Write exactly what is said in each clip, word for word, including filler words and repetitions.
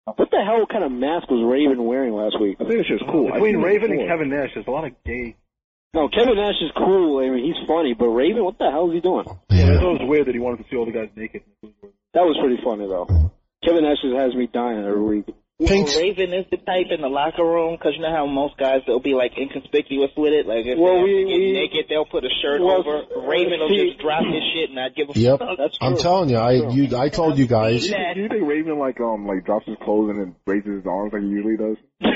What the hell kind of mask was Raven wearing last week? I think it's just cool. Between Raven and Kevin Nash, there's a lot of gay. No, Kevin Nash is cool. I mean, he's funny, but Raven, what the hell is he doing? Yeah, it was weird that he wanted to see all the guys naked. That was pretty funny, though. Kevin Nash just has me dying every week. Well, Raven is the type in the locker room, because you know how most guys, they'll be, like, inconspicuous with it. Like, if well, they we, get we, naked, they'll put a shirt well, over. Raven will just drop his shit and not give a yep. fuck. That's true. I'm telling you, I you, I told you guys. Do you, do you think Raven, like, um, like, drops his clothes and then raises his arms like he usually does?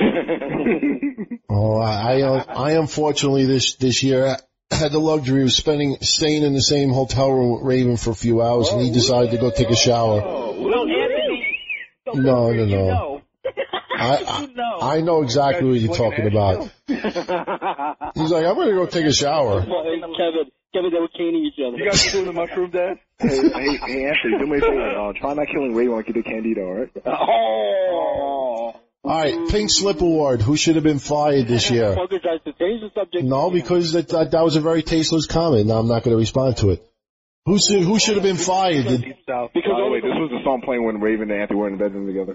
Oh, I, I, I unfortunately this, this year had the luxury of spending, staying in the same hotel room with Raven for a few hours, and he decided to go take a shower. Well, Anthony, No, no, you no. know. I, You know. I, I know exactly what you're talking about. He's like, I'm gonna go take a shower. Kevin, Kevin, they were caning each other. You guys are doing the mushroom dance? Hey, hey, hey, Anthony, do me a favor. Uh, try not killing Raven like you did Candido, alright? Oh! Alright, Pink Slip Award. Who should have been fired this year? Focus tries to change the subject. No, because that, that, that was a very tasteless comment. Now I'm not gonna respond to it. Who should, who should have been fired? Did, Deep South. Because, by the way, this was the song playing when Raven and Anthony were in the bedroom together.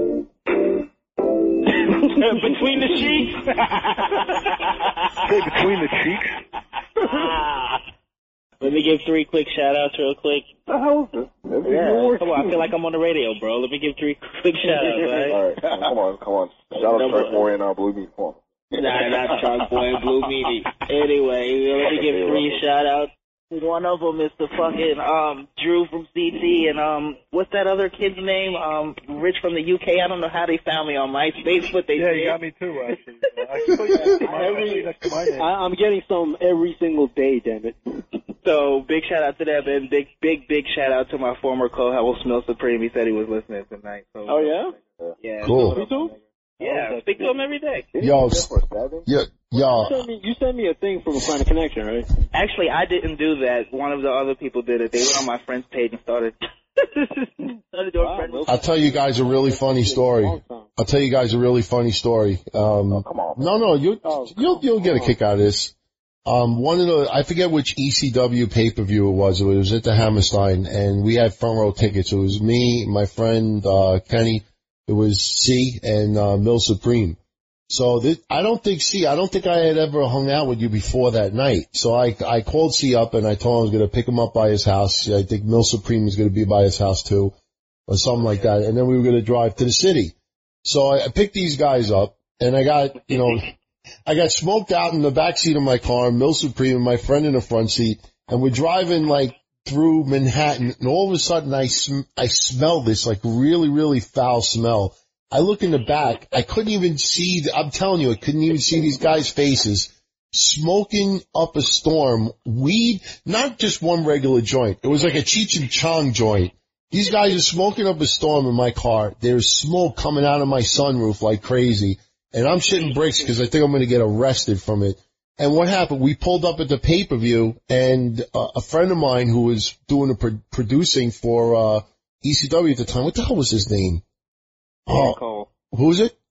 Between the sheets. Say between the cheeks? Let me give three quick shout-outs real quick. What the hell is this? Yeah, come on, I feel like I'm on the radio, bro. Let me give three quick shout-outs, right? Alright, come on, come on. Shout out to Shark Boy and uh, Blue Meat. Come on. Nah, not Shark Boy and Blue Meaty. Anyway, let me give three shout-outs. One of them is the fucking um Drew from C T, and um what's that other kid's name? Um, Rich from the U K. I don't know how they found me on MySpace, but they Yeah, did. you got me too, actually. I saw you next to my- Every- next to my name. I, I'm getting some every single day, damn it. So big shout out to them, and big, big, big shout out to my former co-host Smil Supreme. He said he was listening tonight. So, Oh, yeah? yeah. Cool. Me too? Yeah, speak to him every day. yo, yeah, You yo, sent me, you sent me a thing from a Find a Connection, right? Actually, I didn't do that. One of the other people did it. They went on my friend's page and started. started doing Wow, friend- I'll tell you guys a really funny story. I'll tell you guys a really funny story. Um, Come on. no, no, you, Oh, you'll, you'll get a kick out of this. Um, one of the, I forget which E C W pay-per-view it was. It was at the Hammerstein, and we had front row tickets. It was me, my friend, uh, Kenny. It was C and, uh, Mil Supreme. So this, I don't think C, I don't think I had ever hung out with you before that night. So I, I called C up and I told him I was going to pick him up by his house. I think Mil Supreme was going to be by his house too, or something like that. And then we were going to drive to the city. So I, I picked these guys up and I got, you know, I got smoked out in the back seat of my car, Mil Supreme and my friend in the front seat, and we're driving like through Manhattan, and all of a sudden I sm- I smell this like really, really foul smell. I look in the back, I couldn't even see, the, I'm telling you, I couldn't even see these guys' faces, smoking up a storm, weed, not just one regular joint. It was like a Cheech and Chong joint. These guys are smoking up a storm in my car. There's smoke coming out of my sunroof like crazy. And I'm shitting bricks because I think I'm going to get arrested from it. And what happened? We pulled up at the pay-per-view, and uh, a friend of mine who was doing the pro- producing for uh E C W at the time, what the hell was his name? Dan Cole. Who was it?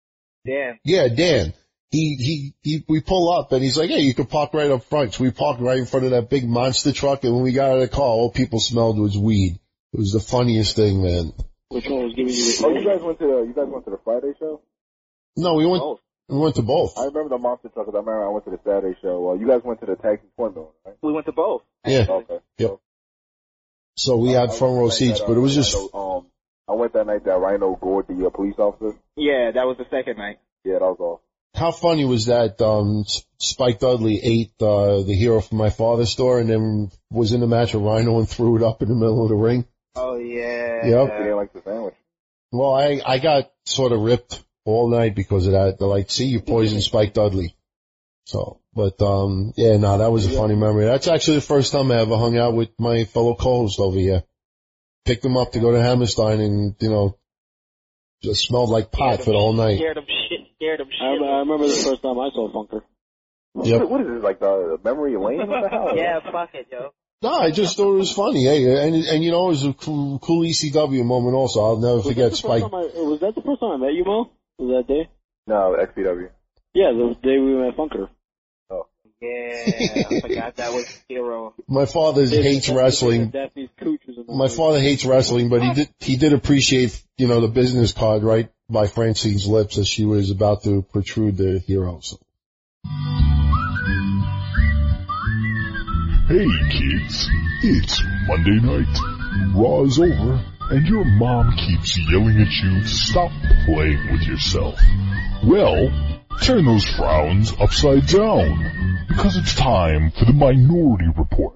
Dan. Yeah, Dan. He, he, he, we pull up, and he's like, hey, you can park right up front. So we parked right in front of that big monster truck, and when we got out of the car, all people smelled was weed. It was the funniest thing, man. Which one was giving you the... Oh, you guys went to the, you guys went to the Friday show? No, we went, Both. we went to both. I remember the monster truck, 'cause I remember I went to the Saturday show. Uh, you guys went to the Tag Team Twin Building, right? We went to both. Yeah. Okay. Yep. So we had front row seats, but it was just, Um, I went that night that Rhino gored the uh, police officer. Yeah, that was the second night. Yeah, that was all. how funny was that, um, Spike Dudley ate, uh, the Hero from My Father's store and then was in the match with Rhino and threw it up in the middle of the ring? Oh, yeah. Yep. He didn't like the sandwich. Well, I, I got sort of ripped all night because of that. They're like, see, you poisoned Spike Dudley. So, but, um, yeah, no, that was a funny memory. That's actually the first time I ever hung out with my fellow co-host over here. Picked him up to go to Hammerstein and, you know, just smelled like pot for the whole night. Scared him shit. Scared him I, shit. I remember the first time I saw Funker. Yep. What is this, like the memory lane? What the hell? Yeah, fuck it, yo. No, I just thought it was funny. Hey, and, and you know, it was a cool, cool E C W moment also. I'll never Was forget that the Spike. first time I, was that the first time I met you, Mo? Was that day? No, X P W. Yeah, the day we met Funker. Oh. Yeah, I forgot that was Hero. My father hates wrestling. Daphne's cooch was in the My movie. father hates wrestling, but he did he did appreciate, you know, the business card right by Francine's lips as she was about to protrude the Hero. So. Hey kids, it's Monday night. Raw's over, and your mom keeps yelling at you to stop playing with yourself. Well, turn those frowns upside down, because it's time for the Minority Report.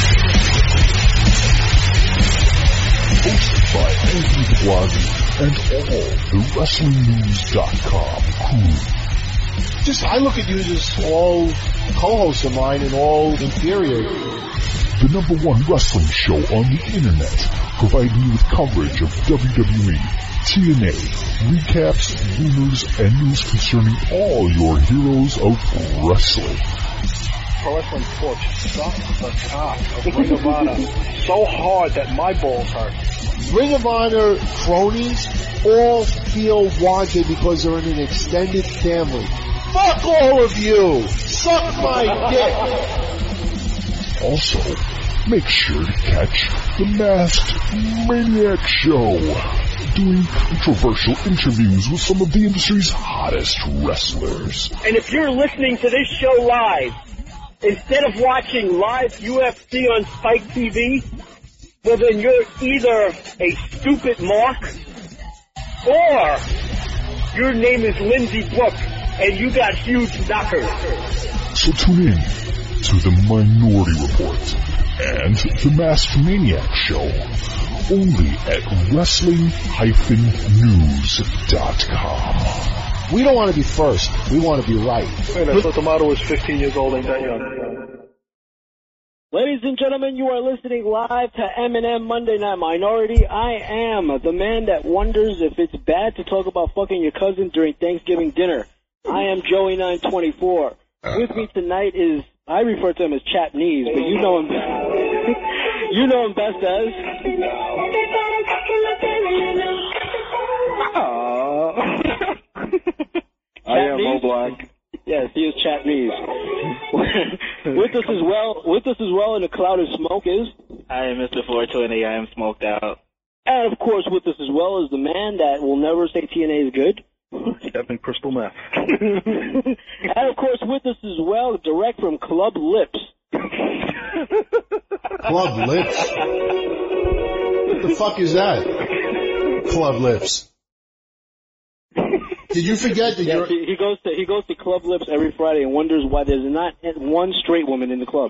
Hosted by Anthony DeBlasi and all the Wrestling News dot com crew. Just, I look at you as all co-hosts of mine and all inferior. The number one wrestling show on the internet, providing you with coverage of W W E, T N A, recaps, rumors, and news concerning all your heroes of wrestling. Pro Wrestling Sports sucks the top of Ring of Honor so hard that my balls hurt. Ring of Honor cronies all feel wanted because they're in an extended family. Fuck all of you! Suck my dick! Also, make sure to catch the Masked Maniac Show, doing controversial interviews with some of the industry's hottest wrestlers. And if you're listening to this show live, instead of watching live U F C on Spike T V, well then you're either a stupid mark, or your name is Lindsey Brooks, and you got huge knockers. So tune in to the Minority Report and the Masked Maniac Show, only at Wrestling News dot com. We don't want to be first. We want to be right. Wait, I thought the motto was fifteen years old, ain't that young. Ladies and gentlemen, you are listening live to M and M Monday Night Minority. I am the man that wonders if it's bad to talk about fucking your cousin during Thanksgiving dinner. I am Joey nine twenty-four. With me tonight is, I refer to him as Chap Knees, but you know him, you know him best as. I am Mo Black. Yes, he is Chap Knees. With us as well, with us as well in a cloud of smoke is. I am Mister four twenty. I am smoked out. And of course, with us as well is the man that will never say T N A is good. Kevin Crystal Meth. And of course, with us as well, direct from Club Lips. Club Lips? What the fuck is that? Club Lips. Did you forget that Yes, you're... he, he goes to he goes to Club Lips every Friday and wonders why there's not one straight woman in the club.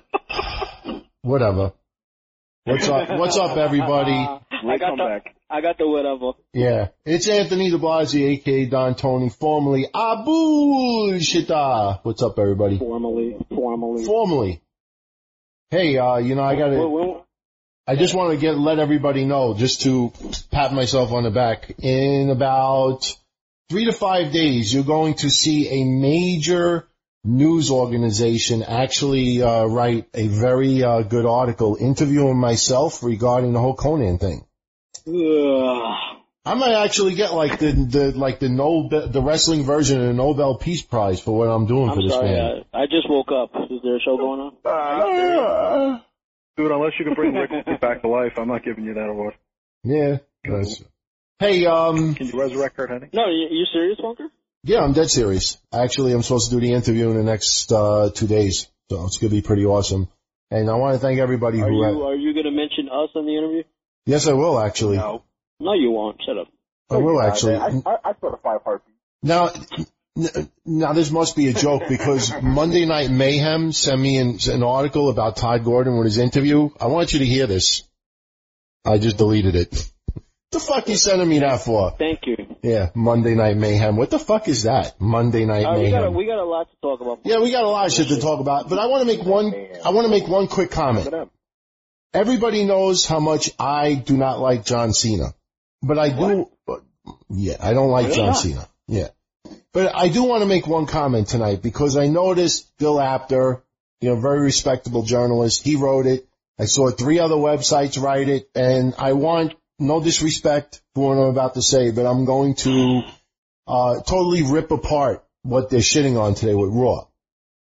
Whatever. What's up? What's up, everybody? I got the, I got the whatever. Yeah, it's Anthony DeBlasi, aka Don Tony, formerly Abu Shita. What's up, everybody? Formally, formally, Formally. Hey, uh, you know, I gotta. Well, well, I just want to get let everybody know, just to pat myself on the back. In about three to five days, you're going to see a major news organization actually uh, write a very uh, good article interviewing myself regarding the whole Conan thing. Ugh. I might actually get like the the like the Nobel the wrestling version of the Nobel Peace Prize for what I'm doing I'm for this sorry, man. I, I just woke up. Is there a show going on? Uh, dude, unless you can bring Rick back to life, I'm not giving you that award. Yeah. That's, hey, um. Can you resurrect Kurt Hennig? No, you, you serious, Funker? Yeah, I'm dead serious. Actually, I'm supposed to do the interview in the next uh two days, so it's gonna be pretty awesome. And I want to thank everybody Are who. you had, are you going to mention us in the interview? yes, I will actually. No. No, you won't. Shut up. I will actually. I, I, I saw the five heartbeats. Now, n- now this must be a joke because Monday Night Mayhem sent me an, an article about Todd Gordon with his interview. I want you to hear this. I just deleted it. The fuck you sending me that for? Thank you. Yeah, Monday Night Mayhem. What the fuck is that? Monday Night Uh, we Mayhem. got a, we got a lot to talk about. Yeah, we got a lot of shit to talk about, but I want to make one. I want to make one quick comment. Everybody knows how much I do not like John Cena, but I do. But, yeah, I don't like John Cena. Yeah, but I do want to make one comment tonight because I noticed Bill Apter, you know, very respectable journalist. He wrote it. I saw three other websites write it, and I want. No disrespect for what I'm about to say, but I'm going to uh totally rip apart what they're shitting on today with Raw.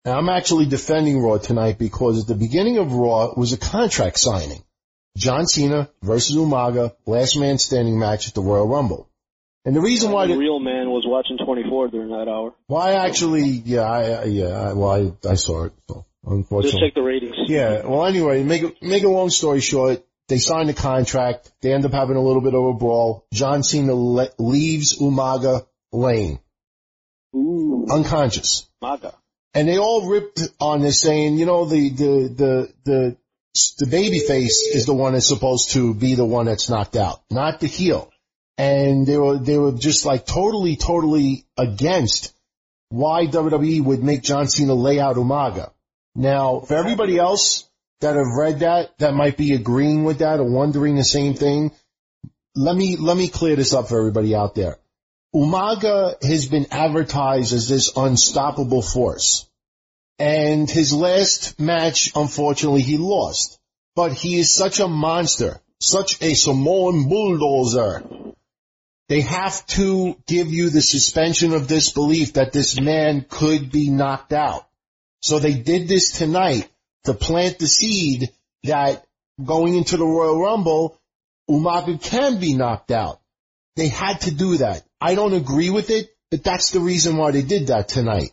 And I'm actually defending Raw tonight because at the beginning of Raw was a contract signing. John Cena versus Umaga, last man standing match at the Royal Rumble. And the reason why... The real man was watching twenty-four during that hour. Why actually, yeah, I, yeah, I, well, I, I saw it, so unfortunately. Just check the ratings. Yeah, well, anyway, make a, make a long story short, they signed the contract. They end up having a little bit of a brawl. John Cena le- leaves Umaga laying. Ooh. Unconscious. Umaga. And they all ripped on this saying, you know, the, the, the, the, the baby face is the one that's supposed to be the one that's knocked out, not the heel. And they were, they were just like totally, totally against why W W E would make John Cena lay out Umaga. Now, for everybody else that have read that, that might be agreeing with that or wondering the same thing, let me, let me clear this up for everybody out there. Umaga has been advertised as this unstoppable force. And his last match, unfortunately, he lost. But he is such a monster, such a Samoan bulldozer. They have to give you the suspension of disbelief that this man could be knocked out. So they did this tonight to plant the seed that going into the Royal Rumble, Umaga can be knocked out. They had to do that. I don't agree with it, but that's the reason why they did that tonight.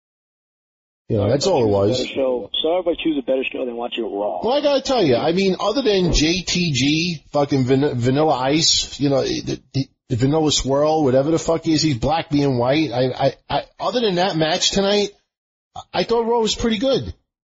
You know, that's all it was. Show. Sorry if I choose a better show than watch it Raw. Well, I gotta tell you, I mean, other than J T G, fucking Van- Vanilla Ice, you know, the, the, the Vanilla Swirl, whatever the fuck he is, he's black being white. I, I, I, other than that match tonight, I thought Raw was pretty good.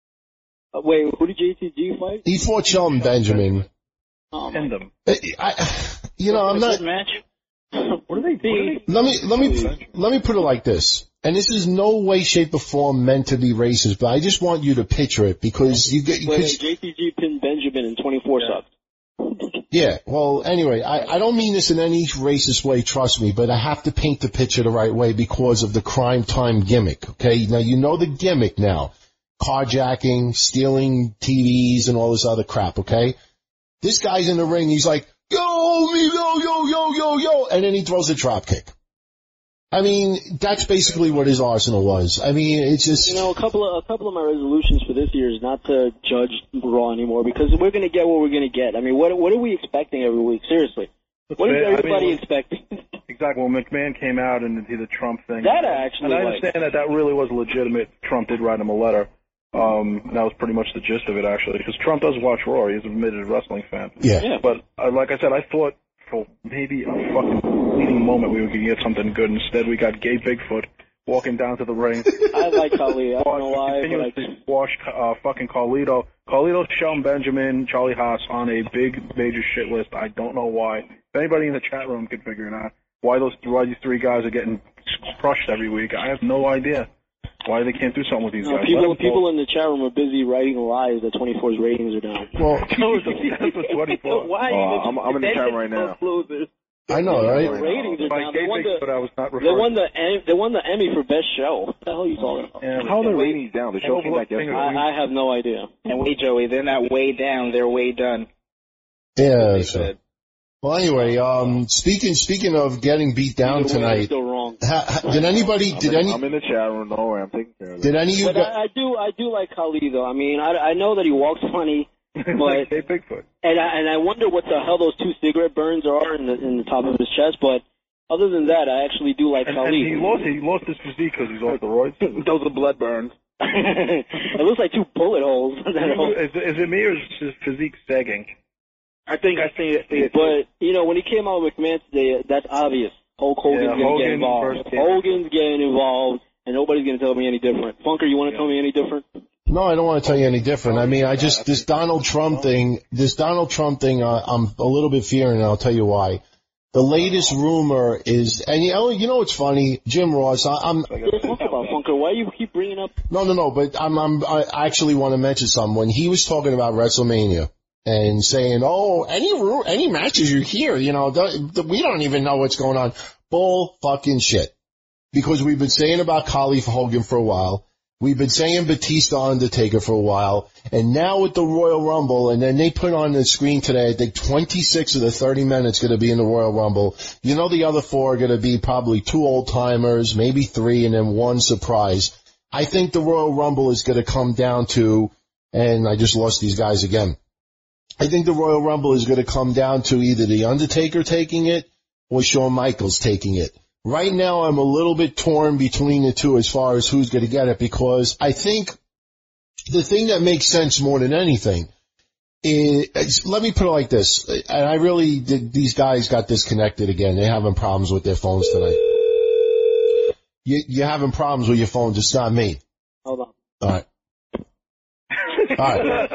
Uh, wait, who did J T G fight? He fought Shelton Benjamin. Um, End them. I, I, you know, I'm not. Match? What are they doing? Let me, let me, let me put it like this. And this is no way, shape, or form meant to be racist, but I just want you to picture it because you get. Wait, J T G pinned Benjamin in twenty-four sucked. Yeah, well, anyway, I, I don't mean this in any racist way, trust me, but I have to paint the picture the right way because of the crime time gimmick, okay? Now, you know the gimmick now. Carjacking, stealing T Vs, and all this other crap, okay? This guy's in the ring, he's like, yo, me, yo, yo, yo, yo, yo, and then he throws a drop kick. I mean, that's basically what his arsenal was. I mean, it's just... You know, a couple of a couple of my resolutions for this year is not to judge Raw anymore because we're going to get what we're going to get. I mean, what what are we expecting every week? Seriously. What is everybody I mean, expecting? Exactly. Well, McMahon came out and did the Trump thing. That I actually And I like. understand that that really was legitimate. Trump did write him a letter. Um, and that was pretty much the gist of it, actually, because Trump does watch Raw. He's an admitted wrestling fan. Yeah. yeah. But uh, like I said, I thought for maybe a fucking fleeting moment we were going to get something good. Instead, we got gay Bigfoot walking down to the ring. I like Khali. I don't know why, but I... Continuously wash uh, fucking Carlito. Carlito, Shelton Benjamin, Charlie Haas on a big major shit list. I don't know why. If anybody in the chat room can figure it out, why those why these three guys are getting crushed every week, I have no idea. Why they can't do something with these no, guys? People, people in the chat room are busy writing lies that twenty-four's ratings are down. Well, that's what twenty-four. Why? Oh, I'm, I'm in the chat right now. I know, right? The ratings are down. They won the, but I was not they won the they won the Emmy for best show. What the hell are you talking about? Yeah, How are the ratings down? The show came back yesterday. I, I have no idea. And wait, Joey, they're not way down, they're way done. Yeah. So. Well, anyway, um, speaking speaking of getting beat down Either way, tonight, still wrong. ha, ha, did anybody? I'm Did in, any? I'm in the chat room. Don't worry, I'm taking care of it. Did any of you? But Guys, I, I do I do like Khali though. I mean, I, I know that he walks funny, but like gay Bigfoot. and I, and I wonder what the hell those two cigarette burns are in the in the top of his chest. But other than that, I actually do like And, Khali. and he lost he lost his physique because he's off the roids. Those are blood burns. It looks like two bullet holes. That whole- Is, is it me or is his physique sagging? I think I see it. See it But, you know, when he came out with McMahon today, that's obvious. Hulk Hogan's Yeah, going to get Hogan involved. versus Kane. Hogan's getting involved, and nobody's going to tell me any different. Funker, you want to tell me any different? no, I don't want to tell you any different. I mean, I just this Donald Trump thing. This Donald Trump thing. Uh, I'm a little bit fearing, and I'll tell you why. The latest rumor is, and you know, you know what's funny, Jim Ross. I, I'm Let's talk about Funker. Why do you keep bringing up? no, no, no. But I'm, I'm, I actually want to mention something. When he was talking about WrestleMania and saying, "Oh, any ru- any matches you hear, you know, th- th- we don't even know what's going on." Bull fucking shit. Because we've been saying about Khali Hogan for a while. We've been saying Batista Undertaker for a while. And now with the Royal Rumble, and then they put on the screen today, I think twenty-six of the thirty men it's going to be in the Royal Rumble. You know the other four are going to be probably two old-timers, maybe three, and then one surprise. I think the Royal Rumble is going to come down to, and I just lost these guys again. I think the Royal Rumble is going to come down to either The Undertaker taking it or Shawn Michaels taking it. Right now, I'm a little bit torn between the two as far as who's going to get it, because I think the thing that makes sense more than anything is, let me put it like this, and I really did, these guys got disconnected again. They're having problems with their phones tonight. You, you're having problems with your phones. It's not me. Hold on. All right. All right.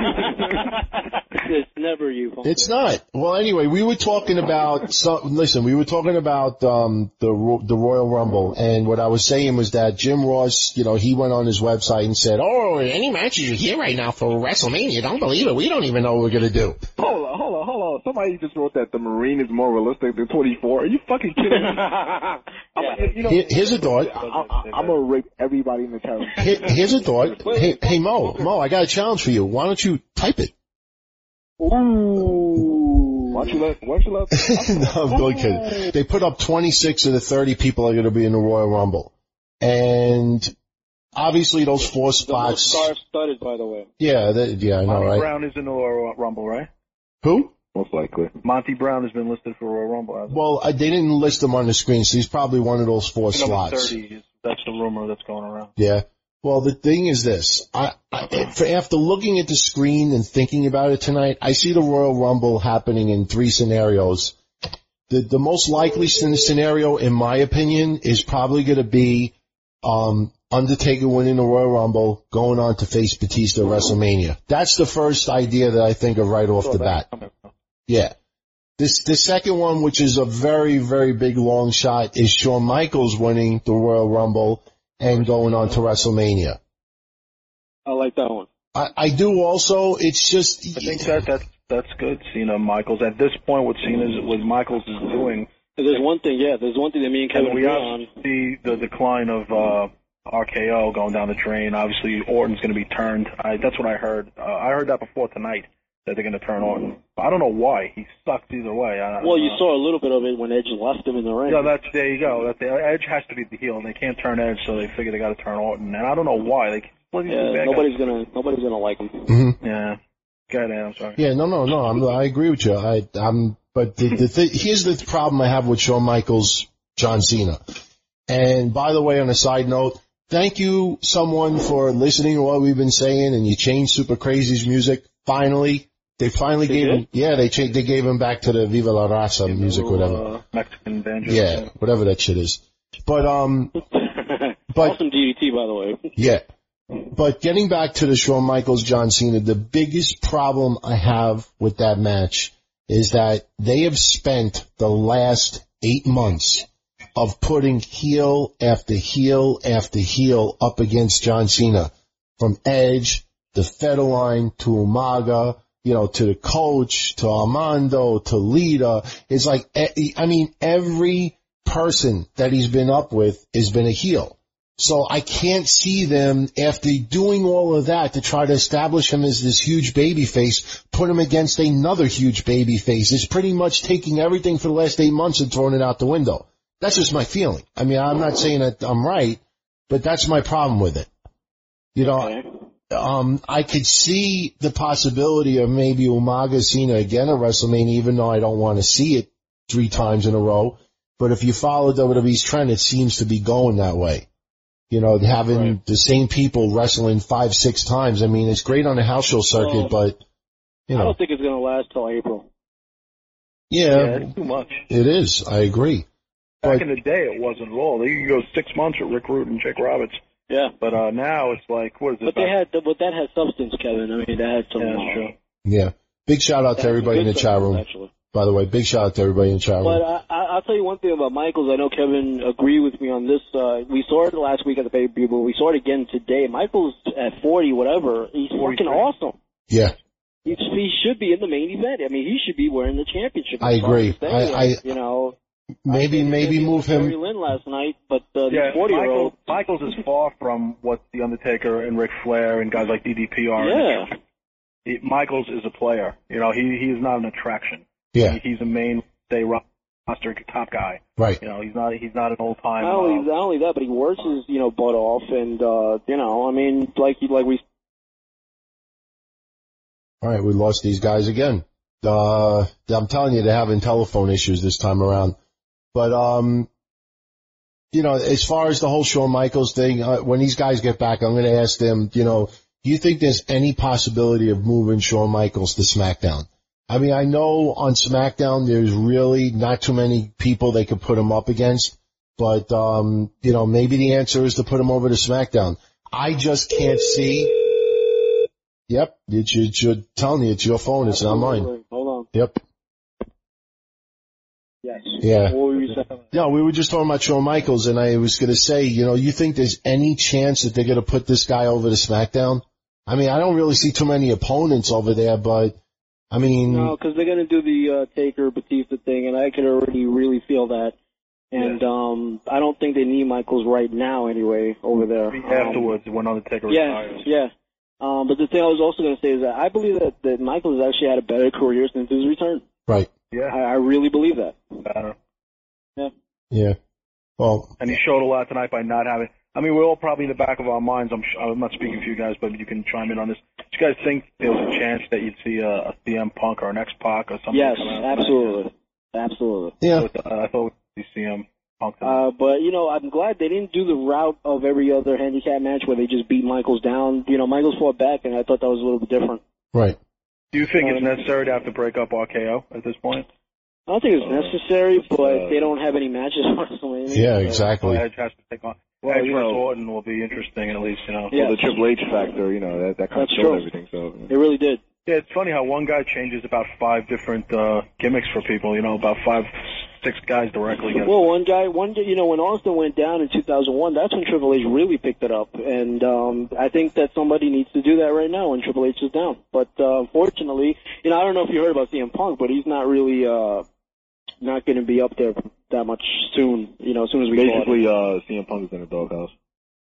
It's never you. It's not. Well, anyway, we were talking about, so, listen, we were talking about um the the Royal Rumble, and what I was saying was that Jim Ross, you know, he went on his website and said, oh, any matches you hear right now for WrestleMania, don't believe it. We don't even know what we're going to do. Hold on, hold on, hold on. Somebody just wrote that the Marine is more realistic than twenty-four. Are you fucking kidding me? I'm, you know, Here, here's a thought. I, I, I'm going to rape everybody in the chat room. Here, here's a thought. Hey, hey, Mo, Mo, I got a challenge for you. Why don't you type it? Ooh. Why don't you let, why don't you let, No, I'm only kidding. They put up twenty-six of the thirty people are going to be in the Royal Rumble. And obviously those four spots. Star studded, by the way. Yeah, they, yeah, I know, Monty right? Brown is in the Royal Rumble, right? Who? Most likely. Monty Brown has been listed for Royal Rumble. hasn't he? Well, I, they didn't list him on the screen, so he's probably one of those four Number slots. thirty is, that's the rumor that's going around. Yeah. Well, the thing is this. I, I, for, after looking at the screen and thinking about it tonight, I see the Royal Rumble happening in three scenarios. The, the most likely scenario, in my opinion, is probably going to be um, Undertaker winning the Royal Rumble, going on to face Batista at WrestleMania. That's the first idea that I think of right off the bat. Yeah. This, the second one, which is a very, very big long shot, is Shawn Michaels winning the Royal Rumble and going on to WrestleMania. I like that one. I, I do also. It's just. I think that that's that's good. Cena, Michaels. At this point, what Cena's, what Michaels is doing. There's one thing, yeah. There's one thing that me and Kevin And we agree on. see the decline of uh, R K O going down the drain. Obviously, Orton's going to be turned. I, that's what I heard. Uh, I heard that before tonight, that they're going to turn Orton. I don't know why. He sucks either way. I don't Well, you know. saw a little bit of it when Edge left him in the ring. Yeah, that's there you go. That the, Edge has to be the heel, and they can't turn Edge, so they figure they got to turn Orton. And I don't know why. They well, these Yeah, bad nobody's guys. gonna nobody's gonna like him. Mm-hmm. Yeah. Go ahead, I'm sorry. Yeah, no, no, no. I'm, I agree with you. I, I'm. But the, the th- here's the problem I have with Shawn Michaels, John Cena. And by the way, on a side note, thank you, someone, for listening to what we've been saying, and you changed Super Crazy's music. Finally, they finally They gave did? him. Yeah, they changed. They gave him back to the Viva La Raza music, whatever. Uh, Mexican banjo. Yeah, whatever that shit is. But um, but Awesome D D T, by the way. yeah. But getting back to the Shawn Michaels, John Cena, the biggest problem I have with that match is that they have spent the last eight months of putting heel after heel after heel up against John Cena, from Edge, the Federline, to Umaga, you know, to the coach, to Armando, to Lita. It's like, I mean, every person that he's been up with has been a heel. So I can't see them, after doing all of that to try to establish him as this huge baby face, put him against another huge baby face. It's pretty much taking everything for the last eight months and throwing it out the window. That's just my feeling. I mean, I'm not saying that I'm right, but that's my problem with it. You know, Okay. um, I could see the possibility of maybe Umaga Cena again at WrestleMania, even though I don't want to see it three times in a row. But if you follow W W E's trend, it seems to be going that way. You know, having Right. the same people wrestling five, six times. I mean, it's great on the house show circuit, Well, but, you I know, don't think it's gonna last till April. Yeah, yeah, it's too much. it is. I agree. Back But- in the day, it wasn't at all. You could go six months with Rick Rude and Jake Roberts. Yeah. But uh, now it's like, what is it? But they had, but that had substance, Kevin. I mean, that had some. Yeah, uh, sure. Yeah. Big shout out that to had everybody in good the chat substance, room. Actually. By the way, big shout out to everybody in the chat room. But I, I, I'll tell you one thing about Michaels. I know Kevin agreed with me on this. Uh, we saw it last week at the pay-per-view, but we saw it again today. Michaels at forty, whatever, he's fucking awesome. Yeah. He, he should be in the main event. I mean, he should be wearing the championship. I agree. Anyway, I- I- you know, Maybe, I think maybe he move was Barry him. Lynn last night, but uh, Yeah, the forty-year-old. Michaels, Michaels is far from what The Undertaker and Ric Flair and guys like D D P are. Yeah. He, Michaels is a player. You know, he he is not an attraction. Yeah. He, he's a mainstay rock roster top guy. Right. You know, he's not he's not an old time. Not only, Uh, not only that, but he works his, you know, butt off, and, uh, you know, I mean, like, like we... All right, we lost these guys again. Uh, I'm telling you, they're having telephone issues this time around. But, um, you know, as far as the whole Shawn Michaels thing, uh, when these guys get back, I'm going to ask them, you know, do you think there's any possibility of moving Shawn Michaels to SmackDown? I mean, I know on SmackDown there's really not too many people they could put him up against, but, um, you know, maybe the answer is to put him over to SmackDown. I just can't see. Yep, it's, it's, you're telling you, it's your phone, it's not mine. Hold on. Yep. Yes. Yeah. What were you saying? No, we were just talking about Shawn Michaels, and I was going to say, you know, you think there's any chance that they're going to put this guy over to SmackDown? I mean, I don't really see too many opponents over there, but, I mean... No, because they're going to do the uh, Taker Batista thing, and I could already really feel that. And yeah. um, I don't think they need Michaels right now anyway over there. I mean, afterwards, um, when Undertaker yeah, retires. Yeah, um, but the thing I was also going to say is that I believe that, that Michaels has actually had a better career since his return. Right. Yeah. I, I really believe that. Better. Yeah. Yeah. Well. And he showed a lot tonight by not having. I mean, we're all probably in the back of our minds. I'm. I'm not speaking for you guys, but you can chime in on this. Do you guys think there was a chance that you'd see a, a C M Punk or an X-Pac or something? Yes, come out absolutely, absolutely. Yeah. But, uh, I thought we'd see C M Punk. Uh, but you know, I'm glad they didn't do the route of every other handicap match where they just beat Michaels down. You know, Michaels fought back, and I thought that was a little bit different. Right. Do you think it's necessary to have to break up R K O at this point? I don't think it's necessary, but they don't have any matches for WrestleMania. Yeah, exactly. So Edge has to take on. Well, Edge you versus know, Orton will be interesting, at least, you know. Yeah. Well, the Triple H factor, you know, that, that kind That's of showed true. everything. So It really did. Yeah, it's funny how one guy changes about five different uh, gimmicks for people. You know, about five, six guys directly get. Well, one guy, one you know, when Austin went down in two thousand one, that's when Triple H really picked it up, and um, I think that somebody needs to do that right now when Triple H is down. But uh, unfortunately, you know, I don't know if you heard about C M Punk, but he's not really uh, not going to be up there that much soon. You know, as soon as we basically, uh, C M Punk is in a doghouse.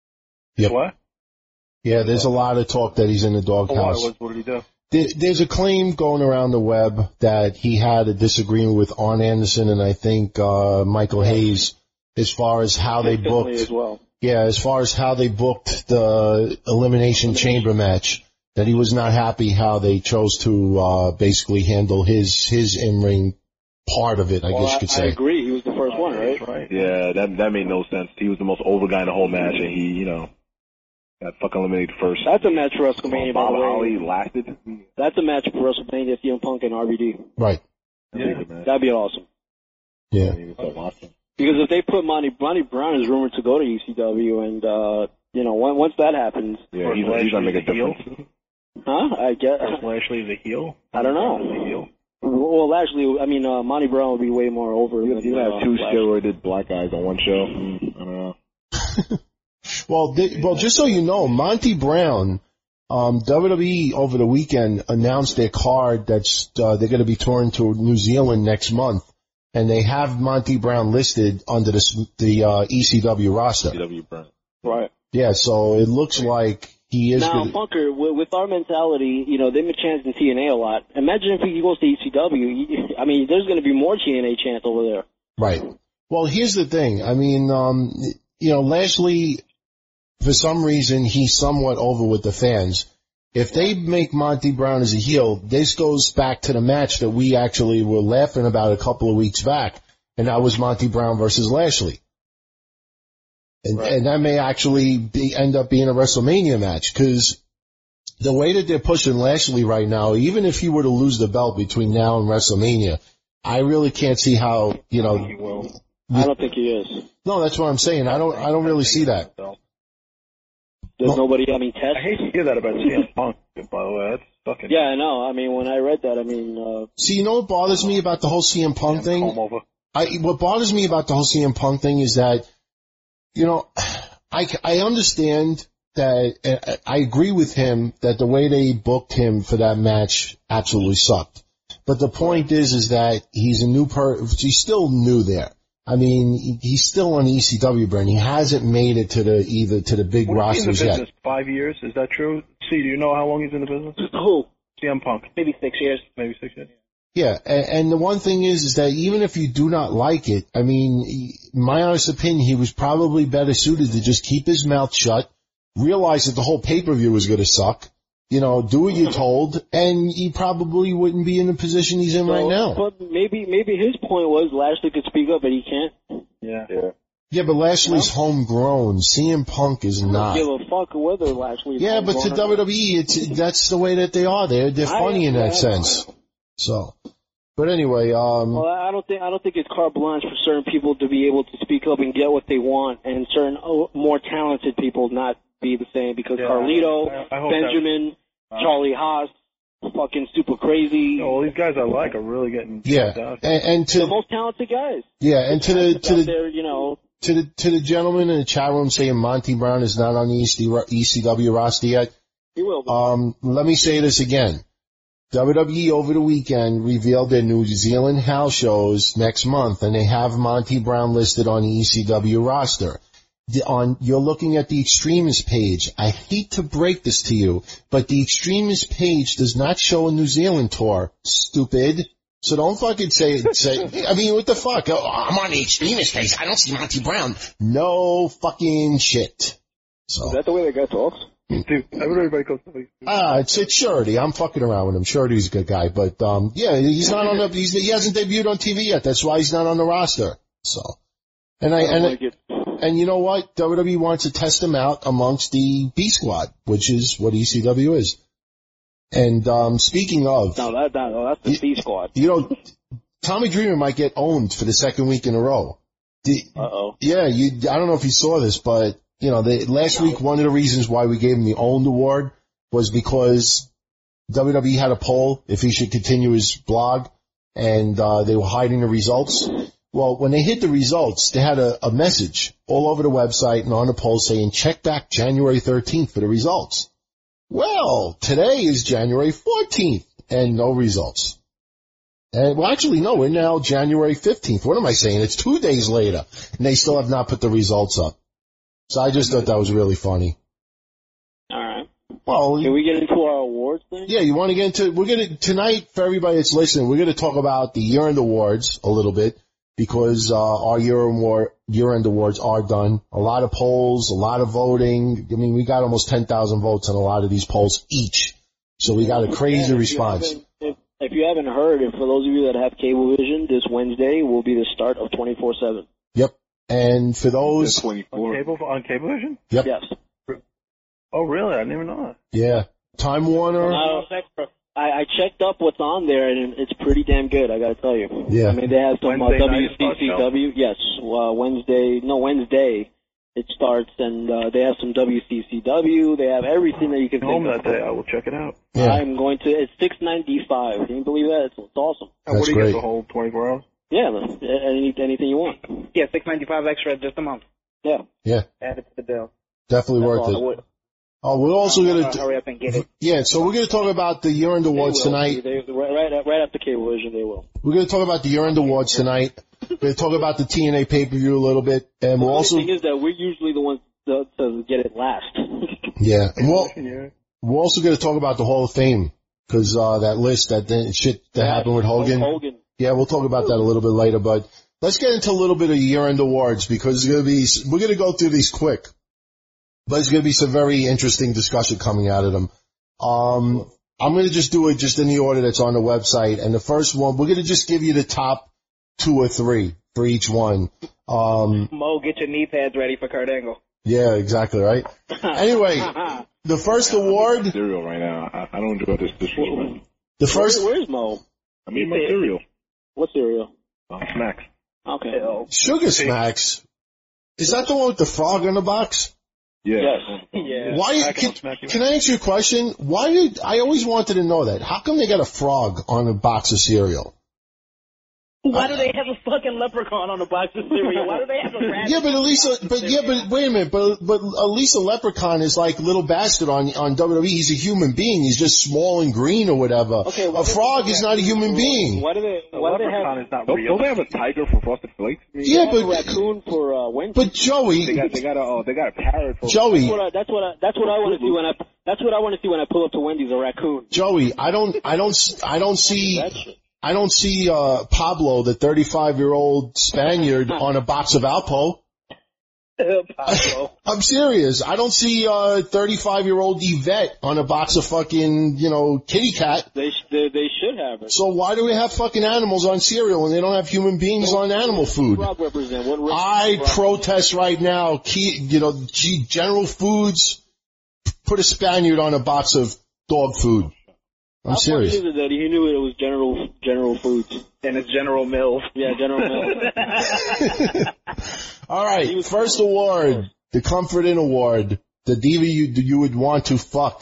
Yep. What? Yeah, there's a lot of talk that he's in the doghouse. What, what did he do? There, there's a claim going around the web that he had a disagreement with Arn Anderson and I think uh Michael Hayes as far as how they booked. as well. Yeah, as far as how they booked the Elimination Chamber match, that he was not happy how they chose to uh basically handle his his in-ring part of it, I well, guess you could I, say. I agree. He was the first one, right? Right. Yeah, that that made no sense. He was the most over guy in the whole match, and he, you know, got fucking eliminated first. That's a match for WrestleMania, by Bob the way. Holly lasted. That's a match for WrestleMania, C M Punk and R V D. Right. Yeah. That'd be awesome. Yeah. Because if they put Monty, Monty Brown is rumored to go to E C W, and, uh, you know, when, once that happens. Yeah, he's, he's gonna make a difference. Huh? I guess. First Lashley is a heel? I don't know. Is a heel? Well, actually, I mean, uh, Monty Brown would be way more over. You than, can uh, have two Flash. steroided black guys on one show. Mm, I don't know. Well, they, well, just so you know, Monty Brown, um, W W E over the weekend announced their card that's uh, they're going to be touring to New Zealand next month, and they have Monty Brown listed under the the uh, E C W roster. E C W brand. Right. Yeah, so it looks like he is. Now, gonna, Punker, with, with our mentality, you know, they've been chanting T N A a lot. Imagine if he goes to E C W. I mean, there's going to be more T N A chants over there. Right. Well, here's the thing. I mean, um, you know, Lashley, for some reason, he's somewhat over with the fans. If they make Monty Brown as a heel, this goes back to the match that we actually were laughing about a couple of weeks back, and that was Monty Brown versus Lashley. And, Right. and that may actually be, end up being a WrestleMania match, because the way that they're pushing Lashley right now, even if he were to lose the belt between now and WrestleMania, I really can't see how, you know. He will. I don't think he is. No, that's what I'm saying. I don't, I don't really see that. There's Well- nobody, I mean, Test. I hate to hear that about C M Punk, by the way. That's fucking... Yeah, I know. I mean, when I read that, I mean, uh, See, you know what bothers me about the whole C M Punk thing? Come over. I, what bothers me about the whole C M Punk thing is that, you know, I, I understand that, uh, I agree with him that the way they booked him for that match absolutely sucked. But the point is, is that he's a new per, he's still new there. I mean, he, he's still on the E C W brand. He hasn't made it to the, either to the big What is he in the rosters yet. business? Five years? Is that true? See, do you know how long he's in the business? who? C M Punk. Maybe six years. Maybe six years? Yeah, and, and the one thing is, is that even if you do not like it, I mean, my honest opinion, he was probably better suited to just keep his mouth shut, realize that the whole pay-per-view was going to suck, you know, do what you're told, and he probably wouldn't be in the position he's in so, right now. But maybe, maybe his point was Lashley could speak up, but he can't. Yeah. Yeah. Yeah, but Lashley's homegrown. C M Punk is not. I don't give a fuck whether Lashley's Yeah, but to W W E, it's, that's the way that they are. They're, they're funny in that sense. So, but anyway, um. Well, I don't think, I don't think it's carte blanche for certain people to be able to speak up and get what they want, and certain oh, more talented people not be the same, because Yeah, Carlito, I, I hope Benjamin, that, uh, Charlie Haas, fucking super crazy. all these guys I like are really getting Yeah, out. and, and to The most talented guys. yeah, and to the to out the there, you know. to the to the gentleman in the chat room saying Monty Brown is not on the E C W roster yet. He will be. Um, let me say this again. W W E over the weekend revealed their New Zealand house shows next month, and they have Monty Brown listed on the E C W roster. The, on you're looking at the Extremist page. I hate to break this to you, but the Extremist page does not show a New Zealand tour. Stupid. So don't fucking say, say, I mean, what the fuck? Oh, I'm on the Extremist page. I don't see Monty Brown. No fucking shit. So. Is that the way the guy talks? Dude, everybody goes to me. Ah, it's, it's Shirley. I'm fucking around with him. Shirley's a good guy, but, um, yeah, he's not on the, he's, he hasn't debuted on T V yet. That's why he's not on the roster. So. And I, I don't and, like it. and you know what? W W E wants to test him out amongst the B Squad, which is what E C W is. And, um, speaking of. No, that, that, no, that's the you, B Squad. You know, Tommy Dreamer might get owned for the second week in a row. The, Uh-oh. Yeah, you, I don't know if you saw this, but, you know, they, last week, one of the reasons why we gave him the owned award was because W W E had a poll if he should continue his blog, and, uh, they were hiding the results. Well, when they hit the results, they had a, a message all over the website and on the poll saying, check back January thirteenth for the results. Well, today is January fourteenth and no results. And, well, actually, no, we're now January fifteenth. What am I saying? It's two days later, and they still have not put the results up. So I just thought that was really funny. All right. Well, Can we get into our awards thing? yeah, you want to get into, we're going to, tonight, for everybody that's listening, we're going to talk about the year-end awards a little bit, because uh, our year-end year-end awards are done. A lot of polls, a lot of voting. I mean, we got almost ten thousand votes on a lot of these polls each. So we got a crazy Yeah, response. If, if, if you haven't heard, and for those of you that have Cablevision, this Wednesday will be the start of twenty-four seven. Yep. And for those... twenty-four. On cable, on Cablevision? Yep. Yes. Oh, really? I didn't even know that. Yeah. Time Warner. Uh, I, I checked up what's on there, and it's pretty damn good, I gotta tell you. Yeah. I mean, they have some uh, Wednesday W night C C W. Yes, uh, Wednesday, no, Wednesday it starts, and uh, they have some W C C W. They have everything that you can Home think that of. day. I will check it out. Yeah. I'm going to, it's six ninety-five. Can you believe that? It's, it's awesome. And what That's do you great. get the whole twenty-four hours? Yeah, any, anything you want. Yeah, six ninety five extra just a month. Yeah. Yeah. Add it to the bill. Definitely That's worth all I it. would. Oh, we're also Uh, going uh, to... hurry up and get it. Yeah, so we're going to talk about the year-end They awards will. tonight. They, they, right, right, right after Cablevision, they will. We're going to talk about the year-end awards tonight. We're going to talk about the T N A pay-per-view a little bit. And we'll The also... thing is that we're usually the ones to, to get it last. Yeah. And we'll, Yeah. we're also going to talk about the Hall of Fame, because uh, that list, that that shit that happened with Hogan. Hogan. Yeah, we'll talk about that a little bit later, but let's get into a little bit of year-end awards, because it's going to be, we're going to go through these quick, but there's going to be some very interesting discussion coming out of them. Um, I'm going to just do it just in the order that's on the website, and the first one, we're going to just give you the top two or three for each one. Um, Mo, get your knee pads ready for Kurt Angle. yeah, exactly, right? Anyway, the first award, Cereal right now. I, I don't enjoy this disrespect. the first, Where, where's Mo? I mean, my cereal. What cereal? Oh, Smacks. Okay. Sugar Smacks. Is that the one with the frog in the box? Yeah. Yes. Yeah. Why, Smack can, him, smack him. can I answer your question? Why did, I always wanted to know that. How come they got a frog on a box of cereal? Why do they have a fucking leprechaun on the box of cereal? Why do they have a rabbit? Yeah, but at least, a, but yeah, but wait a minute, but but at least a leprechaun is like little bastard on on W W E. He's a human being. He's just small and green or whatever. Okay, a frog is not a human being. Why do they? The Why do they leprechaun have? is not Don't, real. don't they have a tiger for Frosted Flakes? I mean, Yeah, They have a but raccoon for uh, Wednesday. but Joey, They got they got a oh, they got a parrot for Joey, That's what I. That's what I. That's what I want to see when I. That's what I want to see when I pull up to Wendy's. A raccoon. Joey. I don't I don't I don't see That's. I don't see uh Pablo, the thirty-five-year-old Spaniard, on a box of Alpo. Pablo. I'm serious. I don't see uh thirty-five-year-old Yvette on a box of fucking, you know, kitty cat. They sh- they, they should have it. So why do we have fucking animals on cereal when they don't have human beings on animal food? Rob represent? What I Rob protest right now. Key, you know, G- General Foods put a Spaniard on a box of dog food. I'm How serious. funny is it that he knew it was General General Foods? And it's General Mills. Yeah, General Mills. All right, first award, the Comfort Inn Award, the diva you you would want to fuck.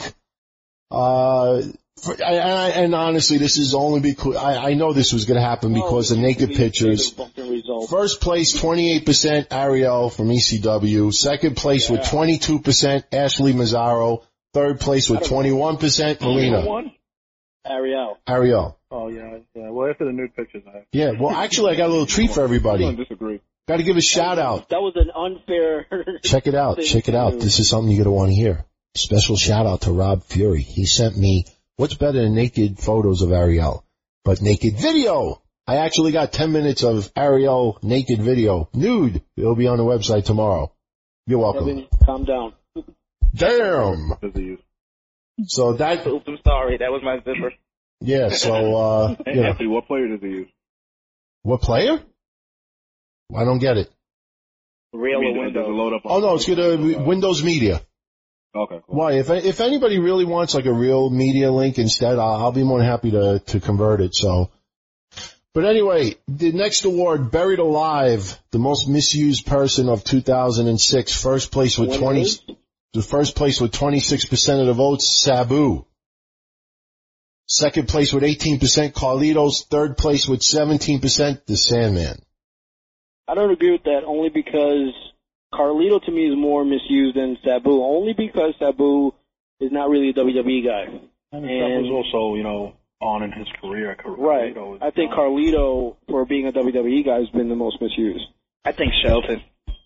Uh, for, and, I, and honestly, this is only because I, I know this was going to happen because of naked pictures. First place, twenty-eight percent Ariel from E C W. Second place with twenty-two percent Ashley Mazzaro. Third place with twenty-one percent Melina. Ariel. Ariel. Oh, yeah, yeah. Well, after the nude pictures, I Yeah, well, actually, I got a little treat for everybody. I don't disagree. Got to give a shout out. That was an unfair. Check it out. Check it out. This is something you're going to want to hear. Special shout out to Rob Fury. He sent me, what's better than naked photos of Ariel? But naked video. I actually got ten minutes of Ariel naked video. Nude. It'll be on the website tomorrow. You're welcome. Kevin, calm down. Damn. Disease. So that, Oops, I'm sorry. That was my zipper. yeah, so, uh, Hey, you know, Anthony, what player does he use? what player? I don't get it. Real I mean, or does it Windows? load up on Oh no, it's good, uh, Windows Media. Okay, cool. Why? If if anybody really wants like a real media link instead, I'll, I'll be more than happy to to convert it. So, but anyway, the next award, Buried Alive, the most misused person of two thousand six, first place with twenty, the first place with twenty-six percent of the votes, Sabu. Second place with eighteen percent, Carlitos. Third place with seventeen percent, the Sandman. I don't agree with that only because Carlito to me is more misused than Sabu. Only because Sabu is not really a W W E guy. I mean, And- that was also, you know, on in his career. Right. Carlito is I think not. Carlito, for being a W W E guy, has been the most misused. I think Shelton.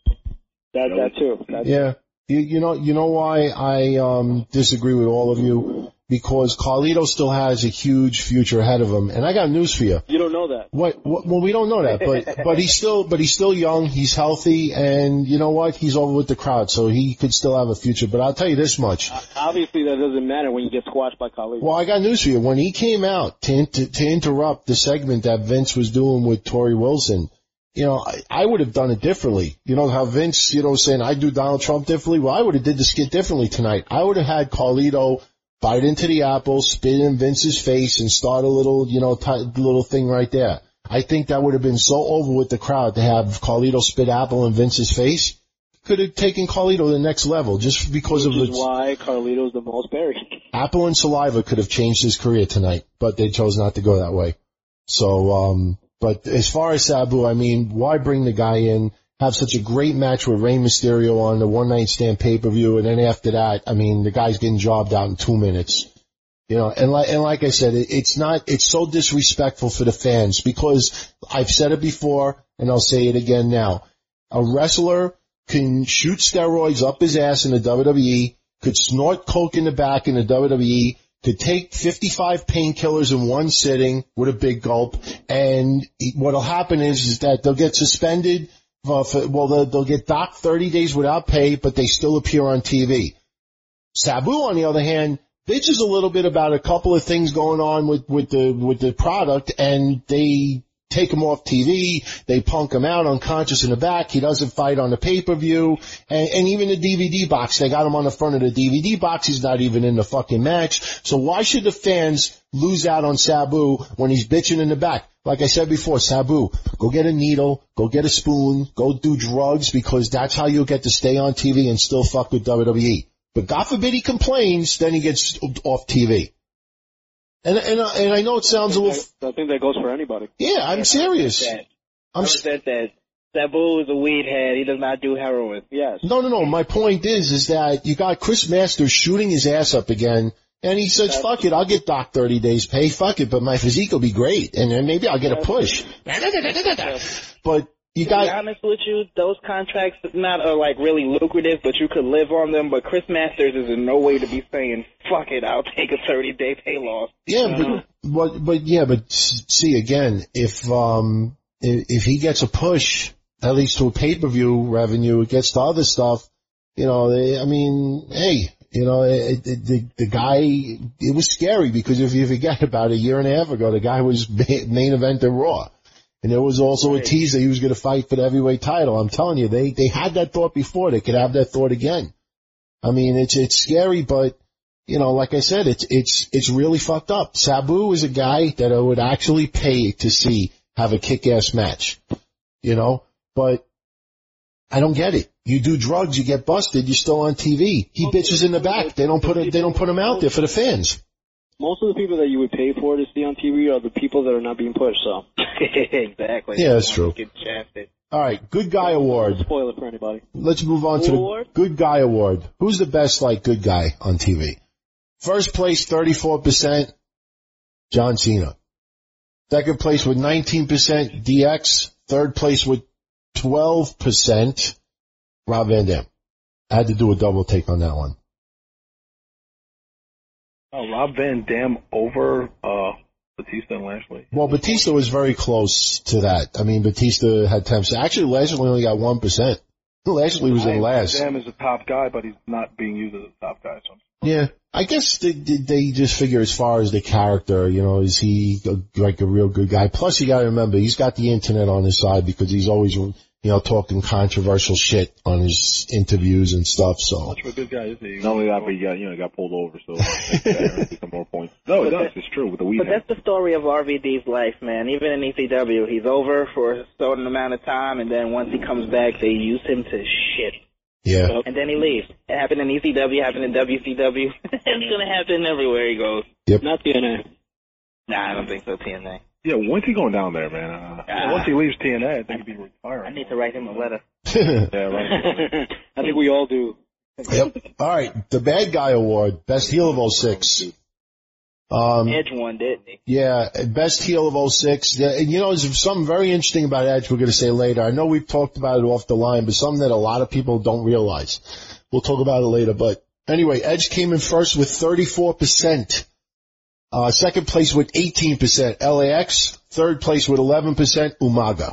That that too. That, Yeah. You, you know, you know why I um disagree with all of you? Because Carlito still has a huge future ahead of him, and I got news for you. You don't know that. What, what? Well, we don't know that, but but he's still but he's still young. He's healthy, and you know what? He's over with the crowd, so he could still have a future. But I'll tell you this much. Obviously, that doesn't matter when you get squashed by Carlito. Well, I got news for you. When he came out to to, to interrupt the segment that Vince was doing with Tori Wilson, you know, I, I would have done it differently. You know how Vince, you know, saying I do Donald Trump differently. Well, I would have did the skit differently tonight. I would have had Carlito bite into the apple, spit in Vince's face, and start a little, you know, t- little thing right there. I think that would have been so over with the crowd to have Carlito spit apple in Vince's face. Could have taken Carlito to the next level just because Which of is the why Carlito's the most buried. apple and saliva could have changed his career tonight, but they chose not to go that way. So, um, but as far as Sabu, I mean, why bring the guy in? Have such a great match with Rey Mysterio on the one night stand pay-per-view, and then after that, I mean, the guy's getting jobbed out in two minutes. You know, and like, and like I said, it, it's not, it's so disrespectful for the fans because I've said it before and I'll say it again now. A wrestler can shoot steroids up his ass in the W W E, could snort coke in the back in the W W E, could take fifty-five painkillers in one sitting with a big gulp, and what'll happen is, is that they'll get suspended. Uh, for, well, they'll, they'll get docked thirty days without pay, but they still appear on T V. Sabu, on the other hand, bitches a little bit about a couple of things going on with, with the with the product, and they take him off T V. They punk him out unconscious in the back. He doesn't fight on the pay-per-view, and, and even the D V D box. They got him on the front of the D V D box. He's not even in the fucking match. So why should the fans lose out on Sabu when he's bitching in the back? Like I said before, Sabu, go get a needle, go get a spoon, go do drugs, because that's how you'll get to stay on T V and still fuck with W W E. But God forbid he complains, then he gets off T V. And and and I know it sounds a little. I think that goes for anybody. Yeah, I'm serious. I'm said that Sabu is a weed head. He does not do heroin. Yes. No, no, no. My point is, is that you got Chris Masters shooting his ass up again. And he says, fuck it, I'll get docked thirty days pay, fuck it, but my physique will be great, and then maybe I'll get a push. But You To got. be honest with you, those contracts not are like really lucrative, but you could live on them. But Chris Masters is in no way to be saying, "Fuck it, I'll take a thirty day pay loss." Yeah, but, but but yeah, but see again, if um if, if he gets a push, at least to a pay per view revenue, it gets to other stuff. You know, they, I mean, hey, you know, it, it, the the guy, it was scary because if you forget about it, a year and a half ago, the guy was main event at Raw. And there was also a teaser he was going to fight for the heavyweight title. I'm telling you, they, they had that thought before. They could have that thought again. I mean, it's, it's scary, but, you know, like I said, it's, it's, it's really fucked up. Sabu is a guy that I would actually pay to see have a kick-ass match, you know, but I don't get it. You do drugs, you get busted, you're still on T V. He bitches in the back. They don't put it, they don't put him out there for the fans. Most of the people that you would pay for to see on T V are the people that are not being pushed, so. Exactly. Yeah, that's true. Get shafted. All right, good guy award. Spoil it for anybody. Let's move on to the good guy award. Who's the best, like, good guy on T V? First place, thirty-four percent, John Cena. Second place with nineteen percent, D X. Third place with twelve percent, Rob Van Dam. I had to do a double take on that one. Oh, Rob Van Dam over uh, Batista and Lashley. Well, Batista was very close to that. I mean, Batista had ten percent. Actually, Lashley only got one percent. Lashley was in last. Van Dam is a top guy, but he's not being used as a top guy. So. Yeah, I guess they, they just figure as far as the character, you know, is he a, like a real good guy? Plus, you got to remember, he's got the internet on his side because he's always, you know, talking controversial shit on his interviews and stuff. So much of a good guy is he? Not only that, but he got, you know, got pulled over, so some more points. No, it does. It's true with the weed. But that's the story of R V D's life, man. Even in E C W, he's over for a certain amount of time, and then once he comes back, they use him to shit. Yeah. And then he leaves. It happened in E C W, happened in W C W. It's going to happen everywhere he goes. Yep. Not T N A. Nah, I don't think so, T N A. Yeah, when's he going down there, man? Uh, yeah, once he leaves T N A, I think he'd be retiring. I need to write him a letter. yeah, right. I think we all do. Yep. All right. The Bad Guy Award, Best Heel of oh six. Um, Edge won, didn't he? Yeah, Best Heel of oh six. Yeah, and you know, there's something very interesting about Edge we're going to say later. I know we've talked about it off the line, but something that a lot of people don't realize. We'll talk about it later. But anyway, Edge came in first with thirty-four percent. Uh, second place with eighteen percent, L A X. Third place with eleven percent, Umaga.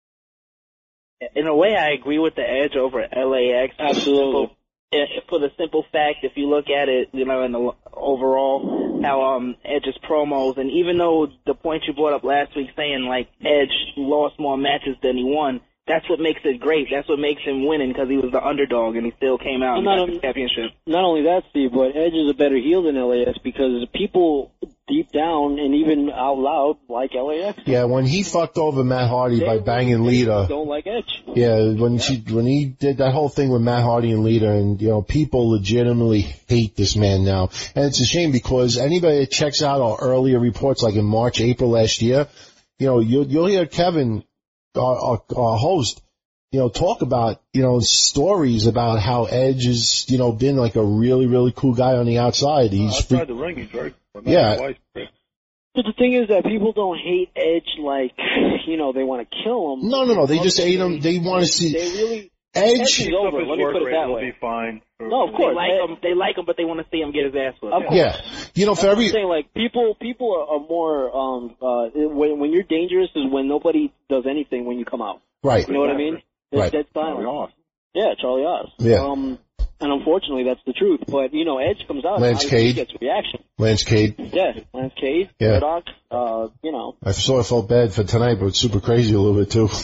In a way, I agree with the Edge over L A X. Absolutely. For the simple fact, if you look at it, you know, in the overall, how um Edge's promos, and even though the point you brought up last week saying, like, Edge lost more matches than he won, that's what makes it great. That's what makes him winning, because he was the underdog, and he still came out and got the championship. Not only that, Steve, but Edge is a better heel than L A X, because people deep down and even out loud like L A X. Yeah, when he fucked over Matt Hardy they by banging Lita. Don't like Edge. Yeah, when yeah. she when he did that whole thing with Matt Hardy and Lita, and you know, people legitimately hate this man now, and it's a shame because anybody that checks out our earlier reports, like in March, April last year, you know, you'll you'll hear Kevin, our, our, our host, you know, talk about, you know, stories about how Edge has, you know, been like a really, really cool guy on the outside. He's uh, outside the ring, he's very, yeah. Twice. But the thing is that people don't hate Edge like, you know, they want to kill him. No, no, no. They just hate him. They want to see. They really. Edge, Edge is over. Let me put it that way. Be fine for, no, of course they like him. They like him, but they want to see him get his ass whipped. Of course. Yeah, you know, for every. I'm saying, like, people, people are, are more. Um, uh, when when you're dangerous is when nobody does anything when you come out. Right. You know what I mean? It's right. dead silent. Charlie Haas. Yeah, Charlie Haas. Yeah. Um, and unfortunately, that's the truth. But you know, Edge comes out. Lance and Cade. Gets reaction. Lance Cade. Yeah, Lance Cade. Yeah. Murdoch. Uh, you know. I sort of felt bad for tonight, but it's super crazy a little bit too.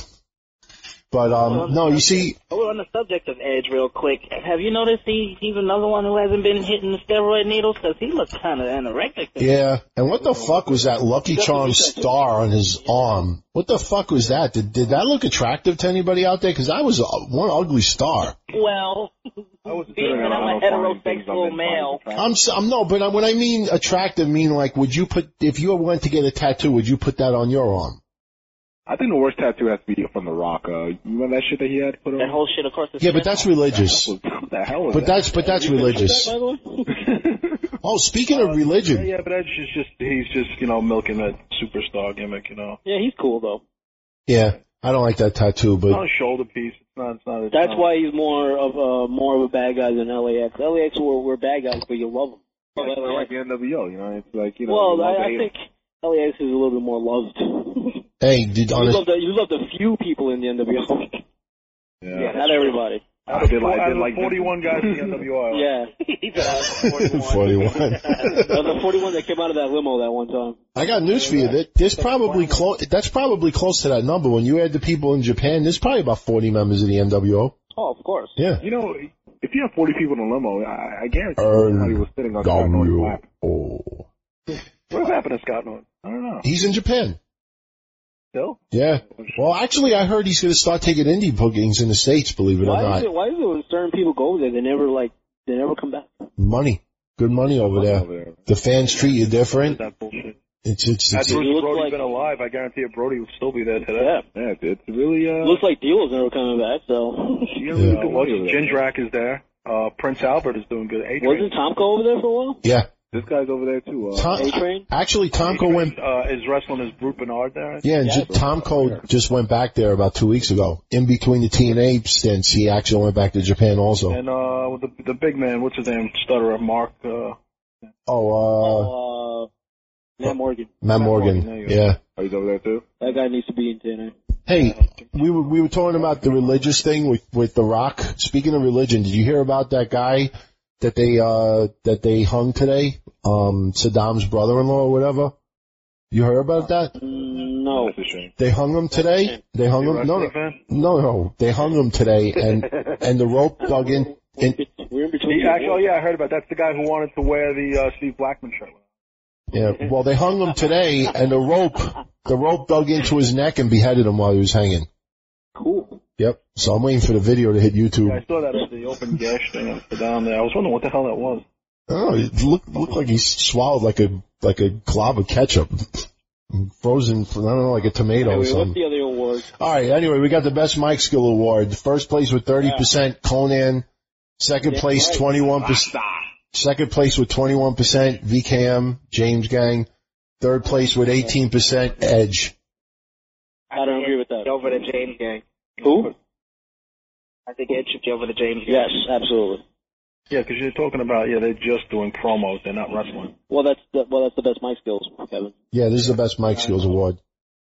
But um, no, you see. We're on the subject of Edge real quick. Have you noticed he he's another one who hasn't been hitting the steroid needles? Because he looks kind of anorectic. Yeah, and what the fuck was that Lucky Charm star on his arm? What the fuck was that? Did did that look attractive to anybody out there? Because that was a, one ugly star. Well, being that I'm a heterosexual male. I'm I'm no, but when I mean attractive, I mean like, would you put if you went to get a tattoo, would you put that on your arm? I think the worst tattoo has to be from The Rock. Uh, you remember that shit that he had put on? That whole shit, of course. Yeah, but that's religious. What the hell was but that? that's but that's religious. Oh, speaking of religion. Yeah, but Edge is just he's just you know milking that superstar gimmick, you know. Yeah, he's cool though. Yeah. I don't like that tattoo, It's not but a shoulder piece. It's not. It's not. It's That's not. why he's more of a more of a bad guy than L A X. L A X were, were bad guys, but you love them. Like, like the N W O, you know, it's like, you know. Well, you love I, I the- think L A X is a little bit more loved. hey, did you on a, love the you love the few people in the N W O. Yeah. Not everybody. I did like, I Out did of like the forty-one guys in the N W O. I like. Yeah. forty-one. Uh, the forty-one that came out of that limo that one time. I got news for you. That there's probably close. That's probably close to that number. When you add the people in Japan, there's probably about forty members of the N W O. Oh, of course. Yeah. You know, if you have forty people in a limo, I, I guarantee Uh, somebody was sitting on Scott Norton's lap. Oh. What's happened to Scott Norton? I don't know. He's in Japan. Still? Yeah. Well, actually, I heard he's going to start taking indie bookings in the States, believe it or Why not. is it? Why is it when certain people go over there, they never like they never come back? Money. Good money over there. The fans treat you different. That bullshit. It's, it's, Had it's, Bruce looks Brody like- been alive, I guarantee you Brody would still be there today. Yeah. Yeah, it's really, uh, Looks like Deal's never coming back. So you got really Uh, good well, money over there. Jindrak is there. Uh, Prince Albert is doing good. A-Train. wasn't Tomko over there for a while? yeah. This guy's over there too. Uh, Tom, A Train. actually, Tomko went. Uh, is wrestling as Brute Bernard there? I think? Yeah, and J- Tomko just went back there about two weeks ago. In between the T N A stints, he actually went back to Japan also. And uh, with the the big man, what's his name? Stutterer, Mark. Uh, Oh, uh, Oh, uh, Matt Morgan. Matt Morgan. Morgan, there you go. Yeah. oh, he's over there too? That guy needs to be in T N A. Hey, we were we were talking about the religious thing with with The Rock. Speaking of religion, did you hear about that guy that they uh that they hung today? Um, Saddam's brother-in-law or whatever. You heard about that? Mm, no. That's a shame. They hung him today. They hung you him. No, wrestling no, fan? no, no. They hung him today, and and the rope dug in. in We're in between. He, actually, oh yeah, I heard about that. That's the guy who wanted to wear the uh, Steve Blackman shirt. yeah. Well, they hung him today, and the rope the rope dug into his neck and beheaded him while he was hanging. Cool. Yep. So I'm waiting for the video to hit YouTube. Yeah, I saw that at the open gash thing down there. I was wondering what the hell that was. Oh, it looked looked like he swallowed like a like a glob of ketchup, frozen. I don't know, like a tomato or Anyway, what's something. the other award? All right. Anyway, we got the best mic skill award. First place with thirty percent, Conan. Second Yeah, place, right. twenty-one percent. Second place with twenty-one percent, V K M, James Gang. Third place with eighteen percent, Edge. I don't agree with that. Over the James Gang. Who? I think Ed should be over the James Gang. Yes, absolutely. Yeah, because you're talking about, yeah, they're just doing promos. They're not wrestling. Well, that's the, well, that's the best mic skills, Kevin. Yeah, this is the best mic skills award.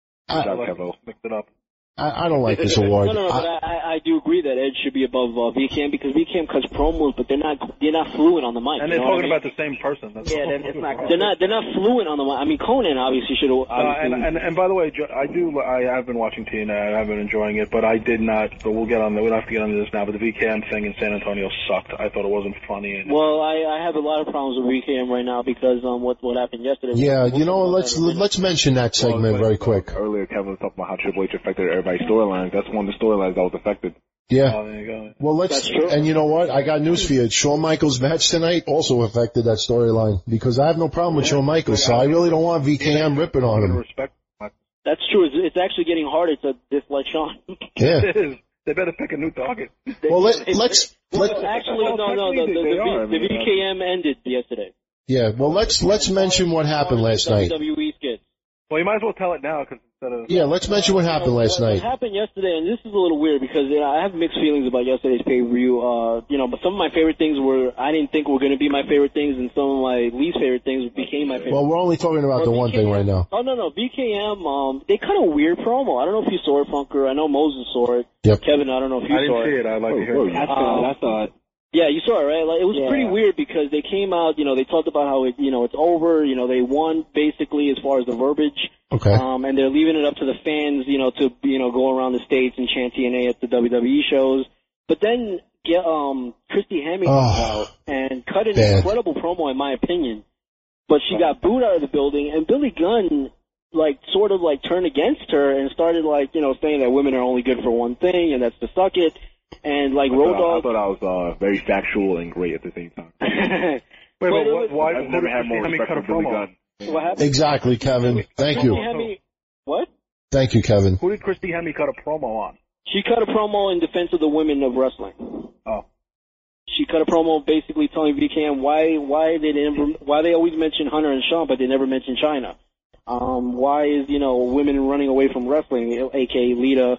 I I, like to mix it up. I, I don't like this award. No, no, no, but I, I, I, I do agree that Edge should be above uh, V K M because V K M cuts promos, but they're not they're not fluent on the mic. And you they're know what talking I mean? about the same person. That's Yeah, all. then it's not They're not they're not fluent on the mic. I mean, Conan obviously should have. Uh, and, and and by the way, Jo- I do. I have been watching T N A. I've been enjoying it, but I did not. But we'll get on. We don't have to get into this now. But the V K M thing in San Antonio sucked. I thought it wasn't funny. And Well, I, I have a lot of problems with V K M right now because um what what happened yesterday. yeah, We'll you know, talk about let's that in a minute. let's mention that segment Well, very quick. Earlier, Kevin was talking about how Triple H affected everybody's storylines. That's one of the storylines that was affected. Yeah. oh, there you go. Well, let's, That's true. and you know what? I got news for you. Shawn Michaels' match tonight also affected that storyline because I have no problem with Shawn Michaels, so I really don't want V K M ripping on I'm gonna him. respect. That's true. It's, it's actually getting harder to dislike Sean. Yeah. It is. They better pick a new target. Well, let, let's, Well, let, actually, Well, no, no, the, the, technically the, they are. I the mean, V K M ended yesterday. yeah, well, let's, let's mention what happened last night. W W E skit. Well, you might as well tell it now because instead of Yeah, let's mention what happened last what, night. What happened yesterday, and this is a little weird because you know, I have mixed feelings about yesterday's pay-per-view. Uh, you know, but some of my favorite things were I didn't think were going to be my favorite things, and some of my least favorite things became my favorite. Well, we're only talking about the Well, one thing B K M right now. Oh no, no, B K M. Um, they cut a weird promo. I don't know if you saw it, Funker. I know Moses saw it. Yep. Kevin, I don't know if you I saw didn't see it. I'd like to hear Oh, it. yeah. Um, I saw it. Yeah, you saw it, right? Like, it was Yeah. pretty weird because they came out, you know, they talked about how it, you know, it's over, you know, they won basically as far as the verbiage. Okay. Um, and they're leaving it up to the fans, you know, to, you know, go around the States and chant T N A at the W W E shows. But then, get, um, Christy Hemme Oh, comes out and cut an bad. incredible promo in my opinion. But she got booed out of the building and Billy Gunn, like, sort of like turned against her and started like, you know, saying that women are only good for one thing and that's to suck it. And like I Road thought, I Dogg. thought I was uh, very factual and great at the same time. Wait, Well, wait, it what, was- why? I've who never did had more Christy Hemme respect cut a for Billy promo? Gunn. What happened? Exactly, Kevin. Thank you. Christy Hemme, what? Thank you, Kevin. Who did Christy Hemme cut a promo on? She cut a promo in defense of the women of wrestling. Oh. She cut a promo basically telling V K M why why they never why they always mention Hunter and Shawn but they never mention China. Um, why is you know women running away from wrestling, aka Lita,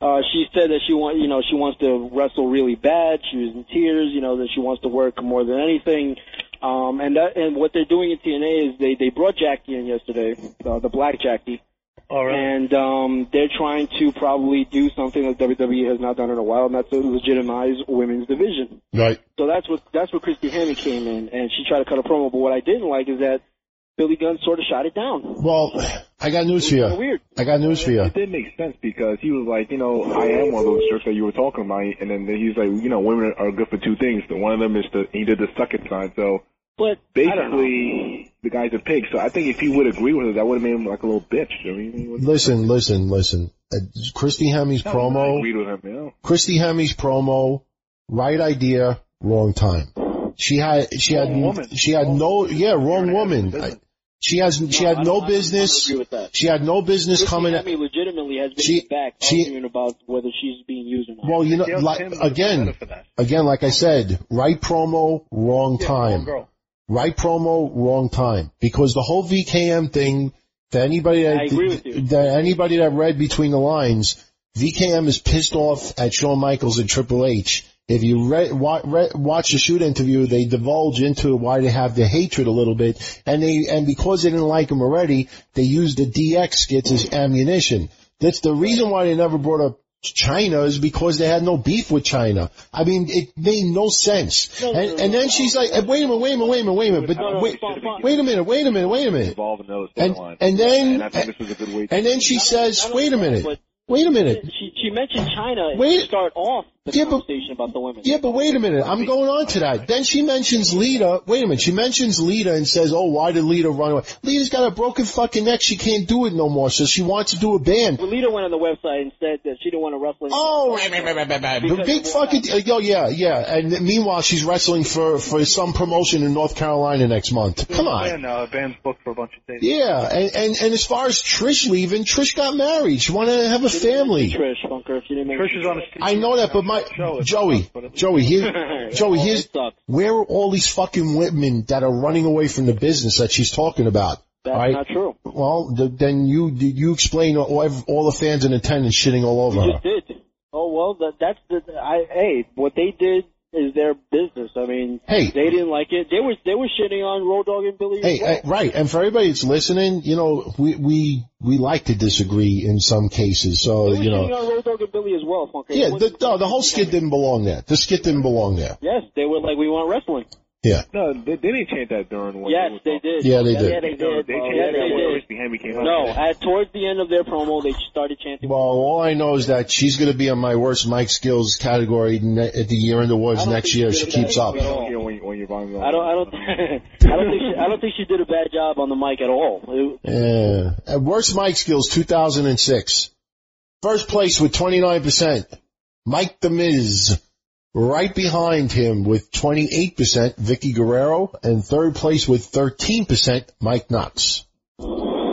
Uh, she said that she want, you know, she wants to wrestle really bad. She was in tears, you know, that she wants to work more than anything. Um, and that, and what they're doing in T N A is they, they brought Jackie in yesterday, uh, the Black Jackie. All right. And, um, they're trying to probably do something that W W E has not done in a while, and that's to legitimize women's division. Right. So that's what, that's where Christy Hemme came in, and she tried to cut a promo, but what I didn't like is that Billy Gunn sort of shot it down. Well, I got news for you. Weird. I got news for you. It did make sense because he was like, you know, I am one of those jerks that you were talking about, and then he's like, you know, women are good for two things. One of them is the he did the suck it sign. So but basically, the guy's a pig. So I think if he would agree with it, that would have made him like a little bitch. I mean, listen, listen, listen. Uh, Christy Hemme's I promo. agreed with him, you know. Christy Hemme's promo. Right idea, wrong time. She had, she had, woman. she had no, yeah, wrong woman. I, she has, she No, had I no don't- I business. don't agree with that. She had no business Christy coming. Hemme legitimately has been She- back she- arguing about whether she's being used or not. Well, you know, Gail like, Kim was again, better for that. again, like I said, right promo, wrong Yeah, time. wrong girl. Right promo, wrong time. Because the whole V K M thing, to anybody that, I agree with you. that anybody that read between the lines, V K M is pissed off at Shawn Michaels and Triple H. If you read, wa- read, watch the shoot interview, they divulge into why they have the hatred a little bit, and they, and because they didn't like him already, they used the D X skits as ammunition. That's the reason why they never brought up China is because they had no beef with China. I mean, it made no sense. No, no, and, no, no, and then no. she's like, wait a minute, wait a minute, wait a minute, wait a minute, but No, no, wait, fine, fine. wait a minute, wait a minute, wait a minute. Involved in those And, storylines. and then, and I think this was a good way. To and then she says, I don't wait a know, minute, but wait a minute. She, she mentioned China Wait. to start off the Yeah, but- conversation about the women. Yeah, but wait a minute. I'm going on to that. Then she mentions Lita. Wait a minute. She mentions Lita and says, oh, why did Lita run away? Lita's got a broken fucking neck. She can't do it no more, so she wants to do a band. Well, Lita went on the website and said that she didn't want to wrestle anymore. Oh, right, right, right, right, right. The big fucking, uh, yo, yeah, yeah. And meanwhile, she's wrestling for, for some promotion in North Carolina next month. Come on. And uh, band's booked for a bunch of days. Yeah, and, and, and as far as Trish leaving, Trish got married. She wanted to have a She didn't family. mention Trish, Funker. She didn't mention Trish is on a I know that, but my, Joey, Joey, here, Joey, here's, It sucks. where are all these fucking women that are running away from the business that she's talking about? That's Right? not true. Well, th- then you you explain all, all the fans in attendance shitting all over You her. just did. Oh well, that, that's the. I hey, what they did is their business. I mean, Hey. they didn't like it. They were they were shitting on Road Dogg and Billy. Hey, as well. uh, right, and for everybody that's listening, you know, we we we like to disagree in some cases, so they were you shitting know, on Road Dogg and Billy as well, Funker. It yeah, wasn't- the, no, the whole skit didn't belong there. The skit didn't belong there. Yes, they were like, we want wrestling. Yeah, No, they, they didn't chant that during. When Yes, they, they were did. Yeah, they did. Yeah, they No, did. they Oh, chanted yes, that they when did. Christy Hemme came out. No, at towards the end of their promo, they started chanting. well, all I know is that she's going to be on my worst Mike Skills category ne- at the year end awards I don't next think year. she She did a keeps bad up. You don't hear when, when your volume's on. I don't. I don't. I don't think. She, I don't think she did a bad job on the mic at all. It- Yeah. At worst Mike Skills, two thousand six. First place with twenty-nine percent. Mike the Miz. Right behind him with twenty-eight percent, Vicky Guerrero. And third place with thirteen percent, Mike Knox. I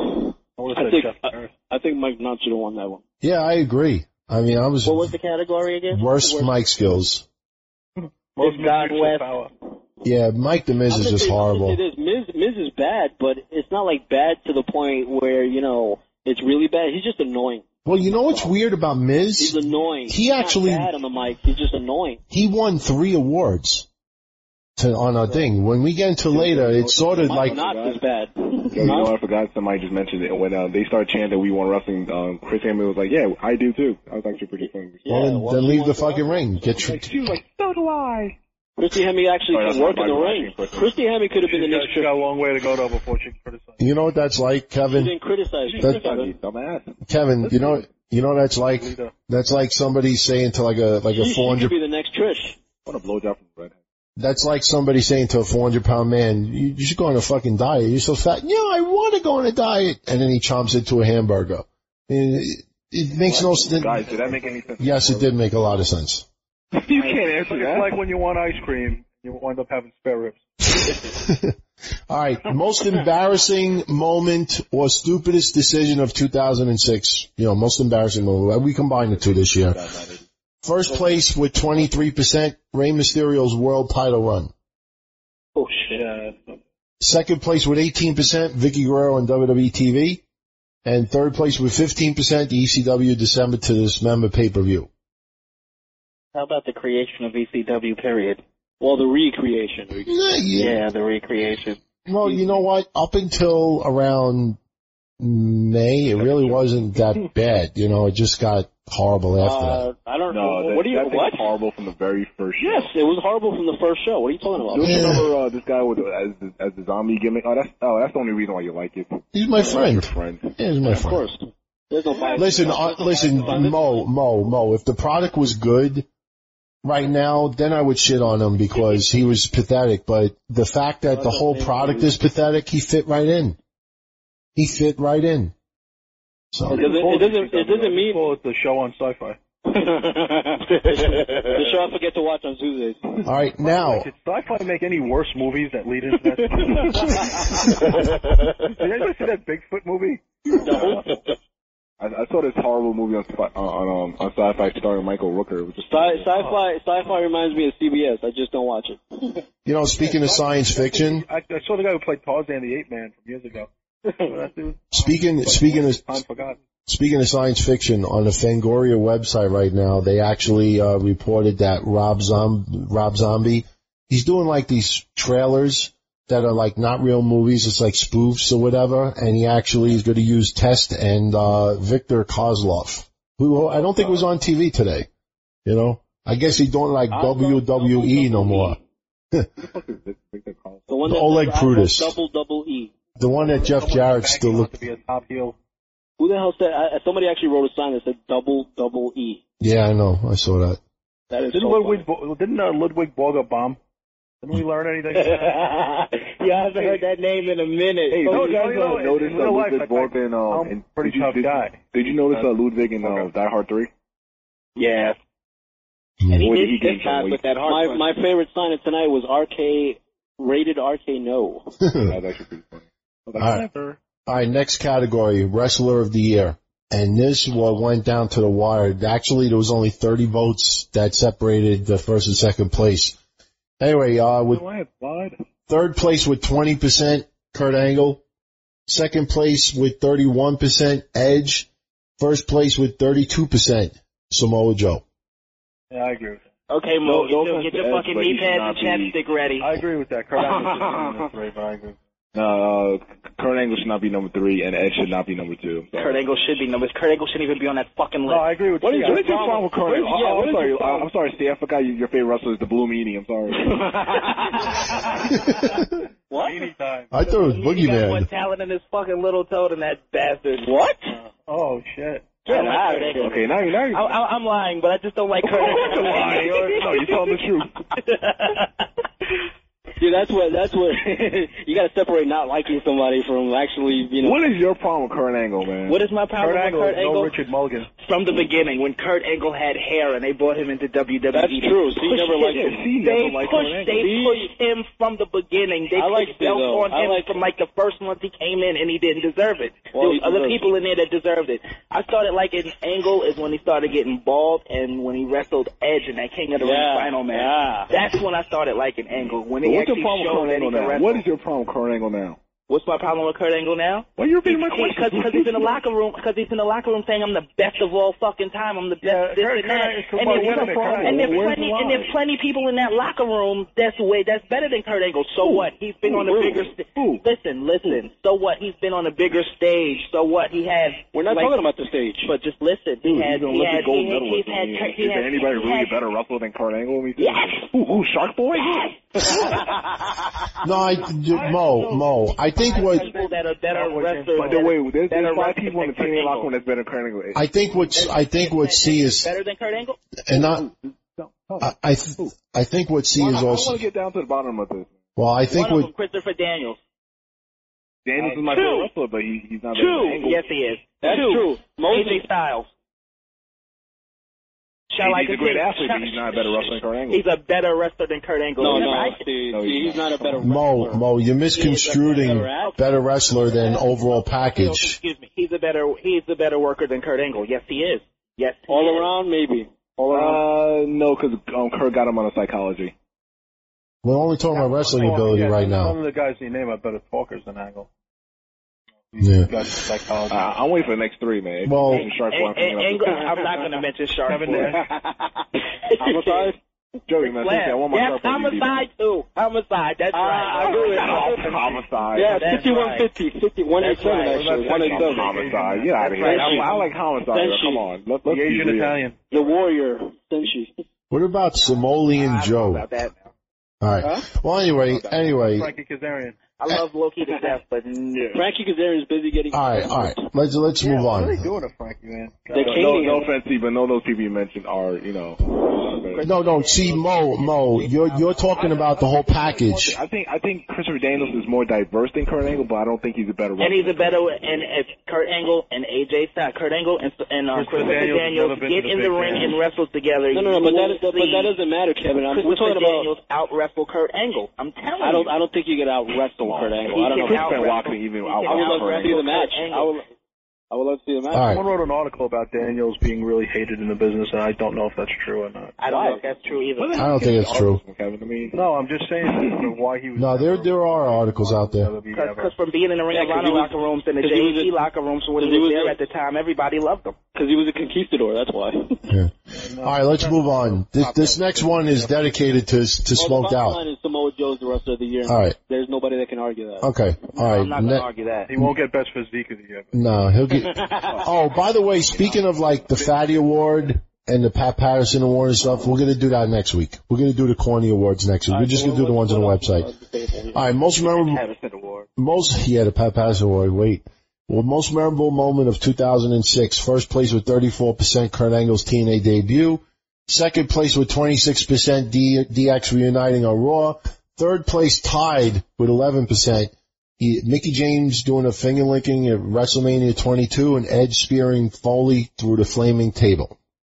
would I have think. said Jeff I, Jarrett. I think Mike Knott should have won that one. Yeah, I agree. I mean, I was What was the category again? worst Mike Skills. Most God mutual West. power. Yeah, Mike the Miz I'm is gonna just say- I'm gonna horrible. say this. Miz, Miz is bad, but it's not like bad to the point where, you know, it's really bad. He's just annoying. Well, you know what's weird about Miz? He's annoying. He He's not actually- bad on the mic. He's just annoying. He won three awards to, on our thing. When we get into later, it's sort of like, Not as bad. You know, I forgot somebody just mentioned it when uh, they started chanting "We want wrestling." Um, Chris Hemme was like, "Yeah, I do too." That was actually pretty funny. well, then, well, then he leave the wants to fucking wrestle. ring. Get tr- Like she was like, "So do I." Christy Hemme actually Oh, that's can work not in the my ring. question. Christy Hemme could have been She's the got, next she's got a Trish. long way to go, though, before she can criticize. You know what that's like, She Kevin? didn't criticize you, That- Kevin. Dumbass. Kevin, you know, you know what that's like? Lita. That's like somebody saying to like a like a She, she four could hundred. be the next Trish. What a blowjob from the redhead. That's like somebody saying to a four hundred pound man, you, "You should go on a fucking diet. You're so fat." Yeah, I want to go on a diet, and then he chomps into a hamburger. It, it makes no sense. Guys, did that make any sense? Yes, it did make a lot of sense. You can't answer It's that. like when you want ice cream, you wind up having spare ribs. All right, most embarrassing moment or stupidest decision of two thousand six. You know, most embarrassing moment. We combined the two this year. First place with twenty-three percent, Rey Mysterio's world title run. Oh, shit. Yeah. Second place with eighteen percent, Vicky Guerrero on W W E T V. And third place with fifteen percent, the E C W December to Dismember pay-per-view. How about the creation of E C W, period? Well, the recreation. Yeah, yeah. Yeah, the recreation. Well, you know what? Up until around May, it really wasn't that bad. You know, it just got horrible after Uh, that. I don't No, know. that, What do you, that thing what? was horrible from the very first show. Yes, it was horrible from the first show. What are you talking about? Don't you Yeah. remember uh, this guy with the, as the, as the zombie gimmick? Oh, that's oh, that's the only reason why you like it. He's my friend. Your friend. Yeah, he's my Of friend. course. There's no bias. Listen, uh, listen, Mo, Mo, Mo, if the product was good right now, then I would shit on him because he was pathetic. But the fact that the whole product is pathetic, he fit right in. He fit right in. So, It doesn't, it doesn't, it doesn't mean Well, it's the show on Sci-Fi. the show I forget to watch on Tuesdays. all right, now, Did Sci-Fi make any worse movies that lead into that? Did anybody see that Bigfoot movie? No. I, I saw this horrible movie on Sci- on um, on Sci-Fi starring Michael Rooker. It was just Sci- sci-fi, sci-fi reminds me of C B S. I just don't watch it. you know, speaking of science fiction, I, I saw the guy who played Tarzan the Ape Man from years ago. Remember that dude? speaking, speaking of, Time forgotten. Speaking of science fiction, on the Fangoria website right now, they actually uh, reported that Rob, Zom- Rob Zombie, he's doing like these trailers that are like not real movies, it's like spoofs or whatever, and he actually is going to use Test and uh, Victor Kozlov, who I don't think was on T V today. You know, I guess he's doing like W W E no more. The one that Oleg says, I Prudis. love Double double E. The one that Jeff Jarrett still Banging on looked. to be a top heel. Who the hell said? I, somebody actually wrote a sign that said Double double E. Yeah, I know, I saw that. That is Didn't so Ludwig Bo- didn't uh, Ludwig Borga bomb? Didn't we learn anything? Yeah, I haven't heard that name in a minute. Hey, No, did you no, guys no, uh, in notice real uh, life, Ludwig I- Borg in, uh, I'm in, a pretty did you, tough did, guy. Did you notice uh, Ludwig in uh, Okay. Die Hard three? Yeah. And he Boy, did did he gain kick some ass weight. with that hard My punch. my favorite sign of tonight was R K rated R K no. That was actually pretty funny. I was like, All right. never. All right, next category, Wrestler of the Year. And this what went down to the wire. Actually, there was only thirty votes that separated the first and second place. Anyway, uh, with third place with twenty percent, Kurt Angle. Second place with thirty-one percent, Edge. First place with thirty-two percent, Samoa Joe. Yeah, I agree with that. Okay, Mo, No, no get, offense get to your Edge, fucking but knee he should pads not and be- chapstick ready. I agree with that. Kurt Angle should be in this race, but I agree. No, uh, Kurt Angle should not be number three, and Edge should not be number two. So. Kurt Angle should be numbers. Kurt Angle shouldn't even be on that fucking No, list. I agree with What you. is, what is your problem with Kurt What is- Angle? yeah, Oh, what I'm is sorry. your problem? I'm sorry, Steve. I forgot you, your favorite wrestler is the Blue Meanie. I'm sorry. What? Anytime. I thought it was He got more Boogeyman. talent in his fucking little toe than that bastard. What? Oh, shit. Get Get out Kurt of Angle. Okay, now you now you. I, I, I'm lying, but I just don't like Kurt Angle. You're lying. No, you're telling the truth. Dude, that's what that's what you got to separate not liking somebody from actually, you know. What is your problem with Kurt Angle, man? What is my problem Kurt with Angle Kurt is no Angle? Richard Mulligan. From the beginning, when Kurt Angle had hair and they brought him into W W E. That's true. See, Pushed never him. liked him. See, They never liked pushed, Kurt Angle. they See? pushed him from the beginning. They I put liked it, belts though. on I him liked from like the first month he came in, and he didn't deserve it. Well, there was he other deserved people in there that deserved it. I started liking Angle is when he started getting bald and when he wrestled Edge in that King of the Ring Yeah, final match. yeah. That's when I started liking Angle. When But he what's your actually problem with showed Kurt that he Angle could now? wrestle. What is your problem with Kurt Angle now? What's my problem with Kurt Angle now? Well, you're repeating my Because question. he's in the locker room. Because he's in the locker room saying I'm the best of all fucking time. I'm the best. Yeah, this Kurt- and that. Kurt- And Kurt- there's, wait a minute, Kurt and there's Where's plenty. the And there's line? plenty people in that locker room. That's way. That's better than Kurt Angle. So what? He's been Who? on a Who? bigger. St- Who? Listen, listen. So what? He's been on a bigger stage. So what? He has. We're not like, talking about the stage. But just listen. He Dude, has. he's an He Olympic has. gold He, medalist. he's I had. mean, He is has. there anybody he really has, a better wrestler than Kurt Angle? Let me see. Yes. Who, who, Shark Boy? No, I, Mo, Mo, I think what, People that are better By wrestlers. By the way, there's, better there's five wrestlers people in the than Kurt T N A locker Angle. room that's better than Kurt Angle. I think what, I think what C is, Better than Kurt Angle? and not, I, I, th- I think what C Well, is I, I also, want to get down to the bottom of this. well, I think One of them, what, Christopher Daniels. Daniels is my Two. favorite wrestler, but he, he's not better Two. than Angle. Yes, he is. That's Two. true. A Moses, J Styles. Shall I he's a great continue? athlete, but he's not a better wrestler than Kurt Angle. He's a better wrestler than Kurt Angle. no, no, Right? see, No, see, he's he's not a better Mo, wrestler. Mo, you're misconstruing better wrestler than overall package. Excuse me. He's a better. He's a better worker than Kurt Angle. Yes, he is. Yes. he All is. around, maybe. All around. Uh, no, because um, Kurt got him on a psychology. We're only talking about wrestling ability Yeah, right None now. of the guys you name are better talkers than Angle. Yeah. Got psychology. Uh, I'm waiting for the next three, man. Well- Mention Shark Boy, I'm And, thinking and, of- and, I'm not going to mention Shark Kevin Boy. Homicide? Joey, man, thank you. I want my Yes, Shark Boy D V D. homicide too. Homicide. That's Ah, right. I agree with Oh, Homicide. Yeah, That's fifty-one fifty, fifty, one eighty-seven right. actually, What one about eighty-seven. Homicide. Get out of here. That's I, right. I like Homicide. Then Bro. she- Come on. Let, The let's be Asian real. Italian. The Warrior, Senshi. What about Simoleon I don't know Joe? about that. All right. Huh? Well, anyway, anyway. Frankie Kazarian. I love Loki to death, but no. Frankie Kazarian is busy getting. All right, all right. Let's let's move What are they on. doing to Frankie, man? They're No, caning no him. offense, Steve, but none of those people you mentioned are, you know. uh, No, no. See, Mo, Mo, you're you're talking about the whole package. I think I think Christopher Daniels is more diverse than Kurt Angle, but I don't think he's a better. And he's a better, and if Kurt Angle and A J Styles, Kurt Angle and, and uh, Christopher Christopher Daniels Daniels never been get to the in the big ring dance. and wrestle together. No, no, no, but you that, will is, but that see doesn't matter, Kevin. I'm, we're Christopher talking about. Daniels out wrestle Kurt Angle. I'm telling I don't. you. I don't think you get out wrestle Kurt Angle. I don't know. Chris out- Benoit can even out I would love Kurt to see Angle. the match. I would. I would love to see the match. All right. Someone wrote an article about Daniels being really hated in the business, and I don't know if that's true or not. I don't know if that's true either. I don't think it's true. Kevin, I mean, No, I'm just saying I don't know why he was. No, there there are articles out there. Because from being in the Ring Yeah, of 'cause Honor he was- locker rooms and the 'cause he was J V P a- locker rooms when he 'cause he was was there a- at the time, everybody loved him. Because he was a conquistador. That's why. Yeah. All right, let's move on. This this next one is dedicated to to Well, Smoked the bottom Out. line is Samoa Joe's the wrestler of the year. All right. There's nobody that can argue that. Okay. All right. I'm not going Ne- to argue that. He won't get best physique of the year. no, he'll get. Oh, by the way, speaking of like the Fatty Award and the Pat Patterson Award and stuff, we're gonna do that next week. We're gonna do the corny awards next week. We're just gonna do the ones on the website. All right. Most memorable. Patterson Award. Most yeah, the Pat Patterson Award. Wait. Well, most memorable moment of two thousand six. First place with thirty-four percent Kurt Angle's T N A debut. Second place with twenty-six percent D- DX reuniting on Raw. Third place tied with eleven percent. He, Mickey James doing a finger licking at WrestleMania twenty-two and Edge spearing Foley through the flaming table.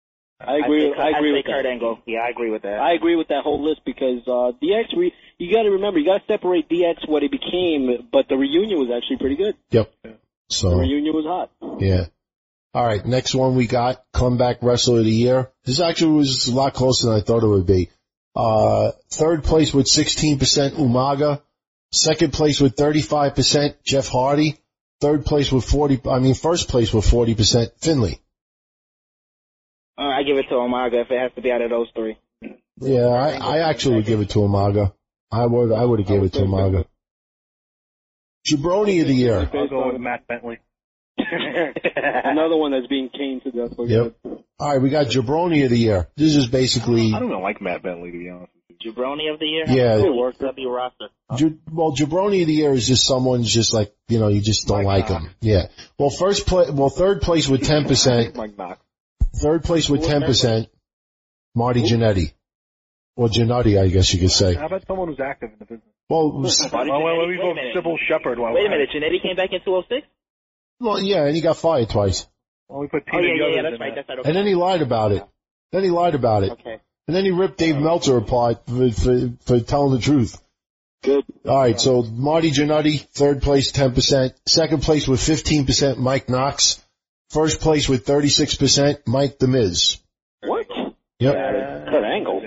I agree. say- I agree say with Kurt that. Angle. Yeah, I agree with that. I agree with that whole list because uh, D X. Re- you got to remember, you got to separate D X what he became, but the reunion was actually pretty good. Yep. The So, reunion was hot. yeah. All right, next one we got, Comeback Wrestler of the Year. This actually was a lot closer than I thought it would be. Uh, third place with sixteen percent Umaga. Second place with thirty-five percent Jeff Hardy. Third place with forty, I mean first place with forty percent Finley. Uh, I give it to Umaga if it has to be out of those three. Yeah, I, I actually would give it to Umaga. I would, I would have gave it to Umaga. Jabroni of the Year. I'll go with Matt Bentley. Another one that's being caned to death. Yep. All right, we got Jabroni of the Year. This is basically, I don't even like Matt Bentley, to be honest with you. Jabroni of the year? Yeah. Good work. W roster. J- well, Jabroni of the Year is just someone's just like, you know, you just don't like him. Yeah. Well, first place, well, third place with ten percent. Mike Knox. Third place with ten percent, Marty Jannetty. Or Jannetty, I guess you could say. How about someone who's active in the business? Well, it was- Well, well, let me Wait a vote minute. Sybil Shepherd. While Wait we're a minute. Janetti came back in two oh six? well, yeah, and he got fired twice. Well, we put Oh, Tina yeah, yeah, yeah. Yothers That's in right. that. That's right. Okay. And then he lied about it. Then he lied about it. Okay. And then he ripped Dave Meltzer apart for, for, for telling the truth. Good. All right, so Marty Jannetty, third place, ten percent. Second place with fifteen percent, Mike Knox. First place with thirty-six percent, Mike The Miz. What? Yep. Kurt Angle.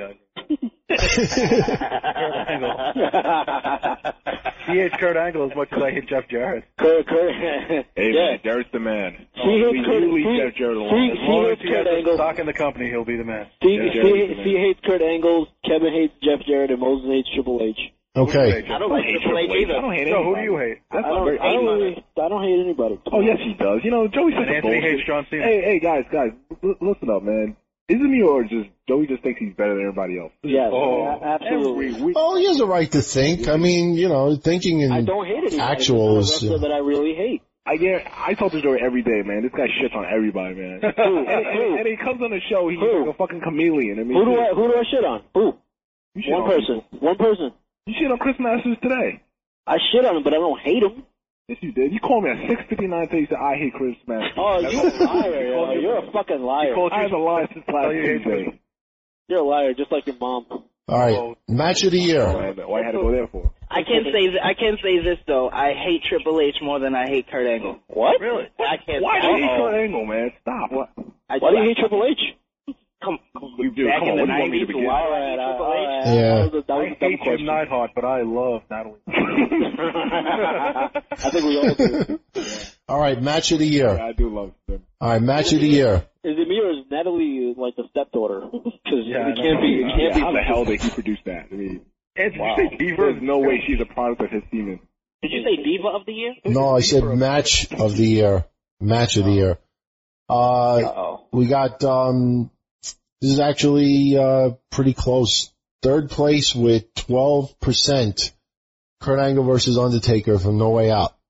He hates Kurt Angle as much as I hate Jeff Jarrett. Kurt, Kurt. Hey, yeah. man, Jarrett's the man. He Oh, hates we- Kurt. you leave he- Jeff Jarrett alone. he- As he long as hates he Kurt has the Angle. stock in the company, he'll be the man. Steve, Yeah, Steve, Jarrett's the man. Steve hates Kurt Angle. Kevin hates Jeff Jarrett, and Moses hates Triple H. Okay. I don't like Triple H either. I don't hate So who anybody. do you hate? I don't. I don't really. I don't hate anybody. Oh, yes, he does. You know, Joey's such And a Anthony bullshit. hates John Cena. Hey, hey, guys, guys, l- listen up, man. Is it me or just Joey just thinks he's better than everybody else? Yes, Oh. a- absolutely. Every week. Oh, he has a right to think. I mean, you know, thinking in I don't hate anybody. actual There's is, not a wrestler that I really hate. I get. I talk to Joey every day, man. This guy shits on everybody, man. and, Who? and, and he comes on the show, he's Who? like a fucking chameleon. I mean, Who do I? Who do I shit on? Who? you shit One on person. One person. You shit on Chris Masters today. I shit on him, but I don't hate him. Yes, you did. You called me at six fifty-nine today. You said I hate Chris Masters. Oh, you a liar! yo. You're a fucking liar. called I haven't lied since last Oh, you hate Tuesday. You're a liar, just like your mom. all right. Match of the Oh, year. man, why you had to go there for? I can say th- I can say this though. I hate Triple H more than I hate Kurt Angle. What? Really? I can't. Why do you hate Uh-oh. Kurt Angle, man? Stop. What? I Why do you hate Triple H? Come, You do. back Come in on, the what do you want me to nineties, begin? why All do I right, hate all Triple H? right. Yeah. That was a, that was I a dumb hate Jim question. Neidhart, but I love Natalie. I think we all do. All right, match of the year. Yeah, I do love them. All right, match of the year. Is it me or is Natalie like the stepdaughter? Because Yeah, it can't be. It can't Yeah, be. how the hell did he produce that? I mean, And did wow. you say Beaver? There's no way she's a product of his semen. Did you say Diva of the Year? No, I said match of the year. Match of the year. Uh, Uh-oh. we got, um, this is actually, uh, pretty close. Third place with twelve percent. Kurt Angle versus Undertaker from No Way Out.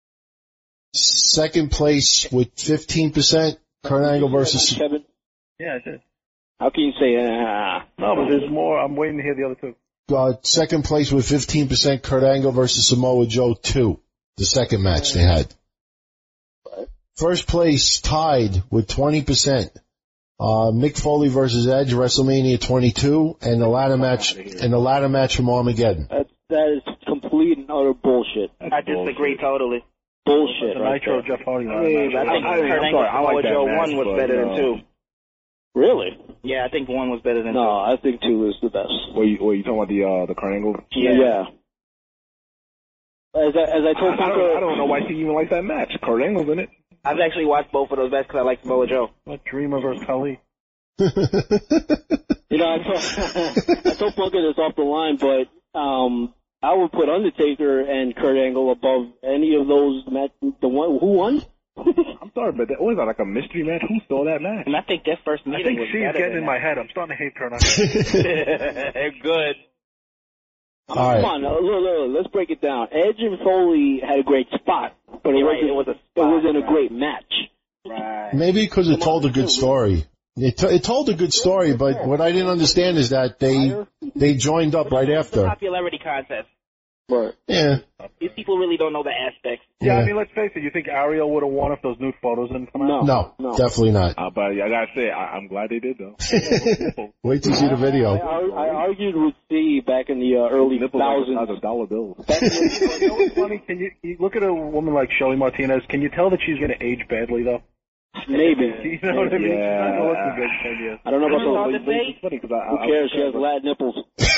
Second place with fifteen percent. Kurt Angle versus, Kevin. Yeah, I did. How can you say ah? No, but there's more. I'm waiting to hear the other two. uh, second place with fifteen percent. Kurt Angle versus Samoa Joe two. The second match they had. First place tied with twenty percent. Uh, Mick Foley versus Edge, WrestleMania twenty-two, and the ladder match, and the ladder match from Armageddon. That's, that is complete and utter bullshit. I disagree totally. Bullshit. The Right Nitro there. Jeff Hardy I, line. mean, I think I- Kurt I'm Angle sorry, I like Samoa that Joe match, one was but, better uh, than two. Really? Yeah, I think one was better than No, two. I think two is the best. What you, what you talking about the uh, the Kurt Angle? Yeah. yeah. As I, as I I, told I, don't, Funko, I don't know why she even likes that match. Kurt Angle's in it. I've actually watched both of those best because I like Samoa Joe. What Dreamer versus Khali? you know, I told, I told Funko this off the line, but um, I would put Undertaker and Kurt Angle above any of those match. The one who won? I'm sorry, but that was that like a mystery match? Who saw that match? And I think their first I meeting think was she's better getting than in my that. head. I'm starting to hate Kurt Angle. Good. All Come right. on, uh, look, look, let's break it down. Edge and Foley had a great spot, but it You're right, wasn't. it was a it spot, wasn't a right. great match. Right. Maybe because it told a good story. It, t- it told a good story, but what I didn't understand is that they they joined up right It's a after. popularity contest. Right. Yeah. These people really don't know the aspects. Yeah, Yeah. I mean, let's face it. You think Ariel would have won if those nude photos didn't come out? No. No, No. definitely not. Uh, but I gotta say, I, I'm glad they did though. Wait till you see the I, video. I argued with C back in the uh, early Nipples thousands. like a dollar bill. You know what's funny? Can you, you look at a woman like Shelly Martinez? Can you tell that she's going to age badly, though? Maybe. You know what I mean? Yeah. She's not going to look too good in ten years. I don't know What's about on the. the face? It's funny because I, Who I, cares? I She has lad nipples.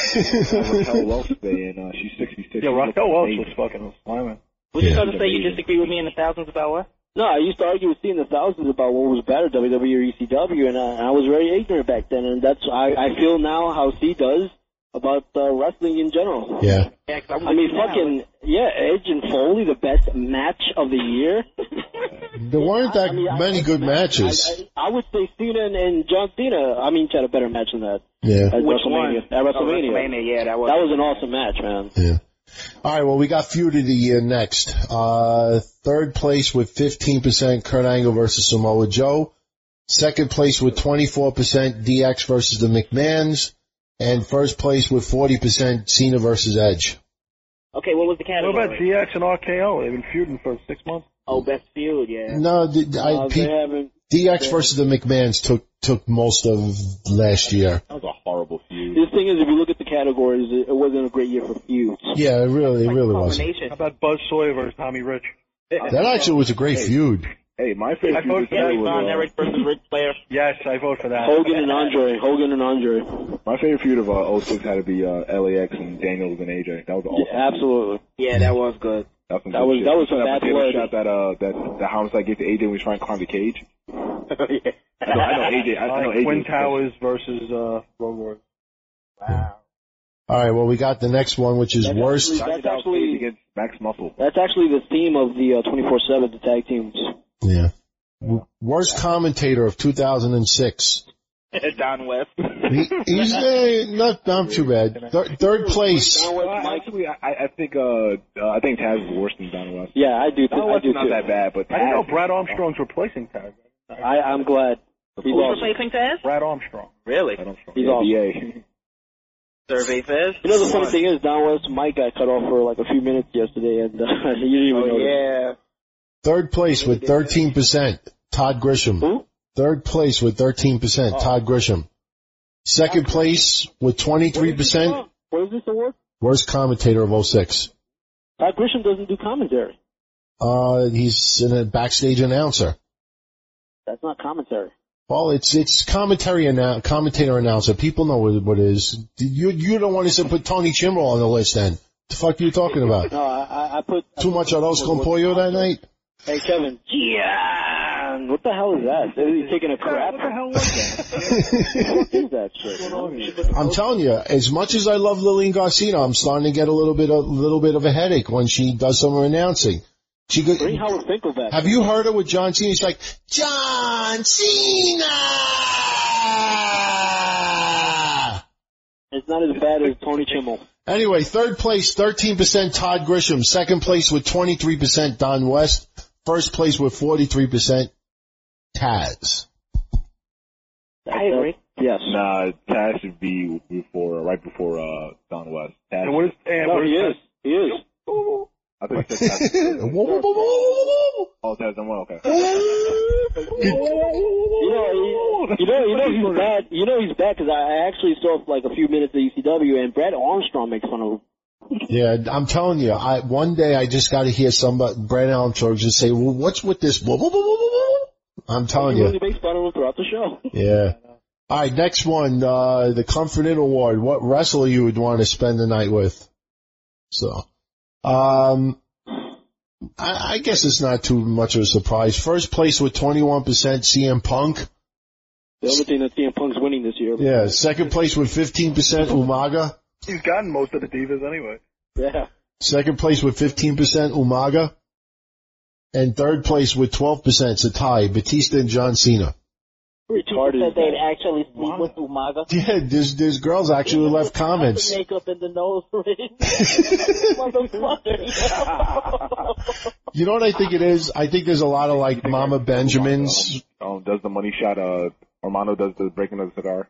Raquel Welch today, and uh, she's sixty-six. Yeah, She looks Raquel Welch was amazing. fucking slamming. Was you Yeah. going to say you disagree with me in the thousands about what? No, I used to argue with C in the thousands about what was better, W W E or E C W, and I, I was very ignorant back then, and that's I, I feel now how C does about uh, wrestling in general. Yeah. Yeah, 'cause I'm I mean, with you now. fucking, yeah, Edge and Foley, the best match of the year. There weren't that I mean, I- many good matches. I, I, I would say Cena and, and John Cena, I mean, had a better match than that. Yeah. At Which WrestleMania. one? At Oh, WrestleMania. WrestleMania, yeah, that was. That was an awesome match, man. Yeah. All right, well, we got feud of the year next. Uh, third place with fifteen percent, Kurt Angle versus Samoa Joe. Second place with twenty-four percent, D X versus the McMahons. And first place with forty percent, Cena versus Edge. Okay, what was the What category? about D X and R K O? They've been feuding for six months. Oh, best feud, yeah. No, the- I, Uh, P- they haven't. D X versus the McMahons took took most of last year. That was a horrible feud. The thing is, if you look at the categories, it, it wasn't a great year for feuds. Yeah, it really, it Like really wasn't. combination. How about Buzz Sawyer versus Tommy Rich? That actually was a great feud. Hey, my favorite I feud voted this for year Gary was, Von uh, Erich versus Ric Flair. Yes, I vote for that. Hogan and Andre. Hogan and Andre. my favorite feud of uh, oh six had to be uh, L A X and Daniels and A J. That was awesome. Yeah, absolutely. Yeah, that was good. That was, some That good was- shit. that was You saw some bad potato blood. shot that uh that the homicide gave to A J when he was trying to climb the cage. yeah. I know, I know A J. I, I know Like A J. Twin was- Towers versus uh, Road Warriors. Wow. All right, well, we got the next one, which is That's worst. actually- Johnny That's Dallas actually- Cage against Max Muscle. That's actually the theme of the uh, twenty-four seven, the tag teams. Yeah. W- Worst commentator of two thousand six. Don West. He, he's uh, not not too bad. Third, third place. Don Well, West, Mike. actually, I, I think uh, uh I think Taz is worse than Don West. Yeah, I do. Too. Don I West do is not too. that bad, but I didn't know Taz. Brad Armstrong's replacing Taz. I, I'm glad. He's Who's awesome. replacing Taz? Brad Armstrong. Really? I don't know. He's Yeah, awesome. B A. Survey says. You know, the funny thing is, Don West, Mike got cut off for like a few minutes yesterday, and uh, you didn't even Oh, know. yeah. Third place with thirteen percent, Todd Grisham. Who? Third place with thirteen percent, Todd Grisham. Second place with twenty-three percent, What is this award? worst commentator of oh six. Todd Grisham doesn't do commentary. Uh, he's a backstage announcer. That's not commentary. Well, it's it's commentary annou- commentator announcer. People know what, what it is. You you don't want to say put Tony Chimero on the list then. The fuck are you talking about? No, I, I- I put Too much arroz con pollo that night? Hey, Kevin. Yeah. What the hell is that? Is he taking a crap? What the hell was that? What is that shit? I'm telling you, as much as I love Lillian Garcia, I'm starting to get a little bit, a little bit of a headache when she does some announcing. She go, Bring Howard Finkel back. have you heard her with John Cena? She's like, John Cena! It's not as bad as Tony Chimmel. Anyway, third place, thirteen percent Todd Grisham. Second place with twenty-three percent Don West. First place with forty-three percent Taz. I agree. Yes. Nah, Taz should be before, right before uh, Don West. Taz. And what is, and No, what he is is. He is. I thought you said Taz. Whoa, whoa, whoa, whoa. Oh, Taz, I'm well, okay. You know, he, you know, you know he's bad. You know he's bad because I actually saw like a few minutes of E C W, and Brad Armstrong makes fun of him. Yeah, I'm telling you, I one day I just got to hear somebody, Brad Armstrong, just say, well, what's with this? Whoa, whoa, whoa, whoa, whoa. I'm telling He you. really makes fun of him throughout the show. Yeah. All right, next one, uh, the Comfort Inn Award. What wrestler you would want to spend the night with? So, um, I, I guess it's not too much of a surprise. First place with twenty-one percent C M Punk. The only thing that C M Punk's winning this year. Yeah. Second place with fifteen percent Umaga. He's gotten most of the divas anyway. Yeah. Second place with fifteen percent Umaga. And third place with twelve percent, it's a tie, Batista and John Cena. Retarded. Said they'd actually sleep with Umaga. Yeah, there's, there's girls actually left comments. The makeup in the nose ring. Motherfucker. You know what I think it is? I think there's a lot of like Mama Benjamins. Um, does the money shot, uh, Armando does the breaking of the cigar.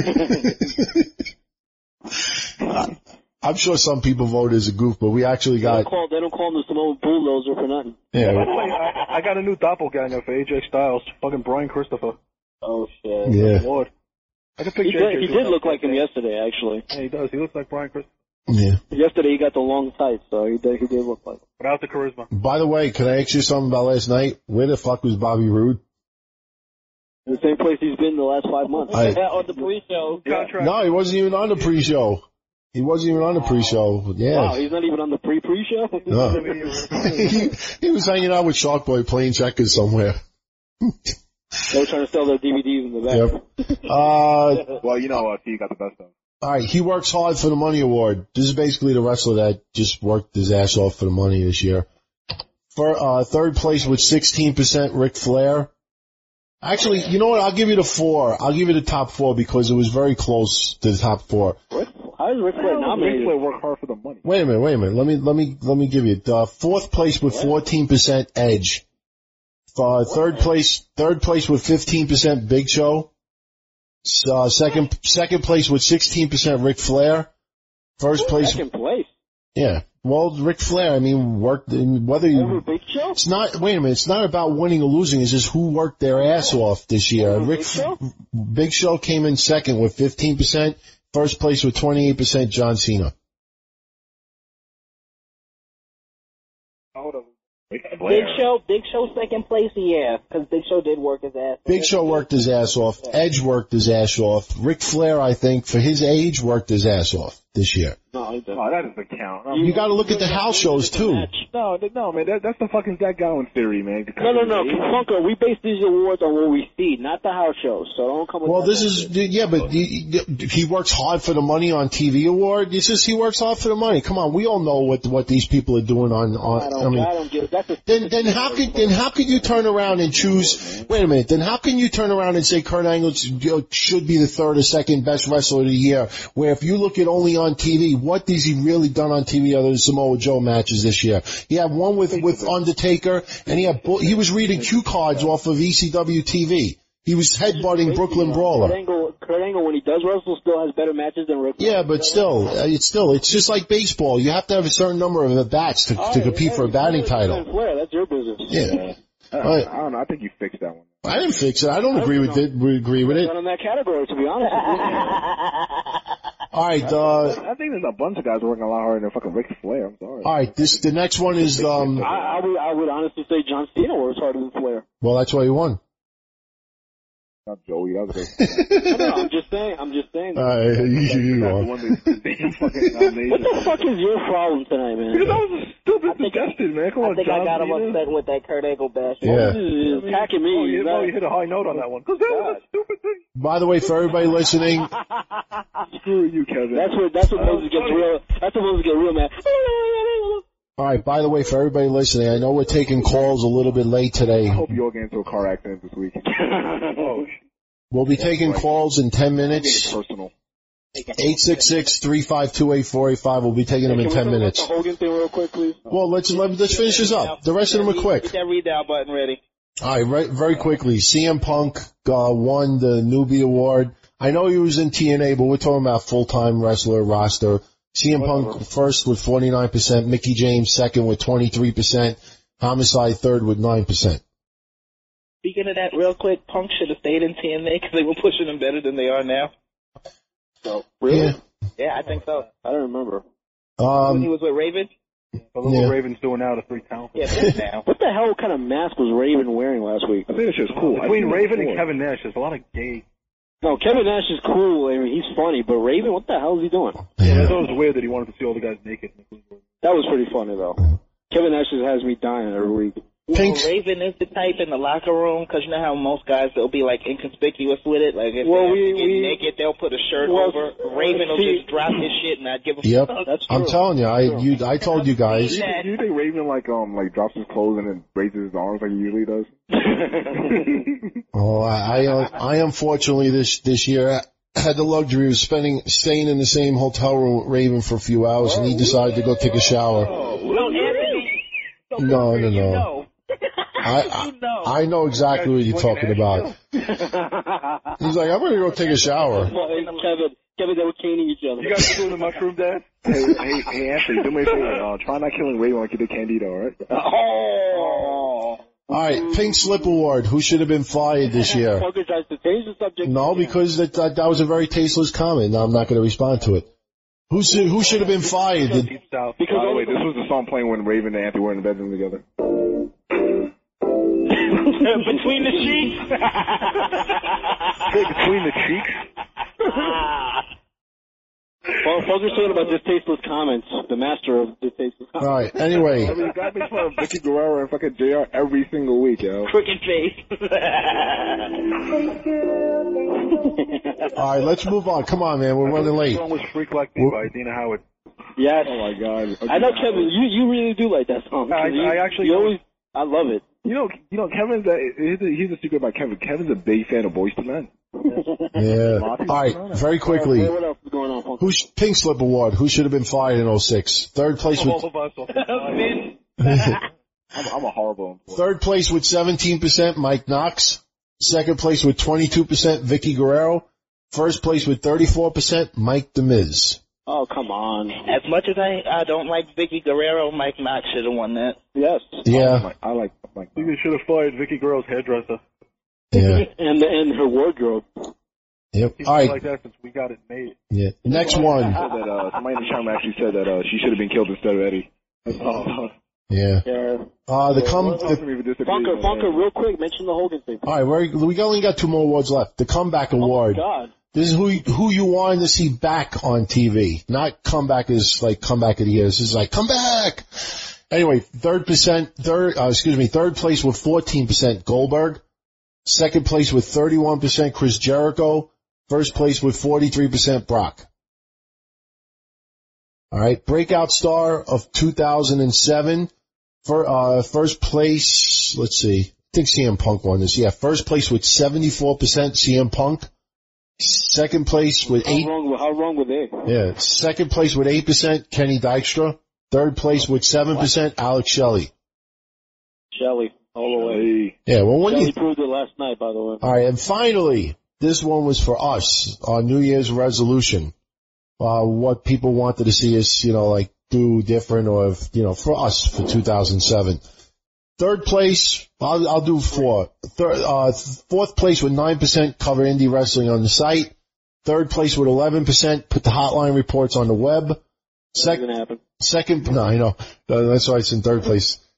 I'm sure some people vote as a goof, but we actually They got, don't call, they don't call him the Samoan bulldozer for nothing. yeah. By the way, I, I got a new doppelganger for A J Styles. Fucking Brian Christopher. Oh shit. Yeah. Lord. I can He picture did, A J he doing did look that. like him yesterday, actually. Yeah, he does. He looks like Brian Christopher. Yeah. Yesterday he got the long tights, so he did, he did look like him. Without the charisma. By the way, can I ask you something about last night? Where the fuck was Bobby Roode? The same place he's been the last five months. I- Yeah, on the pre-show. Contract. No, he wasn't even on the pre-show. He wasn't even on the pre-show. Yeah. Wow, he's not even on the pre-pre-show? No. he, he was hanging out with Shark Boy playing checkers somewhere. They were trying to sell their D V Ds in the back. Yep. Uh, Well, you know, uh, T got the best of. all right, he works hard for the money award. This is basically the wrestler that just worked his ass off for the money this year. For uh, third place with sixteen percent, Ric Flair. Actually, you know what? I'll give you the four. I'll give you the top four because it was very close to the top four. Rick, how is Ric Flair Ric nominated? Flair work hard for the money. Wait a minute, wait a minute. Let me let me let me give you the fourth place with fourteen percent Edge. Uh, third place, third place with fifteen percent Big Show. Uh, second second place with sixteen percent Ric Flair. First place, Second place. yeah. Well, Ric Flair, I mean, worked whether Over you. Big Show? It's not. Wait a minute. It's not about winning or losing. It's just who worked their ass off this year. Over Ric Big Show? Big Show came in second with fifteen percent. First place with twenty-eight percent John Cena. Hold on. Ric Big Flair. Show, Big Show second place, yeah, because Big Show did work his ass. Big Show worked his ass off. Edge worked his ass off. Ric Flair, I think, for his age, worked his ass off this year. No, he doesn't. Oh, that doesn't count. I You got to look at the house shows too. No, th- no, man, that, that's the fucking Zach Gowen theory, man. No, no, no, Funko, we base these awards on what we see, not the house shows, so don't come with Well, that this is bullshit. yeah, but he, he works hard for the money on T V award. It's just he works hard for the money. Come on, we all know what what these people are doing on on. I I don't, mean, I don't get it. That's a then then how could then how could you turn around and choose? Wait a minute. Then how can you turn around and say Kurt Angle should be the third or second best wrestler of the year? Where if you look at only on T V, what has he really done on T V other than Samoa Joe matches this year? He had one with with Undertaker, and he had he was reading cue cards off of E C W T V. He was headbutting Brooklyn Kurt Brawler. Angle, Kurt Angle, when he does wrestle, still has better matches than Ric Flair. Yeah, but still, uh, it's still, it's just like baseball. You have to have a certain number of at bats to, to compete for a batting title. Flair, that's your business. Yeah. I, Right. I don't know. I think you fixed that one. I didn't fix it. I don't agree with it. We agree with it. Not in that category, to be honest. All right, uh, I think there's a bunch of guys working a lot harder than fucking Ric Flair. I'm sorry. all right. This the next one is um. I, I would, I would honestly say John Cena works harder than Flair. Well, that's why he won. Not Joey, that was it. No, I'm just saying, I'm just saying. All right, you, you That's are. the one that damn fucking nomination. What the fuck is your problem tonight, man? Because that was a stupid suggestion, man. Come I on, think John I got him Cena. upset with that Kurt Angle bash. Yeah. He's attacking me. Oh, you, He's oh, not- you hit a high note on that one. Because that was a stupid thing. By the way, for everybody listening, Screw you, Kevin. That's what that's what Moses gets real. That's what Moses get real mad. all right, by the way, for everybody listening, I know we're taking calls a little bit late today. I hope you all get into a car accident this week. Oh, shit. We'll be taking calls in ten It's minutes. personal. eight six six, three five two, eight four eight five. We'll be taking them in ten minutes. The Hogan thing real quick, please. Well, let's let, let's finish this up. The rest of them are quick. Get that read down button ready. All right, right, very quickly. C M Punk uh, won the Newbie Award. I know he was in T N A, but we're talking about full-time wrestler roster. C M Punk first with forty-nine percent, Mickey James second with twenty-three percent, Homicide third with nine percent. Speaking of that, real quick, Punk should have stayed in T N A because they were pushing him better than they are now. So, really? Yeah. Yeah, I think so. I don't remember. when he Um, was with Raven? The little Yeah. Raven's doing now, the three talent. Yeah, that's now. What the hell kind of mask was Raven wearing last week? I think it's just cool. I've Between seen it Raven and before. Kevin Nash, there's a lot of gay. No, Kevin Nash is cool. I mean, he's funny, but Raven, what the hell is he doing? Yeah, I yeah. thought it was weird that he wanted to see all the guys naked. That was pretty funny though. Kevin Nash just has me dying every week. Pink. Well, Raven is the type in the locker room, because you know how most guys, they'll be, like, inconspicuous with it. Like, if Well, they we- have to get we- naked, they'll put a shirt Well, over. Raven will see- just drop his shit and not give a Yep. fuck. That's true. I'm telling you, I you I told you guys. Do you, do you think Raven like um like drops his clothes and then raises his arms like he usually does? Oh, I I, uh, I unfortunately this this year had the luxury of spending staying in the same hotel room with Raven for a few hours, and he decided to go take a shower. No, Anthony. No, no, You no. know. I You know. I, I know exactly what you're talking about. He's like, I'm gonna go take a shower. Well, hey, Kevin, Kevin, they were caning each other. You guys doing the mushroom dance? hey, hey, hey, Anthony, do me a favor. Uh, try not killing Raven like you did Candido, all right? Oh. All right, Pink Slip Award. Who should have been fired this year? Parker tries to change the subject. No, because that that, that was a very tasteless comment. Now I'm not going to respond to it. Who should who should have been fired? Did- Deep South. Because By the all way, this was the song playing when Raven and Anthony were in the bedroom together. Between the sheets. Hey, between the cheeks? Well, Parker's talking about distasteful comments. The master of distasteful All comments. right. Anyway, I mean, you got makes fun of Vicky Guerrero and fucking J R every single week, yo. Crooked face. all right. Let's move on. Come on, man. We're running The late. song was Freak Like Me by Dina Howard. Yes. Oh my god. I know, Kevin. You you really do like that song. I- You- I actually You know- always. I love it. You know, you know, Kevin's a, here's a, here's a secret about Kevin. Kevin's a big fan of Boyz two Men. Yeah. All right. Very quickly. What else is going on, Parker? Who's Pink Slip Award? Who should have been fired in oh six? Third place All with of us. all- Vin. I'm, I'm a horrible employee. third place with seventeen percent. Mike Knox. Second place with twenty-two percent. Vicky Guerrero. First place with thirty-four percent. Mike The Miz. Oh, come on. As much as I, I don't like Vicky Guerrero, Mike Knox should have won that. Yes. Yeah. Like, I like, like, You should have fired Vicky Guerrero's hairdresser. Yeah. And and her wardrobe. Yep. He's All right. like that since we got it made. Yeah. Next one. said that, uh, somebody in the chat actually said that, uh, she should have been killed instead of Eddie. Oh. Yeah. Yeah. Uh, the come. Well, The, some people disagree, Funker, but, Funker, uh, real quick, mention the Hogan thing. all right. We're, we only got two more awards left. The comeback award. God. This is who who you want to see back on T V. Not comeback is like comeback of the year. This is like come back. Anyway, third percent, third, uh, excuse me, third place with fourteen percent Goldberg. Second place with thirty-one percent Chris Jericho. First place with forty-three percent Brock. All right, breakout star of two thousand seven. For uh, first place, let's see. I think C M Punk won this. Yeah, first place with seventy-four percent C M Punk. Second place with How eight. wrong, how wrong were they? Yeah, second place with eight percent Kenny Dykstra. Third place with seven percent Alex Shelley. Shelley, all the way. Yeah, well, when Shelley you, proved it last night, by the way. all right, and finally, this one was for us, our New Year's resolution. Uh, what people wanted to see us, you know, like do different, or if, you know, for us for two thousand seven. Third place, I'll, I'll do four. Third, uh, fourth place with nine percent cover indie wrestling on the site. Third place with eleven percent put the hotline reports on the web. That's Second, gonna happen. second, no, I know. Uh, That's why it's in third place.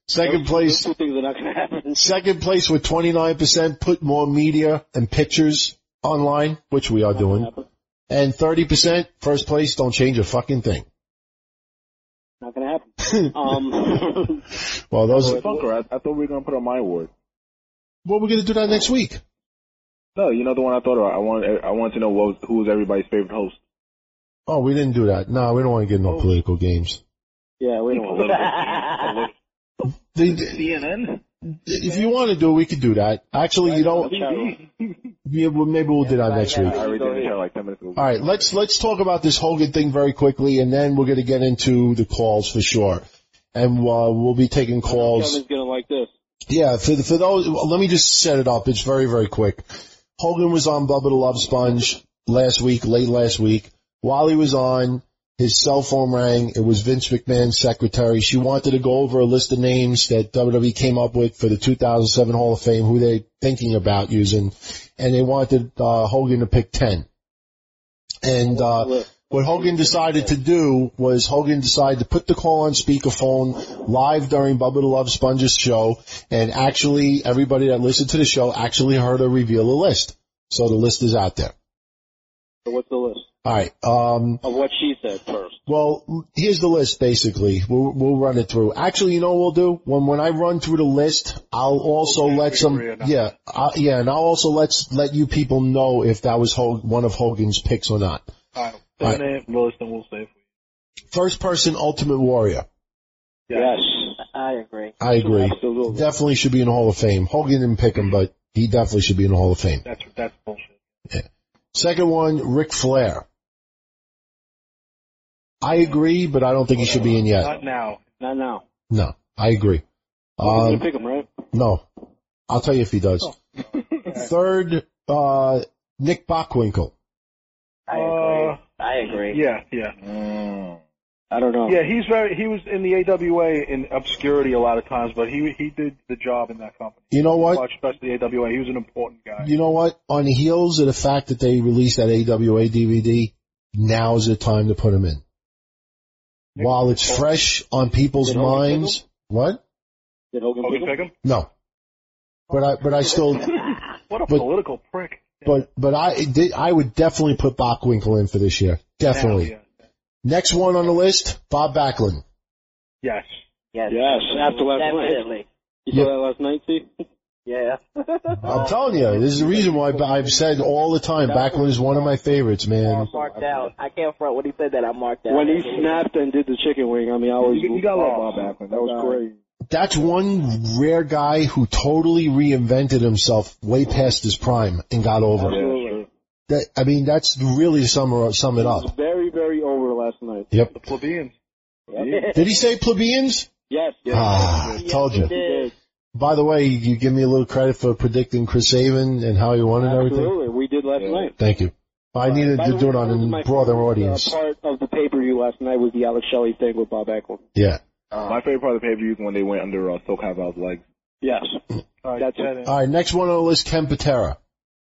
Second place. Those two things are not going to happen. Second place with twenty-nine percent, put more media and pictures online, which we are doing. And thirty percent, first place, don't change a fucking thing. Not going to happen. um, well, those are... Funker, I, I thought we were going to put on my award. Well, we're going to do that next week. No, you know the one I thought of. I want, I want to know what was, who was everybody's favorite host. Oh, we didn't do that. No, we don't want to get no oh. political games. Yeah, we don't want to. The, C N N? If you want to do it, we could do that. Actually, you know, yeah, well, maybe we'll do that next week. All right, let's let's talk about this Hogan thing very quickly, and then we're going to get into the calls for sure. And uh, we'll be taking calls. Kevin's going to like this. Yeah, for for those, let me just set it up. It's very very quick. Hogan was on Bubba the Love Sponge last week, late last week. While he was on, his cell phone rang. It was Vince McMahon's secretary. She wanted to go over a list of names that W W E came up with for the two thousand seven Hall of Fame, who they're thinking about using, and they wanted uh, Hogan to pick ten. And uh, what Hogan decided to do was Hogan decided to put the call on speakerphone live during Bubba the Love Sponge's show, and actually everybody that listened to the show actually heard her reveal a list. So the list is out there. So what's the list? All right. Um, of what she said first. Well, here's the list, basically. We'll, we'll run it through. Actually, you know what we'll do? When when I run through the list, I'll also okay, let some, yeah, uh, yeah, and I'll also let let you people know if that was Hog, one of Hogan's picks or not. All right. All right. Name, list, and we'll say. First person, Ultimate Warrior. Yes. I agree. I agree. Absolutely. Definitely should be in the Hall of Fame. Hogan didn't pick him, but he definitely should be in the Hall of Fame. That's that's bullshit. Yeah. Second one, Ric Flair. I agree, but I don't think he should be in yet. Not now. Not now. No, I agree. Um, He's gonna pick him, right? No. I'll tell you if he does. Oh. Third, uh, Nick Bockwinkel. I agree. Uh, I agree. Yeah, yeah. Mm, I don't know. Yeah, he's very, he was in the A W A in obscurity a lot of times, but he he did the job in that company. You know what? Especially the A W A. He was an important guy. You know what? On the heels of the fact that they released that A W A D V D, now is the time to put him in. While it's fresh on people's minds. What? Did Hogan, Hogan pick him? No. But I, but I still. What a but, political prick. But, but I did, I would definitely put Bockwinkel in for this year. Definitely. Now, yeah. Next one on the list, Bob Backlund. Yes. Yes. Yes. After last Definitely. night. You saw Yep. that last night, see? Yeah. I'm telling you, this is the reason why I've said all the time, Backlund is one of my favorites, man. I'm marked out. I can't front when he said that. I'm marked out. When he snapped and did the chicken wing, I mean, I always you, you got love Bob Backlund. That was great. That's one rare guy who totally reinvented himself way past his prime and got over. Absolutely. That, I mean, that's really to sum, sum it up. He was very, very over last night. Yep. The plebeians. Yep. Did he say plebeians? Yes. yes. Ah, yes, told you. He did. By the way, you give me a little credit for predicting Chris Sabin and how he won and everything. Absolutely, we did last yeah. night. Thank you. I needed By to do it on a broader favorite, audience. Uh, part of the pay-per-view last night was the Alex Shelley thing with Bob Backlund. Yeah. Uh, My favorite part of the pay-per-view is when they went under uh, Silk Haval's legs. Yes. All right, That's it. All right, next one on the list, Ken Patera.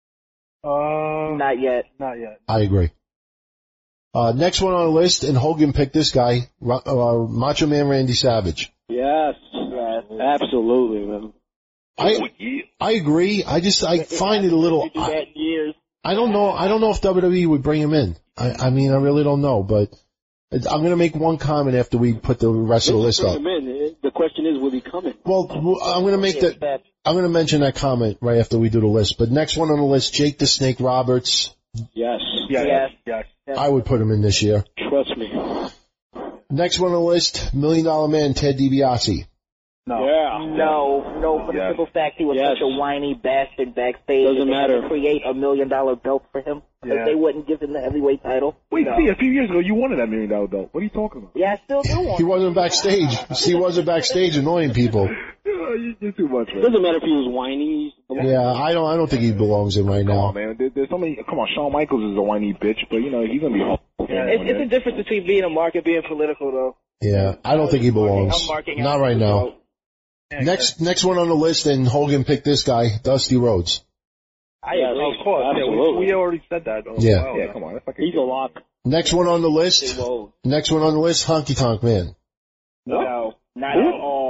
Uh, Not yet. Not yet. I agree. Uh, next one on the list, and Hogan picked this guy, uh, Macho Man Randy Savage. Yes. Yes. Absolutely, man. I I agree. I just I find it a little. I, I don't know. I don't know if W W E would bring him in. I, I mean, I really don't know. But I'm going to make one comment after we put the rest of the list up. Him in. The question is, will he come in? Well, I'm going to make that. I'm going to mention that comment right after we do the list. But next one on the list, Jake the Snake Roberts. Yes. Yes. Yes. yes. yes. I would put him in this year. Trust me. Next one on the list, Million Dollar Man Ted DiBiase. No. Yeah. No, no, for the Yes. simple fact he was Yes. such a whiny bastard backstage. Doesn't that they had matter. to create a million dollar belt for him because Yeah. they wouldn't give him the heavyweight title. Wait, no. see, a few years ago you wanted that million dollar belt. What are you talking about? Yeah, I still do want. He wasn't backstage. He wasn't backstage annoying people. You're too much, man. Doesn't matter if he was whiny. Yeah, I don't. I don't think he belongs in right Come now. on, man. There, there's so many. Come on, Shawn Michaels is a whiny bitch, but you know he's gonna be. Yeah, it's, it's a difference between being a mark and being political, though. Yeah, I don't think he belongs. I'm marking Not out right the now. vote. Next, next one on the list, and Hogan picked this guy, Dusty Rhodes. I Yes. agree. Of course. Yeah, we, Absolutely. we already said that. Oh, Yeah. wow, Yeah, come on. That's like a He's a lock. Next one on the list. Next one on the list, Honky Tonk Man. No, not at all. Not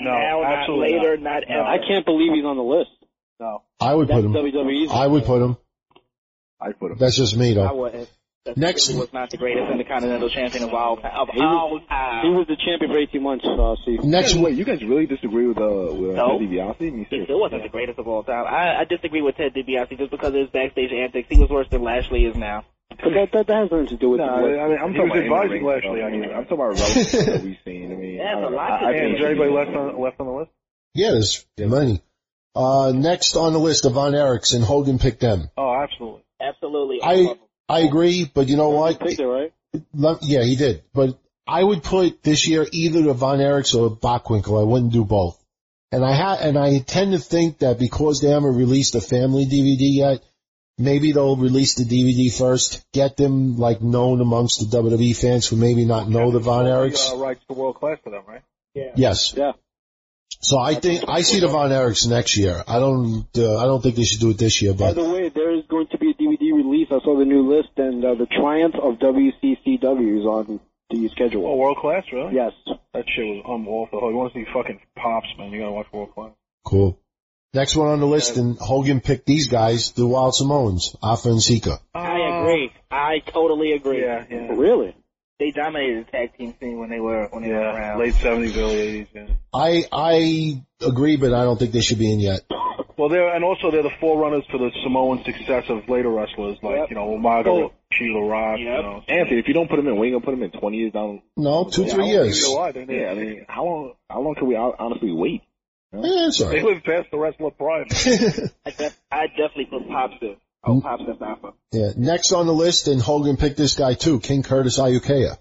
No, now, not absolutely later, not. not No. ever. I can't believe he's on the list. No. I would put That's him. W W E's. I would put him. I put him. That's just me, I though. wouldn't. That Next- really was not the greatest Intercontinental Champion of all of He was- all time. He was the champion for eighteen months, uh, Steve. Next Wait, one. you guys really disagree with uh with No. Ted DiBiase? You He serious? still wasn't the greatest of all time. I, I disagree with Ted DiBiase just because of his backstage antics. He was worse than Lashley is now. But that, that, that has nothing to do with No, the I list. mean, I'm He talking was about advising in-ring Lashley, stuff. I mean. I'm talking about relevant that we've seen. I mean, Yeah, I it's a don't know. lot I, to I do. think And it is should anybody be- left on, left on the list? Yeah, there's many. Uh, next on the list, the Von Erichs, and Hogan picked them. Oh, absolutely. Absolutely. I I agree, but you know what? Picked it, right? Let- Yeah, he did. But I would put this year either the Von Erichs or Bockwinkel. I wouldn't do both. And I ha- and I tend to think that because they haven't released a family D V D yet, maybe they'll release the D V D first, get them like known amongst the W W E fans who maybe not know the Von Erichs. Uh, rights to world class for them, right? Yeah. Yes. Yeah. So I think I see the Von Erichs next year. I don't. Uh, I don't think they should do it this year. By But the way, there is going to be a D V D release. I saw the new list, and uh, the Triumph of W C C W is on the schedule. Oh, world class, really? Yes. That shit was um, awful. You want to see fucking Pops, man? You gotta watch world class. cool. Next one on the list, and Hogan picked these guys, the Wild Samoans, Afa and Sika. I agree. I totally agree. Yeah, yeah. Really? They dominated the tag team scene when they were when they were Yeah, around. late seventies, early eighties, yeah. I I agree, but I don't think they should be in yet. Well, they're, and also they're the forerunners to the Samoan success of later wrestlers, like, Yep. you know, Umaga, Oh. Sheila Rock, you Yep. know. Anthony, if you don't put him in, when you gonna put him in? Twenty years down? No, two, Yeah, three I don't years. You know why, didn't they? Yeah, I mean, how long? How long can we hon- honestly wait? Yeah, that's all They right. live past the wrestler prime. I, def- I definitely put Pops in. Oh, Mm. Pops and Alpha. Yeah. Next on the list, and Hogan picked this guy too, King Curtis Ayukea.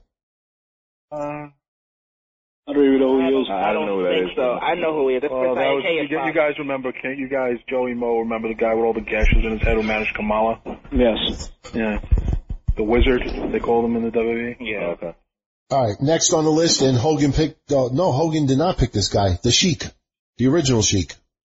Uh, I don't even know who I he don't, is. I don't know who that think is. so. I know who he is. That's well, Chris that was, Ayake you, is you Pops. guys remember, can't you guys, Joey Mo, remember the guy with all the gashes in his head who managed Kamala? Yes. Yeah. The Wizard, they called him in the W W E? Yeah. Oh, okay. All right. Next on the list, and Hogan picked. Uh, no, Hogan did not pick this guy, the Sheik, the original Sheik.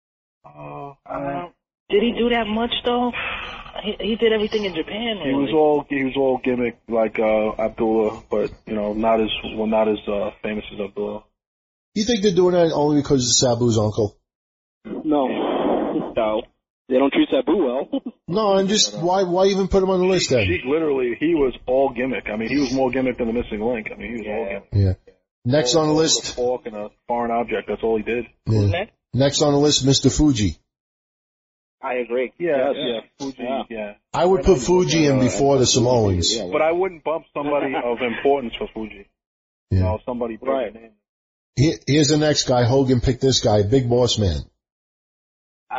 Oh, Uh, did he do that much though? He, he did everything in Japan. He Really. was all he was all gimmick like uh, Abdullah, but you know not as well not as uh, famous as Abdullah. You think they're doing that only because of Sabu's uncle? No. No. They don't treat Sabu well. No, I'm just why why even put him on the list then? Sheik literally he was all gimmick. I mean he was more gimmick than the missing link. I mean he was all gimmick. Yeah. Next on the All- list. a fork and a foreign object. That's all he did. Yeah. Next? Next on the list, Mister Fuji. I agree. Yeah, Yes, yeah. yeah. Fuji, Yeah. yeah. I would put Fuji in before the Samoans. Yeah, But I wouldn't bump somebody of importance for Fuji. You Yeah. know, somebody big Right. name. Here- Here's the next guy. Hogan picked this guy, Big Boss Man. Uh,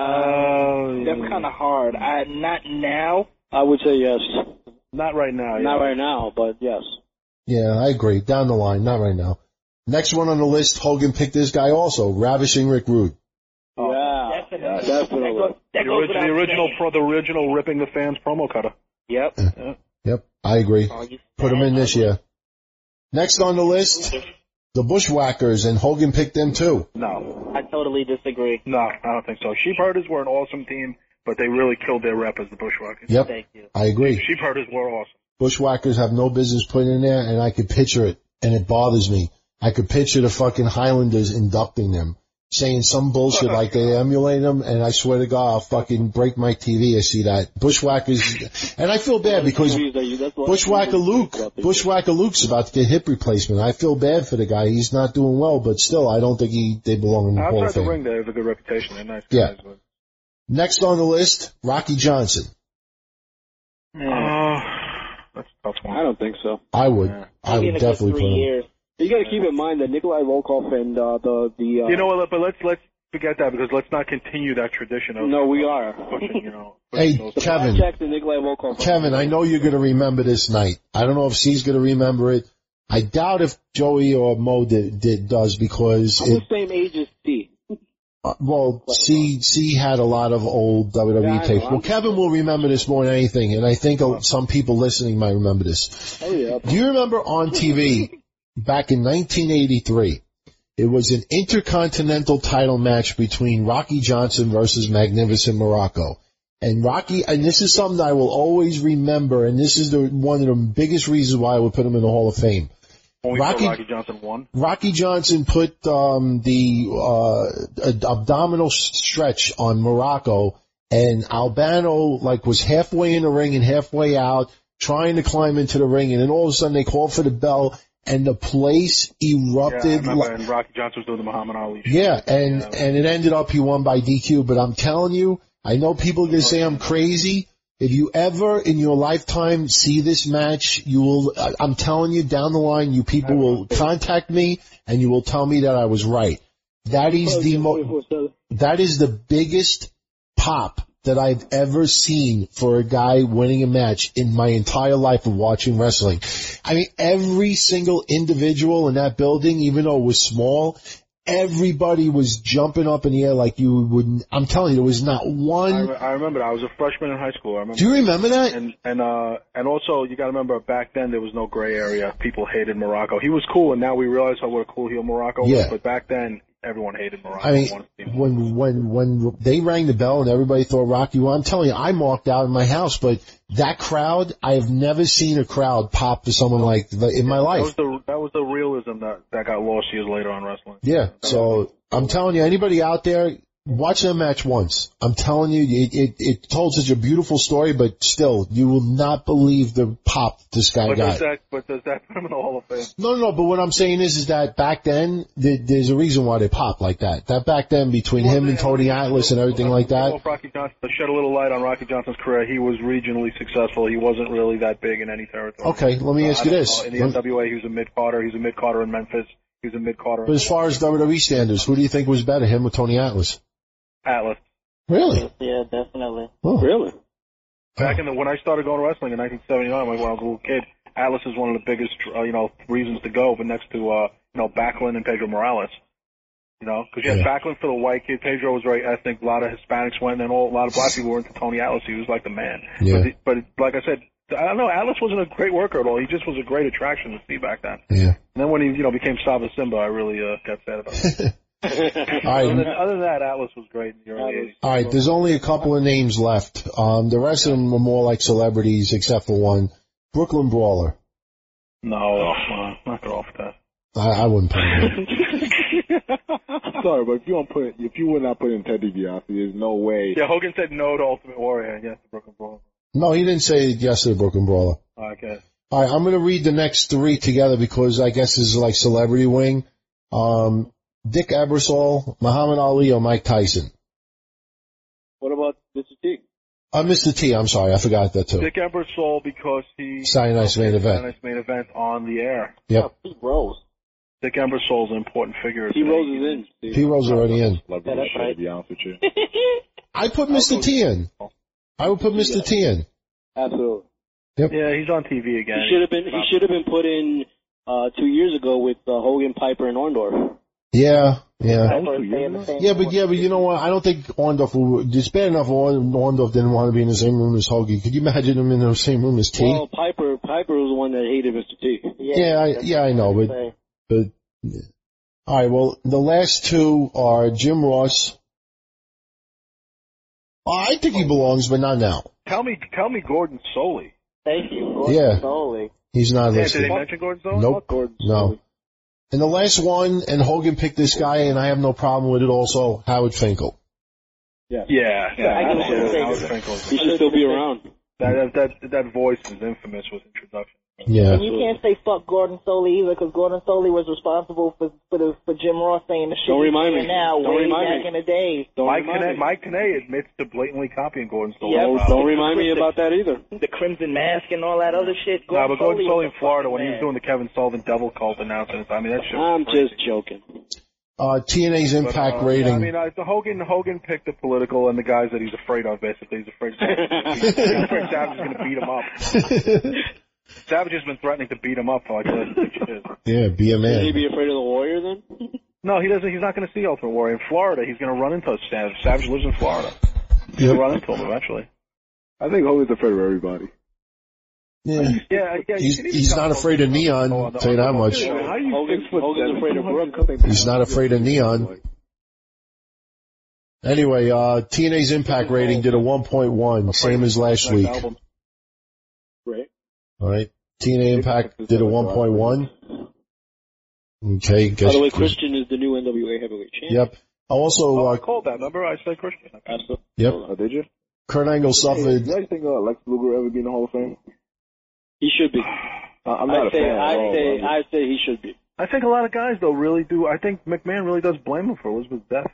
Uh, that's kind of hard. I not now. I would say yes. Not right now. Yeah. Not right now, but yes. Yeah, I agree. Down the line, not right now. Next one on the list, Hogan picked this guy also, Ravishing Rick Rude. Oh. Yeah. Definitely. Definitely. That goes, that The, goes orig- without the original, saying. pro, the original ripping the fans promo cutter. Yep. Yep, I agree. Oh, you Put him in this year. Next on the list, the Bushwhackers, and Hogan picked them too. No, I totally disagree. no, I don't think so. Sheepherders were an awesome team, but they really killed their rep as the Bushwhackers. Yep, Thank you. I agree. Sheepherders were awesome. Bushwhackers have no business putting in there, and I could picture it, and it bothers me. I could picture the fucking Highlanders inducting them, saying some bullshit like they emulate them, and I swear to God, I'll fucking break my T V. I see that. Bushwhackers, and I feel bad because Bushwhacker Luke, Bushwhacker Luke's about to get hip replacement. I feel bad for the guy. He's not doing well, but still, I don't think he they belong in the Hall Outside of the Fame. ring, they have a good reputation. They're nice Yeah. guys. But, Next on the list, Rocky Johnson. uh, that's a tough one. I don't think so. I would, I I've been would in it for definitely three put him. years. You got to keep in mind that Nikolai Volkov and uh, the the. Uh, You know what? But let's let's forget that because let's not continue that tradition of no, we are. pushing. You know, Hey, pushing those- The Kevin. Blackjacks and Nikolai Volkov. Kevin, I know you're going to remember this night. I don't know if C's going to remember it. I doubt if Joey or Mo did, did does because I'm it, the same age as C. uh, well, C C had a lot of old W W E Yeah, I tapes. know. Well, Kevin will remember this more than anything, and I think uh, some people listening might remember this. Oh yeah. Do you remember on T V back in nineteen eighty-three? It was an intercontinental title match between Rocky Johnson versus Magnificent Morocco. And Rocky, and this is something I will always remember, and this is the, one of the biggest reasons why I would put him in the Hall of Fame. Only Rocky, Rocky Johnson won. Rocky Johnson put um, the uh, ad- abdominal stretch on Morocco, and Albano like was halfway in the ring and halfway out, trying to climb into the ring, and then all of a sudden they called for the bell, and the place erupted. Yeah, I remember, like, and Rocky Johnson was doing the Muhammad Ali show. Yeah, and, Yeah. and it ended up he won by D Q, but I'm telling you, I know people are going to say I'm crazy. If you ever in your lifetime see this match, you will, I'm telling you down the line, you people will contact me and you will tell me that I was right. That is the mo- that is the biggest pop that I've ever seen for a guy winning a match in my entire life of watching wrestling. I mean, every single individual in that building, even though it was small, everybody was jumping up in the air like you wouldn't. I'm telling you, there was not one. I, re- I remember. I was a freshman in high school. I remember. Do you remember that? And and uh and also you got to remember back then there was no gray area. People hated Morocco. He was cool, and now we realize how what a cool heel Morocco was. Yeah. But back then everyone hated Morocco. I mean, wanted to see him. when when when they rang the bell and everybody thought Rocky won, I'm telling you, I marked out in my house. But that crowd, I have never seen a crowd pop for someone like the, in my That life. was the that was the realism that that got lost years later on wrestling. Yeah, so I'm telling you, anybody out there, watch that match once. I'm telling you, it, it, it told such a beautiful story, but still, you will not believe the pop this guy But got. does that but does that put him in the Hall of Fame? No, no, no, but what I'm saying is, is that back then, th- there's a reason why they popped like that. That back then, between him and Tony Atlas and everything like that. Rocky Johnson, to shed a little light on Rocky Johnson's career, he was regionally successful. He wasn't really that big in any territory. Okay, let me ask you Uh, I don't this. know. In the N W A, he was a mid-carder. He was a mid-carder in Memphis. He was a mid-carder. But as far as W W E standards, who do you think was better, him or Tony Atlas? Atlas. Really? Yeah, definitely. Oh. Really? Back in the, when I started going to wrestling in nineteen seventy-nine, when I was a little kid, Atlas is one of the biggest, uh, you know, reasons to go, but next to, uh, you know, Backlund and Pedro Morales. You know, because you had Yeah. Backlund for the white kid, Pedro was very ethnic, a lot of Hispanics went, and all, a lot of black people were into Tony Atlas. He was like the man. Yeah. But, the, but like I said, I don't know, Atlas wasn't a great worker at all. He just was a great attraction to see back then. Yeah. And then when he, you know, became Saba Simba, I really uh, got sad about it. All Other, than, right. other than that, Atlas was great in the early eighties. All right, there's only a couple of names left. Um, the rest of them are more like celebrities, except for one. Brooklyn Brawler. No, uh, knock it off that. I, I wouldn't put him in. I'm sorry, but if you don't put, if you would not put in Ted DiBiase, there's no way. Yeah, Hogan said no to Ultimate Warrior and yes to Brooklyn Brawler. No, he didn't say yes to the Brooklyn Brawler. Okay. All right, I'm going to read the next three together because I guess this is like celebrity wing. Um, Dick Ebersol, Muhammad Ali, or Mike Tyson. What about Mister T? Uh, Mister T, I'm sorry, I forgot that too. Dick Ebersol because he Saturday Night's Main Event. Saturday Night's Main Event on the air. Yep. Pete Rose. Dick Ebersol's an important figure. Pete Rose is in. Steve. P. Rose already in. Love Yeah, this that's shit, right. to be honest with you. I put Mister T in. I would put Mister T in. Absolutely. Yeah, he's on T V again. He should have been. He should have been put in uh, two years ago with uh, Hogan, Piper, and Orndorff. Yeah, yeah. That was two years ago? Yeah, but yeah, but you know what? I don't think Orndorff would, it's bad enough Orn- Orndorff didn't want to be in the same room as Hoagie. Could you imagine him in the same room as T? Well, Piper. Piper was the one that hated Mister T. yeah, I, yeah, I know, but, but, yeah. All right, well, the last two are Jim Ross. Oh, I think he belongs, but not now. Tell me, tell me, Gordon Soley. Thank you. Gordon Yeah. Soley. He's not Yeah, did they listed. mention Gordon Soley? Nope. Gordon No. Soley. And the last one, and Hogan picked this guy, and I have no problem with it also, Howard Finkel. Yeah. Yeah, yeah. I can absolutely. say Howard that. Finkel. He should still be around. That, that, that, that voice is infamous with introduction. Yeah. And you can't say fuck Gordon Soley either, because Gordon Soley was responsible for for, the, for Jim Ross saying the shit Don't he's remind saying me. now, Don't way remind back me. in the days. Don't Mike remind Tenay, me. Mike Tenay admits to blatantly copying Gordon Soley. Yeah, Don't, don't remind me about that either. The Crimson Mask and all that other shit. No, Gordon but Gordon Soley Soley was in the Florida fucking when he was man. doing the Kevin Sullivan Devil Cult announcements. I mean, that shit was I'm crazy. just joking. Uh, T N A's But, impact uh, rating. Yeah, I mean, uh, the Hogan Hogan picked the political and the guys that he's afraid of. Basically, he's afraid. He's afraid Savage is going to beat him up. Savage has been threatening to beat him up for like the last six years. yeah, be a Should he man. be afraid of the Warrior then? No, he doesn't. He's not going to see Ultimate Warrior in Florida. He's going to run into Savage. Savage lives in Florida. He's Yep. going to run into him eventually. I think Hogan's afraid of everybody. Yeah. Yeah, yeah. He's, he's not afraid of Neon, I'll tell you that much. Yeah, how you Hogan's- six foot Hogan's seven, afraid of two hundred Brooke. something He's not afraid of Neon. Anyway, uh, T N A's impact rating did a one point one, same as last week. Right. All right. T N A impact did a one point one. Okay. Guess, By the way, Christian is the new N W A heavyweight champion. Yep. Also, Oh, uh, I called that. Remember, I said Christian. Absolutely. yep. Oh, did you? Kurt Angle Hey, suffered. do you guys think uh, Lex Luger ever be in the Hall of Fame? He should be. Uh, I'm not I a say, fan at I all. say, but I'm I say he should be. I think a lot of guys though really do. I think McMahon really does blame him for Elizabeth's death.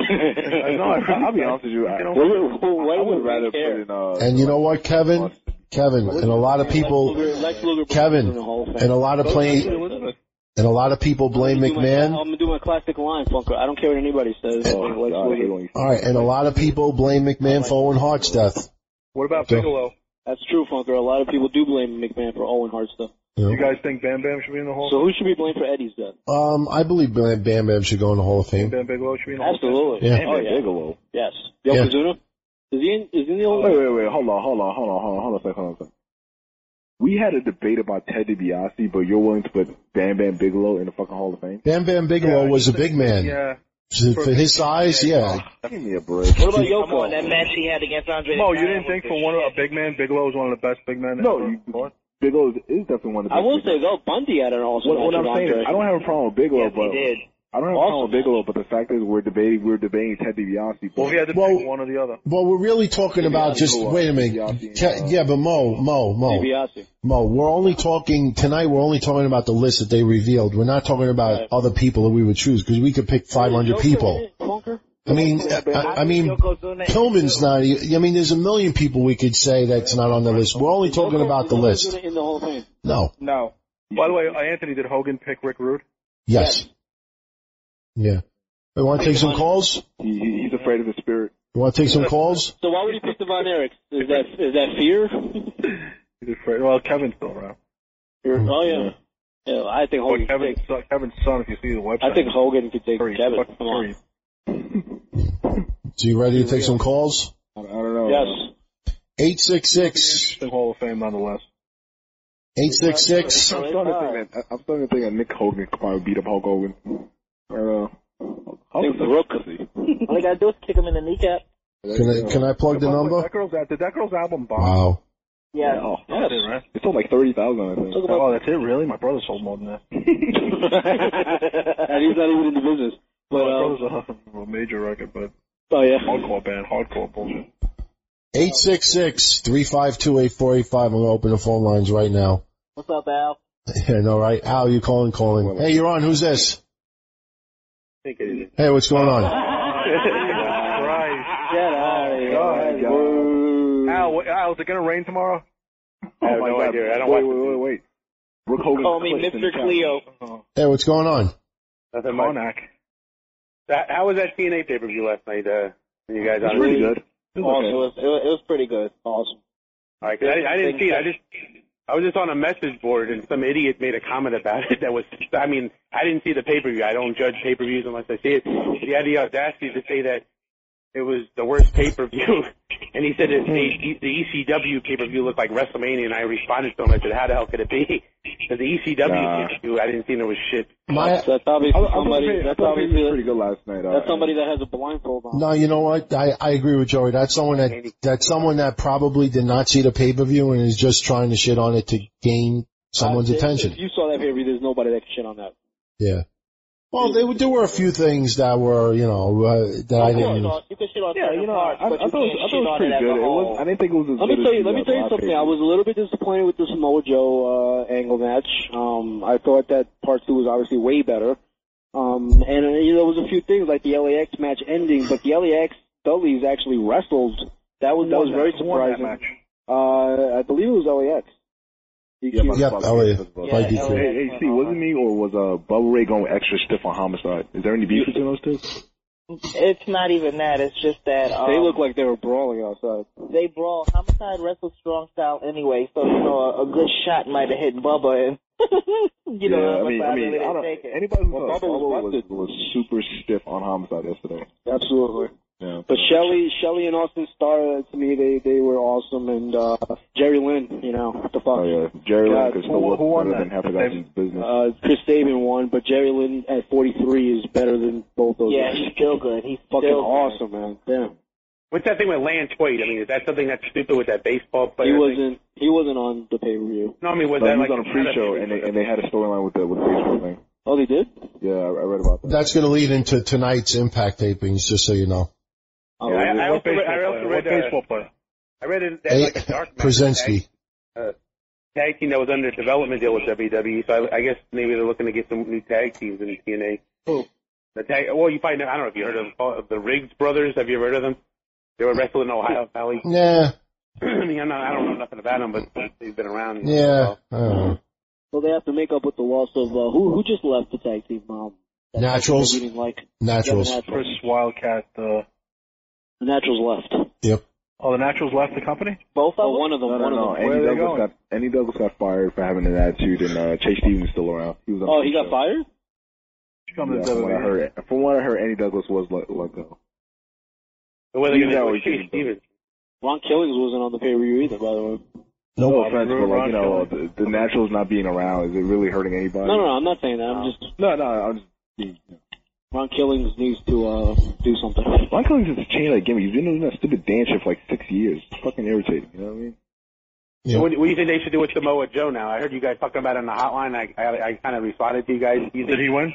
I know. I just- I'll be honest with you. I, You know, Why I would would rather care? put in. Uh, And you know what, Kevin? Kevin, and a lot of people, Lex Luger, Lex Luger Kevin, in the Hall of Fame. and a lot of play, and a lot of people blame I'm gonna do my- McMahon. I'm gonna do my classic line, Funker. I don't care what anybody says. Oh, Lex God, I hate Luger. when you- All right, and a lot of people blame McMahon for Owen Hart's death. what about So- Bigelow? That's true, Funker. A lot of people do blame McMahon for Owen Hart stuff. You know? You guys think Bam Bam should be in the Hall? So who should be blamed for Eddie's death? Um, I believe Bam Bam Bam should go in the Hall of Bam Fame. Bam Bigelow should be in the Hall of Fame? Absolutely. Yeah. Oh, yeah. Bigelow. Yes. Yeah. Yokozuna? Is he in, is he in the Hall of Wait, Fame? wait, wait. Hold on, hold on, hold on, hold on, hold on a second, hold on a second. We had a debate about Ted DiBiase, but you're willing to put Bam Bam Bigelow in the fucking Hall of Fame? Bam Bam Bigelow Yeah, was a big man. Yeah. For for his size, yeah. Give me a break. What about Come on, Yoko? that match he had against Andre. Mo, the you Giant didn't think was for the one of a shit. big man, Bigelow is one of the best big men? No, ever? you, Bigelow is definitely one of the I best. will big say, men. though, Bundy had an awesome What, match what I'm with saying Andre. is, I don't have a problem with Bigelow, Yes, he but did. I don't have a problem Awesome with Bigelow, but the fact is we're debating, we're debating Ted DiBiase. Well, if you had to Well- pick one or the other. Well, we're really talking about just, wait a minute. Ca- Yeah, but Mo, Mo, Mo, DiBiase. Mo, we're only talking, tonight we're only talking about the list that they revealed. We're not talking about Right. other people that we would choose, because we could pick five hundred Yoko people. in it, Funker? I mean, I, I mean, Pillman's not, e- I mean, there's a million people we could say that's not on the list. We're only talking Yoko- about the Yoko list. in the Hall of Fame. No. No. By the way, uh, Anthony, did Hogan pick Rick Rude? Yes. Yeah. You want to take some calls? He, he- he's afraid of the spirit. You want to take some calls? So why would he pick the Von Erichs? Is that is that fear? He's afraid. Well, Kevin's still around. Oh yeah. Yeah, I think Well, Hogan. Could Kevin's, take, son, Kevin's son, if you see the website. I think Hogan could take Three. Kevin. Fucking Come on. three. So you ready to take some calls? I, I don't know. Yes. eight six six, Interesting Hall of Fame, nonetheless. eight six six. I'm starting to think that I'm starting to think that Nick Hogan could probably beat up Hulk Hogan. I don't know. I think Brooke. All they gotta do is kick him in the kneecap. Can I, can I plug the By way, number? That girl's, did that girl's album bomb? Wow. Yeah. Oh, That's it, right? it sold like thirty thousand, I think. Oh, that's it, really? My brother sold more than that. And he's not even in the business. But My um, brother's a, a major record, but oh yeah. hardcore band, hardcore bullshit. eight six six, three five two, eight four eight five. I'm going to open the phone lines right now. What's up, Al? Yeah, no, right? Al, you calling, calling. Hey, you're on. Who's this? Hey, what's going on? Christ. Get out of here. God. Al, wait, Al, is it going to rain tomorrow? Oh my God. idea. I don't wait, watch wait, wait, wait. Brooke Hogan Call me clipped in Mister the chat. Cleo. Oh, Hey, what's going on? Nothing much. Karnak. That- How was that T N A pay-per-view last night? Uh, you guys It's on pretty it? good. It was, it was it was pretty good. Awesome. All right, 'cause I, I didn't see it. I just, I was just on a message board and some idiot made a comment about it that was, I mean, I didn't see the pay-per-view. I don't judge pay-per-views unless I see it. But he had the audacity to say that it was the worst pay-per-view. And he said that the, the E C W pay-per-view looked like WrestleMania, and I responded to him. I said, how the hell could it be? Because the E C W Nah. pay-per-view, I didn't think it was shit. My, That's obviously I, I somebody. thought That's it was obviously pretty good last night. that's uh, somebody that has a blindfold on. no, you know what? I, I agree with Joey. That's someone that, that's someone that probably did not see the pay-per-view and is just trying to shit on it to gain someone's Uh, if- attention. If you saw that pay-per-view, there's nobody that can shit on that. Yeah. Well, there, were- there were a few things that were, you know, uh, that I Of course, didn't. uh, You can shit on Yeah, certain you know, I, parts, I, but I you thought it was, can't I thought shit it was on pretty it as good. a It was. whole. I didn't think it was as Let me good tell as you. Let me the, tell uh, you something. last I was a little bit disappointed with the Samoa Joe uh, Angle match. Um, I thought that part two was obviously way better. Um, and uh, you know, there was a few things like the L A X match ending, but the L A X Dudleys actually wrestled. That was that was very Who won that surprising. match? Uh, I believe it was L A X. Yeah, my Yep, fuck, L A. yeah, By Yeah, D L A. Q. Hey, hey, see, wasn't me or was uh Bubba Ray going extra stiff on Homicide? Is there any beef between those two? It's not even that. It's just that um, They look like they were brawling outside. they brawl. Homicide wrestles strong style anyway, so you know a, a good shot might have hit Bubba, and you know yeah, I Homicide mean, I mean, really I don't, didn't take it. anybody who Well, thought Bubba was Bubba was, busted. was super stiff on Homicide yesterday. Absolutely. Yeah. But Shelley, Shelley and Austin Starr, to me, they they were awesome, and uh Jerry Lynn, you know, what the fuck. Oh yeah, Jerry Lynn God, could who- still work who won better that? than half the guys in business. Uh, Chris Sabin won, but Jerry Lynn at forty-three is better than both those Yeah, guys. he's still good. He's Fucking still awesome, man. Damn. What's that thing with Lance Hoyt? I mean, is that something that's stupid with that baseball player He thing? wasn't. He wasn't on the pay per view. No, I mean, was No, that he was like on a pre-show and they and they had a storyline with the with the baseball thing. Oh, they did? Yeah, I, I read about that. That's going to lead into tonight's Impact tapings, just so you know. Oh, Yeah, I, I What also read, I baseball also player? read What uh, baseball player? I read it that like a dark match Krasinski. tag, uh, tag team that was under development deal with W W E. So I, I guess maybe they're looking to get some new tag teams in T N A. Who? The tag. Well, you probably know, I don't know if you heard of them, the Riggs brothers. Have you ever heard of them? They were wrestling in Ohio Valley. Yeah, I mean, I'm not, I don't know nothing about them, but they've been around. yeah. I don't know. So they have to make up with the loss of, uh, who who just left the tag team? Um, that Naturals. we didn't like. Naturals. Yeah, the Chris Naturals. Wildcat. Uh, The Naturals left. Yep. oh, the Naturals left the company? Both of oh, them? One of them. No, no, one no. of them. Andy Where are they Douglas going? got Andy Douglas got fired for having an attitude, and uh, Chase Stevens is still around. He was on Oh, the he got show. fired? She come to Yeah, the from what I W W E. heard, from what I heard, Andy Douglas was let, let go. So what are they He's going to do always with Chase been- Stevens? Ron Killings wasn't on the pay-per-view either, by the way. No Nope. offense, but like you know, Ron the, the Naturals not being around, is it really hurting anybody? No, no, no, I'm not saying that. I'm just, no, no. I'm just. being- Ron Killings needs to, uh, do something. Ron Killings has changed that gimmick. He's been doing that stupid dance shit for like six years. It's fucking irritating. You know what I mean? Yeah. So what, what do you think they should do with Samoa Joe now? I heard you guys talking about it on the hotline. I I, I kind of responded to you guys. Do you Did think he win?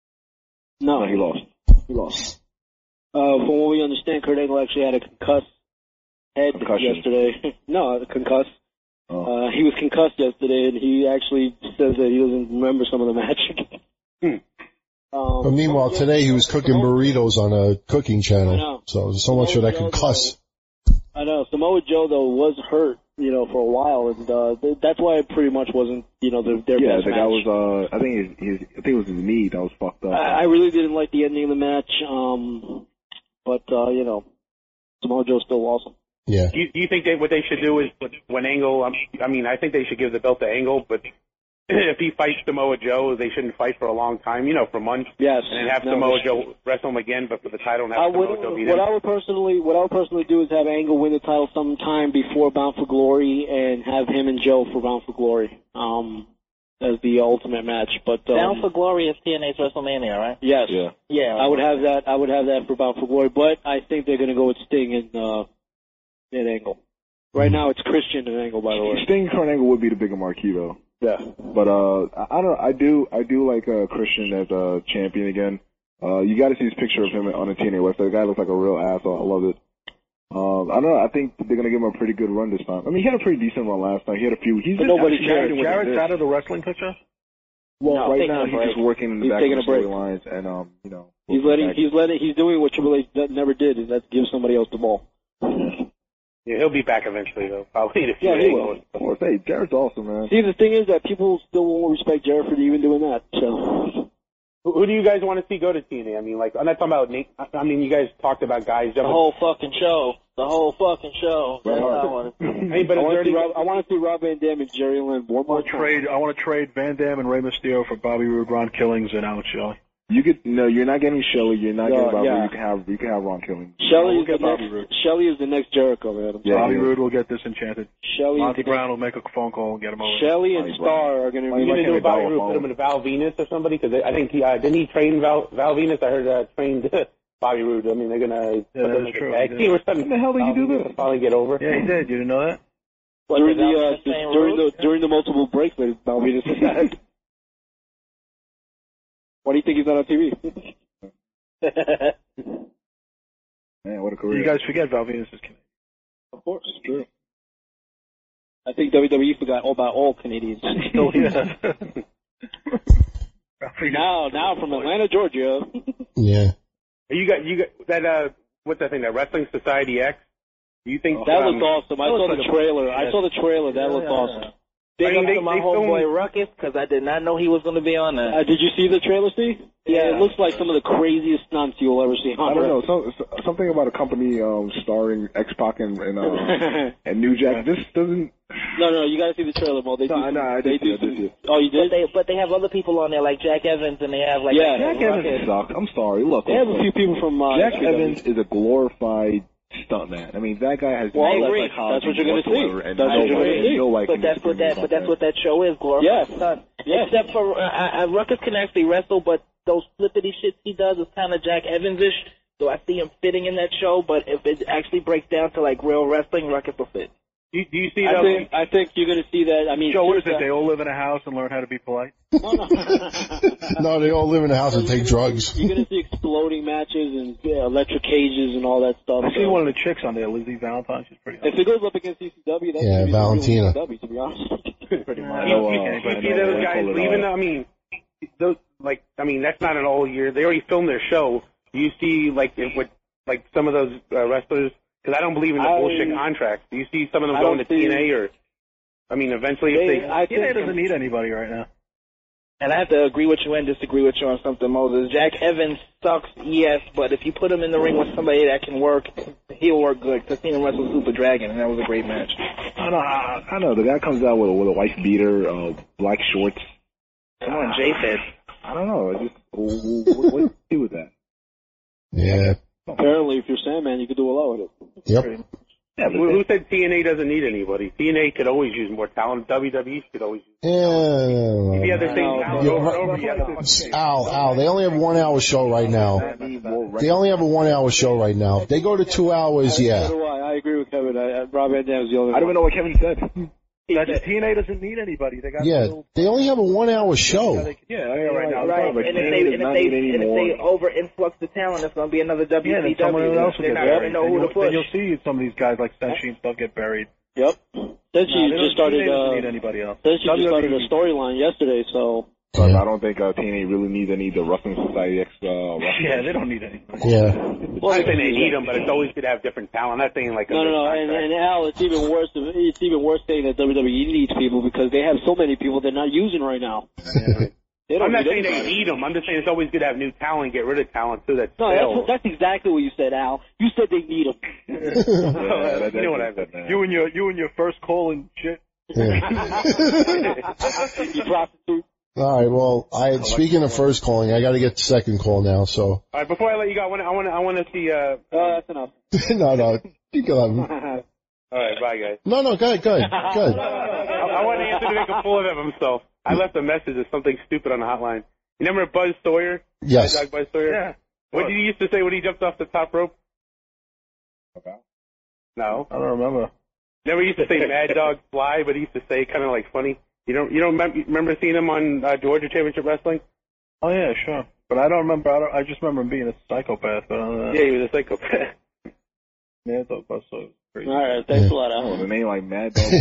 No, No, he lost. He lost. Uh, from what we understand, Kurt Angle actually had a concussed head Concussion. yesterday. no, a concussed. Oh. Uh, he was concussed yesterday, and he actually says that he doesn't remember some of the match. Hmm. um, But meanwhile, today he was cooking burritos on a cooking I channel. know. So so much that I Samoa could Joe, cuss. I know. Samoa Joe, though, was hurt, you know, for a while, and uh, th- that's why it pretty much wasn't, you know, their, their Yeah, best the match. guy was. Uh, I think his, his. I think it was his knee that was fucked up. I, I really didn't like the ending of the match, um, but, uh, you know, Samoa Joe's still awesome. Yeah. Do you, do you think that what they should do is when Angle? um, I mean, I think they should give the belt to Angle, but if he fights Samoa Joe, they shouldn't fight for a long time, you know, for months, Yes. and then have No, Samoa they Joe wrestle him again, but for the title, and I have would, Samoa Joe beat what him. I would personally, what I would personally do is have Angle win the title sometime before Bound for Glory, and have him and Joe for Bound for Glory, um, as the ultimate match. But um, Bound for Glory is T N A's WrestleMania, right? yes, Yeah. Yeah. I would have that. I would have that for Bound for Glory. But I think they're going to go with Sting and uh, and Angle. Right now, it's Christian and Angle, by the way. Sting Kurt Angle would be the bigger marquee though. Yeah. But uh, I, I don't. I do. I do like uh, Christian as a champion again. Uh, you got to see this picture of him on the T N A website. The guy looks like a real asshole. I love it. Um, I don't know. I think they're gonna give him a pretty good run this time. I mean, he had a pretty decent run last time. He had a few. He's But just nobody actually cared. doing what he Jared's did. out of the wrestling picture? Well, No, right taking now a he's break. just working in the He's back taking of a break. storylines, and um, you know, He's letting. He's letting. He's doing what Triple H never did, and that's give somebody else the ball. Yeah, he'll be back eventually, though. Probably in a few Yeah, he days. will. Of course, hey, Jared's awesome, man. See, the thing is that people still won't respect Jared for even doing that. So. Who, who do you guys want to see go to T N A? I mean, like, I'm not talking about Nate. I I mean, you guys talked about guys The jumping. whole fucking show. The whole fucking show. Bret That's what I Hart. want to see. Hey, but I is want there to see any- Rob. I want to see Rob Van Dam and Jerry Lynn one I more want to time. trade. I want to trade Van Dam and Rey Mysterio for Bobby Roode, Ron Killings, and Alex Shelley. You could no, you're not getting Shelley. You're not No, getting Bobby. yeah. You can have you can have Ron Killing. Shelley We'll is the get Bobby next. Roode. Shelley is the next Jericho, man. I'm Yeah, Bobby he is. Roode will get disenchanted. Shelley Monty is the Brown will make a phone call and get him over. Shelley Oh, and he's Starr are going to What are be. you going to do with Bobby Val Roode? Put him in a Val Venus or somebody? Because I think he uh, didn't he train Val, Val Venus? I heard uh, trained Bobby Roode. I mean, they're going to Yeah, put them that's like true. a tag He team did. or something. When the hell did you do Finally- this? Finally get over. Yeah, he did. You didn't know that? What, during the the, uh, Velvet Saint during the Roode? during the multiple breaks that Balvinus has had. Why do you think he's not on T V? Man, what a career! You guys forget Val Venus is Canadian. Of course, it's true. I think W W E forgot all about all Canadians. Oh, yeah. now, now from Atlanta, Georgia. Yeah. You got you got that uh what's that thing? That Wrestling Society X. Do you think That um, looked awesome. I that saw looks the like a- trailer. I yeah. saw the trailer. That Yeah, looked yeah, awesome. Big I mean, up they- to my they homeboy filmed- Ruckus, because I did not know he was going to be on that. Uh, did you see the trailer, Steve? Yeah. It looks like some of the craziest stunts you'll ever see. I don't know. So, so, something about a company um, starring X-Pac and and, uh, and New Jack. This doesn't. No, no, you gotta see the trailer, Mo. They No, do. I know, I they did do see it, I did some- see it. Oh, you But did? they, but they have other people on there like Jack Evans, and they have like Yeah. Jack Ruckus. Evans sucked. I'm sorry. Look, They have a look, few people from uh, Jack W W E. Evans is a glorified stuntman. I mean, that guy has Well, no I agree. psychology That's what you're gonna see. whatsoever, and That's no, what you're gonna and see. no liking But that's to what that. about But that's what that show is, glorified Yes. stunt. Yes. Except for uh, uh, Ruckus can actually wrestle, but those flippity shits he does is kind of Jack Evans-ish. So I see him fitting in that show. But if it actually breaks down to like real wrestling, Ruckus will fit. Do you, do you see I that? think, I think you're going to see that. I mean, Joe, what is seriously, it? They all live in a house and learn how to be polite? No, no. No, they all live in a house and take drugs. You're going to see exploding matches and yeah, electric cages and all that stuff. I seen one of the chicks on there, Lizzie Valentine. She's pretty. If it goes up against E C W, that's Yeah, gonna be Valentina. the real E C W, to be honest. pretty much. You, know, you, uh, you I see know, those I guys call it leaving? all. I mean, those like I mean that's not an all year. They already filmed their show. Do you see like if, with like some of those uh, wrestlers? Because I don't believe in the I- bullshit contracts. Do you see some of them I going to don't see- T N A or? I mean, eventually They- if they. I T N A think doesn't need anybody right now. And I have to agree with you and disagree with you on something, Moses. Jack Evans sucks, yes, but if you put him in the ring with somebody that can work, he'll work good. Because seen him wrestle Super Dragon, and that was a great match. I don't know. I, I know the guy comes out with a, with a wife beater, uh, black shorts. Come on, J-Fed. I don't know. I just what, what do you do with that? Yeah. Apparently, if you're Sandman, you could do a lot with it. Yep. Yeah, but Who, who said T N A doesn't need anybody? T N A could always use more talent. W W E could always use. Yeah. If you have the same No, talent no. over and over, you have the Al, Al, they only have a one hour show right now. They only have a one hour show right now. If they go to two hours, yeah. So do I. I agree with Kevin. I, I, Rob Van Dam is the only I don't even know what Kevin said. That T N A doesn't need anybody. They got Yeah, little- they only have a one hour show. Yeah, right now. Right, but and if T N A they does and if not they need any and if more. they over influx the talent, it's going to be another W Yeah, C W. then someone else will They're get not going to buried. know Then who you'll, to push. then you'll see some of these guys like Senshi stuff get buried. Yep. Then she No, they just don't- started. T N A doesn't Uh, need anybody else. then she just W W E started a storyline yesterday. So But Yeah. I don't think uh, T N A really needs any of the Wrestling Society ex. Uh, wrestling. Yeah, they don't need anybody. Yeah. Well, I'm not saying they need them, but it's always good to have different talent. I'm not saying like no, no, no. And, and Al, it's even worse. It's even worse saying that W W E needs people because they have so many people they're not using right now. They don't I'm not need saying they anybody. need them. I'm just saying it's always good to have new talent, get rid of talent too. That's No, stale. that's, that's exactly what you said, Al. You said they need them. Yeah, that, You know what I that, mean. that, You and your you and your first call and shit. Yeah. You prostitute. All right. Well, I speaking of first calling, I got to get the second call now. So All right, before I let you go, I want to, I want to, I want to see. Uh, Oh, that's enough. no, no, you go on. all right, bye guys. No, no, good, good, good. I, I want Anthony to make a fool of himself. I left a message of something stupid on the hotline. You remember Buzz Sawyer? Yes. Dog Buzz Sawyer? Yeah. What did he used to say when he jumped off the top rope? No. I don't remember. Never used to say Mad Dog Fly, but he used to say kind of like funny. You don't, you don't remember, remember seeing him on uh, Georgia Championship Wrestling? Oh yeah, sure. But I don't remember. I, don't, I just remember him being a psychopath. But uh, Yeah, he was a psychopath. yeah, I thought Buzz was crazy. All right, thanks a lot, Oh, Al. the name like Mad Dog.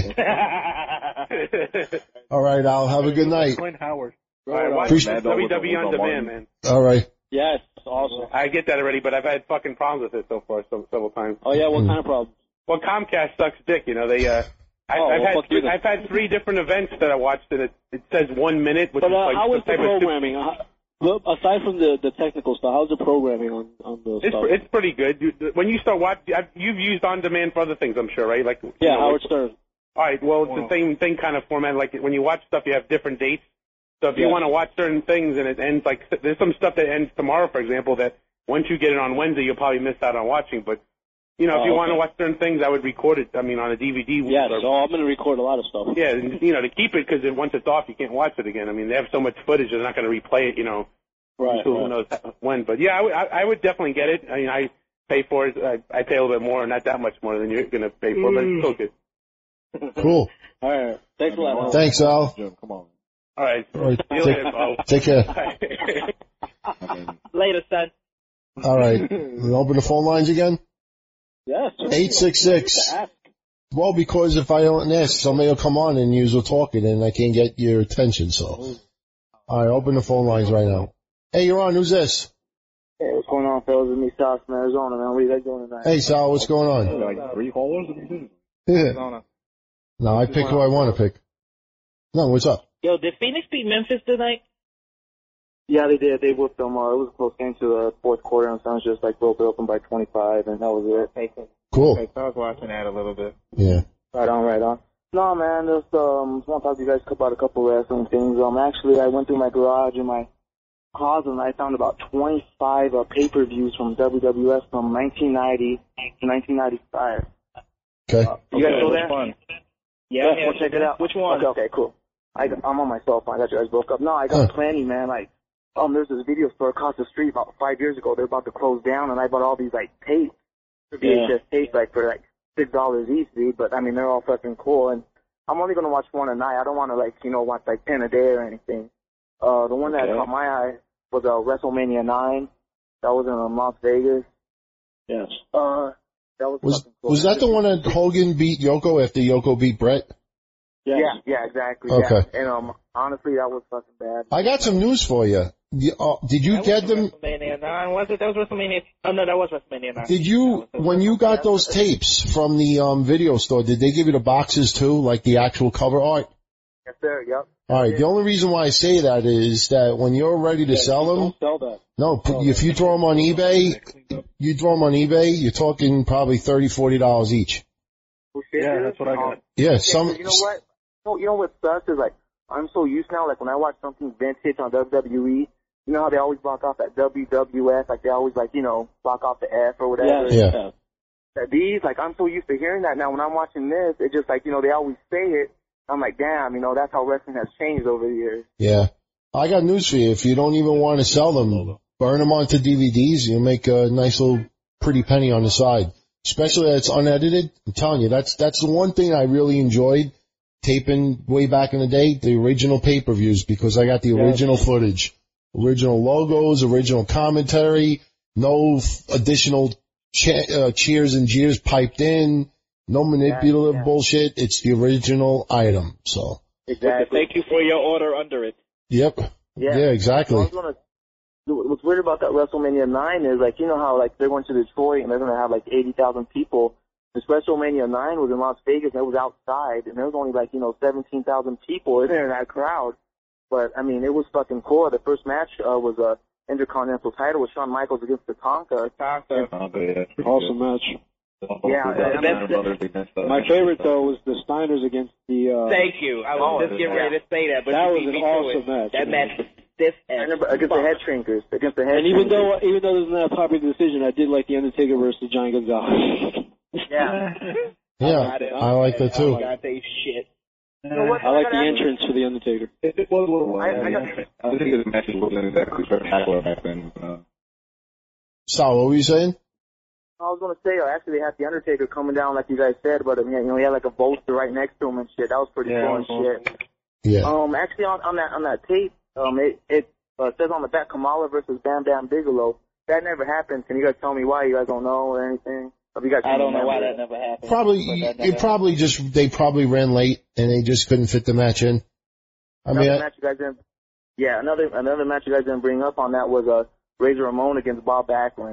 All right, Al. Have a good night. Clint Howard. All right, watch Appreciate- W W E on demand, man. All right. Yes, awesome. I get that already, but I've had fucking problems with it so far, so, several times. Oh yeah, what kind of problem? Well, Comcast sucks dick. You know, they. Uh, I, Oh, I've well, had fuck you three, then. I've had three different events that I watched, and it it says one minute, which But is uh, like how is some the type of programming? Uh, well, aside from the the technical stuff, how's the programming on on the It's stuff? it's pretty good. You, when you start watching, you've used on demand for other things, I'm sure, right? Like you yeah, know, Howard Stern. All right. Well, it's Wow. the same thing kind of format. Like when you watch stuff, you have different dates. So if you Yeah. want to watch certain things and it ends like there's some stuff that ends tomorrow, for example, that once you get it on Wednesday, you'll probably miss out on watching. But you know, if Oh, you want to okay. watch certain things, I would record it. I mean, on a D V D. Yes, or- so I'm going to record a lot of stuff. Yeah, and, you know, to keep it because once it's off, you can't watch it again. I mean, they have so much footage; they're not going to replay it. You know, Right. who right. knows when? But yeah, I would, I, I would definitely get it. I mean, I pay for it. I, I pay a little bit more, not that much more than you're going to pay for, but it's still good. Cool. All right. Thanks a lot. Al. Thanks, Al. Jim, come on. All right. All right. See you Take, later, Bo. take care. I mean, Later, son. All right. We open the phone lines again? Yes. eight six six. Ask. Well, because if I don't ask, somebody will come on and you will talk it and I can't get your attention, so. All right, open the phone lines right now. Hey, you're on. Who's this? Hey, what's going on, fellas? It's me, Sal from Arizona, man. What are you guys doing tonight? Hey, Sal, what's going on? like three callers. Arizona. No, I pick who I want to pick. No, what's up? Yo, did Phoenix beat Memphis tonight? Yeah, they did. They whooped them. Uh, it was a close game to the fourth quarter, and Suns just like broke it open by twenty-five, and that was it. Cool. Okay, so I was watching that a little bit. Yeah. Right on, right on. No, man, just um, just want to talk to you guys about a couple of wrestling things. Um, actually, I went through my garage and my closet, and I found about twenty-five uh, pay-per-views from W W S from nineteen ninety to nineteen ninety-five. Okay. Uh, you guys still there? Fun. Yeah, Yeah, we'll check it out. Which one? Okay, okay, cool. I, I'm on my cell phone. I got you guys broke up. No, I got Huh. plenty, man. Like, um, there's this video store across the street about five years ago. They're about to close down, and I bought all these like tapes, V H S tapes, like for like six dollars each, dude. But I mean, they're all fucking cool. And I'm only gonna watch one a night. I don't want to like you know watch like ten a day or anything. Uh, the one that Okay. caught my eye was uh, WrestleMania nine. That was in uh, Las Vegas. Yes. Uh, that was Was fucking cool. was that the one that Hogan beat Yoko after Yoko beat Brett? Yes. Yeah, yeah, exactly. Okay. Yeah. And um, honestly, that was fucking bad. I got some news for you. The- uh, Did you That get was them? WrestleMania nine, was it? That was WrestleMania. Oh no, that was WrestleMania nine. Did you, when you got those tapes from the um, video store, did they give you the boxes too, like the actual cover art? Yes, sir. Yep. All right. The only reason why I say that is that when you're ready to Yeah, sell them, Don't sell that. no, put- if you throw them on eBay, you throw them on eBay, you're talking probably thirty, forty dollars each. Oh, shit, Yeah, dude. that's what I got. Um, Yeah, yeah, some. you know what? You know, you know what sucks is like I'm so used now. Like when I watch something vintage on W W E, you know how they always block off that W W F, like they always like you know block off the F or whatever. Yeah. Yeah. That these, like I'm so used to hearing that now. When I'm watching this, it just like you know they always say it. I'm like, damn, you know that's how wrestling has changed over the years. Yeah. I got news for you. If you don't even want to sell them, burn them onto D V Ds. You'll make a nice little pretty penny on the side. Especially that it's unedited. I'm telling you, that's that's the one thing I really enjoyed taping way back in the day, the original pay-per-views, because I got the original footage. Original logos, original commentary, no f- additional che- uh, cheers and jeers piped in, no manipulative Yeah, yeah. bullshit. It's the original item. So, Exactly. Thank you for your order under it. yep. Yeah. Yeah, exactly. I was gonna, what's weird about that WrestleMania nine is like you know how like they're going to Detroit and they're gonna have like eighty thousand people. This WrestleMania nine was in Las Vegas and it was outside and there was only like you know seventeen thousand people in there in that crowd. But I mean it was fucking cool. The first match uh, was a Intercontinental title with Shawn Michaels against Tatanka. Tatanka. Awesome match. Yeah, I mean, My favorite though was the Steiners against the. Uh, Thank you. I was just getting ready to say that, but That you was beat an me to awesome it. match. That match was stiff I as remember against the head shrinkers. Against the head and even shrinkers. though even though this is not a popular decision, I did like the Undertaker versus Johnny Gonzalez. Yeah. Yeah, I like that too. I gotta say shit. You know what? I like gotta the ask- entrance for the Undertaker. It, it was a little. I- I I, got- I think his matches wasn't exactly spectacular back then. Uh, Sal, what were you saying? I was gonna say, uh, actually, they had the Undertaker coming down like you guys said, but I mean, you know, he had like a bolster right next to him and shit. That was pretty Yeah, cool and it shit. Yeah. Um, actually, on, on that on that tape, um, it it uh, says on the back Kamala versus Bam Bam Bigelow. That never happened. Can you guys tell me why? You guys don't know or anything? Have you guys I don't know remember why it? that never happened. Probably, but that it never probably just, they probably ran late and they just couldn't fit the match in. I Another mean, I, match you guys didn't. Yeah, another another match you guys didn't bring up on that was uh, Razor Ramon against Bob Backlund.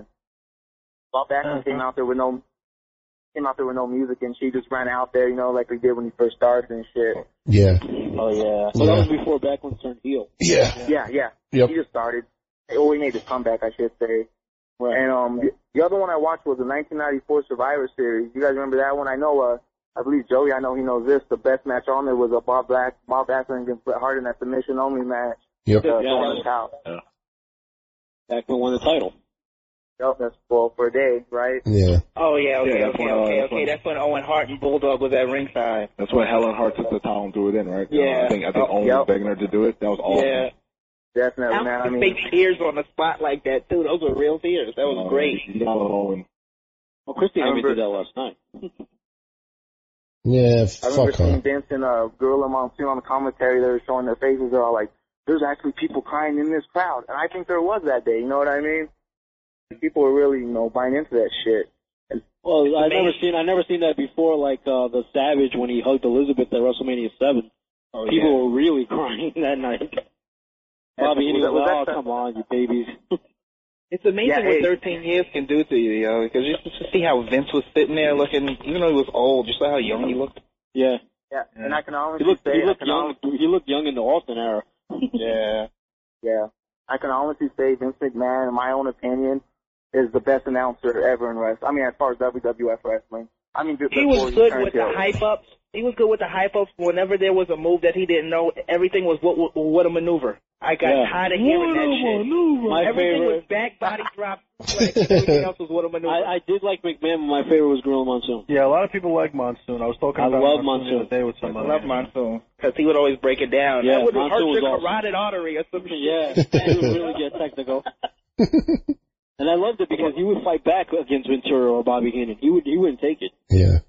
Bob Backlund Uh-huh. came out there with no came out there with no music, and she just ran out there, you know, like we did when he first started and shit. yeah. Oh yeah. So Yeah. that was before Backlund turned heel. Yeah. Yeah, yeah. Yep. He just started. Oh, he made his comeback, I should say. Right. And um, the, the other one I watched was the nineteen ninety-four Survivor Series. You guys remember that one? I know. Uh, I believe Joey. I know he knows this. The best match on there was a Bob Black, Bob Backlund against Bret Hart in that submission only match. Yep. Uh, Yeah. on the couch. Backlund won the title. Yep, that's well for a day, right? Yeah. Oh yeah, okay, Yeah, that's okay, when, uh, okay, that's okay. when- That's when Owen Hart and Bulldog was at ringside. that's when Helen Hart took the towel and threw it in, right? Yeah. Uh, I think I think Oh, Owen yep. was begging her to do it. That was awesome. Yeah. Definitely, How man. I could mean, fake tears on the spot like that too? Those were real tears. That was Uh, great. you got Owen. Well, Christy I and me remember- did that last night. Yeah, I remember fuck seeing her. Vince and uh, Gorilla Monsoon on the commentary. They were showing their faces. They're all like, "There's actually people crying in this crowd," and I think there was that day. You know what I mean? People were really, you know, buying into that shit. Well, I amazing. never seen I never seen that before. Like uh, the Savage when he hugged Elizabeth at WrestleMania seven. Oh, People yeah. were really crying that night. Bobby Was Heenan that- was was like, that "Oh, come on, you babies." It's amazing Yeah, what hey. thirteen years can do to you, yo. Because just to see how Vince was sitting there looking, even though he was old, just how young he looked. Yeah. Yeah, and I can honestly He looked say, he I looked can young. honestly, He looked young in the Austin era. Yeah. yeah, I can honestly say Vince McMahon, in my own opinion, is the best announcer ever in wrestling. I mean, as far as W W F wrestling. I mean, He was good with the hype ups. He was good with the hype ups. Whenever there was a move that he didn't know, everything was what what, what a maneuver. I got Yeah. tired of hearing that shit. My Everything favorite. was back body drop. Like, everything else was what a maneuver. I, I did like McMahon, but my favorite was Gorilla Monsoon. Yeah, a lot of people like Monsoon. I was talking I about love Monsoon, the Monsoon. other day with I somebody. love Monsoon because he would always break it down. Yeah, that would Monsoon hurt was your awesome. carotid artery or some shit. Yeah, he would really get technical. And I loved it because he would fight back against Ventura or Bobby Heenan. He would he wouldn't take it. Yeah.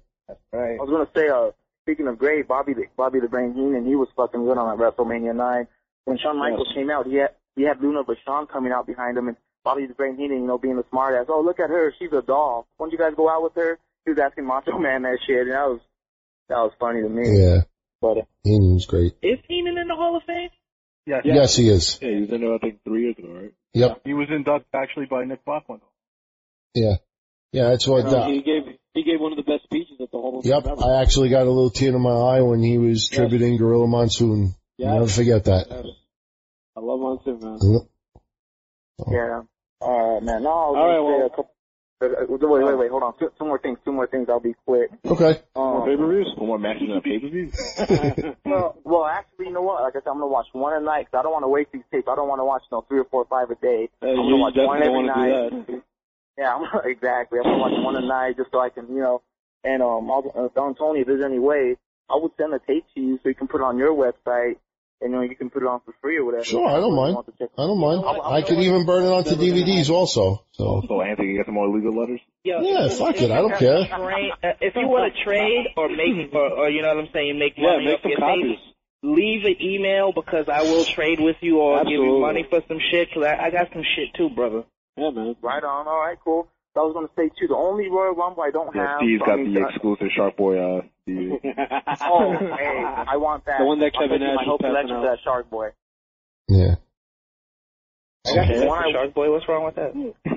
I was gonna say, uh, speaking of great, Bobby the Bobby the Brain Heenan, he was fucking good on that WrestleMania nine. When Shawn Michaels yes. came out, he had he had Luna Vachon coming out behind him, and Bobby the Brain Heenan, you know, being the smart ass. Oh, look at her, she's a doll. Why don't you guys go out with her? He was asking Macho Man that shit, and that was that was funny to me. Yeah, but uh, Heenan's great. Is Heenan in the Hall of Fame? Yes, yes, yes he is. Yeah, he was in there I think three years ago, right? Yep. He was inducted actually by Nick Bockwinkel. Yeah, yeah, that's what. Uh, Uh, he gave he gave one of the best speeches at the Hall of Fame. Yep, ever. I actually got a little tear in my eye when he was tributing yes. Gorilla Monsoon. Yes. I'll never forget that. Yes. I love Monsoon, man. Yep. Oh. Yeah. All right, man. No, I'll All right, well, a couple. Wait, wait, wait. Hold on. Two, two more things. Two more things. I'll be quick. Okay. Um, pay-per-views? One more matches on pay-per-views? well, well, actually, you know what? Like I said, I'm gonna watch one a night because I don't want to waste these tapes. I don't want to watch no three or four or five a day. Hey, I'm gonna watch one every night. Do that. Yeah, I'm, exactly. I'm gonna watch one a night just so I can, you know. And um, I'll, uh, Don Tony, if there's any way, I would send the tape to you so you can put it on your website. And, you know, you can put it on for free or whatever. Sure, I don't mind. I don't mind. I could even burn it onto D V Ds also. So, so Anthony, you got some more legal letters? Yo, yeah, fuck it. I don't care. Trade, uh, if you want to trade or make, or, or you know what I'm saying, make money yeah, make off some your copies. tapes, leave an email because I will trade with you or Absolutely. give you money for some shit because I, I got some shit too, brother. Yeah, man. Right on. All right, cool. So I was going to say, too, the only Royal Rumble I don't yeah, have... Steve's got I mean, the exclusive Shark Boy, uh, D V D. Oh, hey, I want that. The one that I'll Kevin Nash my whole is passing collection of out. that Shark Boy. Yeah. I got Okay. the one Shark Boy. What's wrong with that?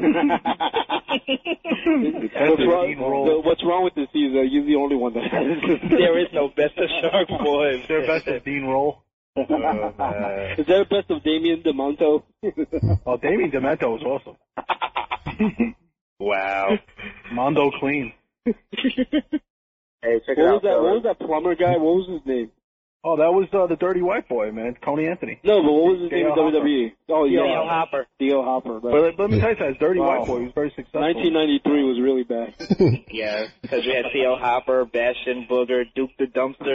what's, wrong, what's wrong with this? He's, uh, you're the only one that has it. There is no best of Shark Boy. Is there a best of Dean Roll? Oh, man. Is there a best of Damien Demento? Oh, Damien Demento is awesome. Wow. Mondo Clean. Hey, check What it was out. that? fellas. What was that plumber guy? What was his name? Oh, that was uh, the dirty white boy, man. Tony Anthony. No, but what was his name in Theo W W E? Oh, yeah. Theo Hopper. Theo Hopper. Right. But, but let me tell you something. Dirty Wow. white boy. He was very successful. nineteen ninety-three was really bad. Yeah, because we had Theo Hopper, Bastion Booger, Duke the Dumpster.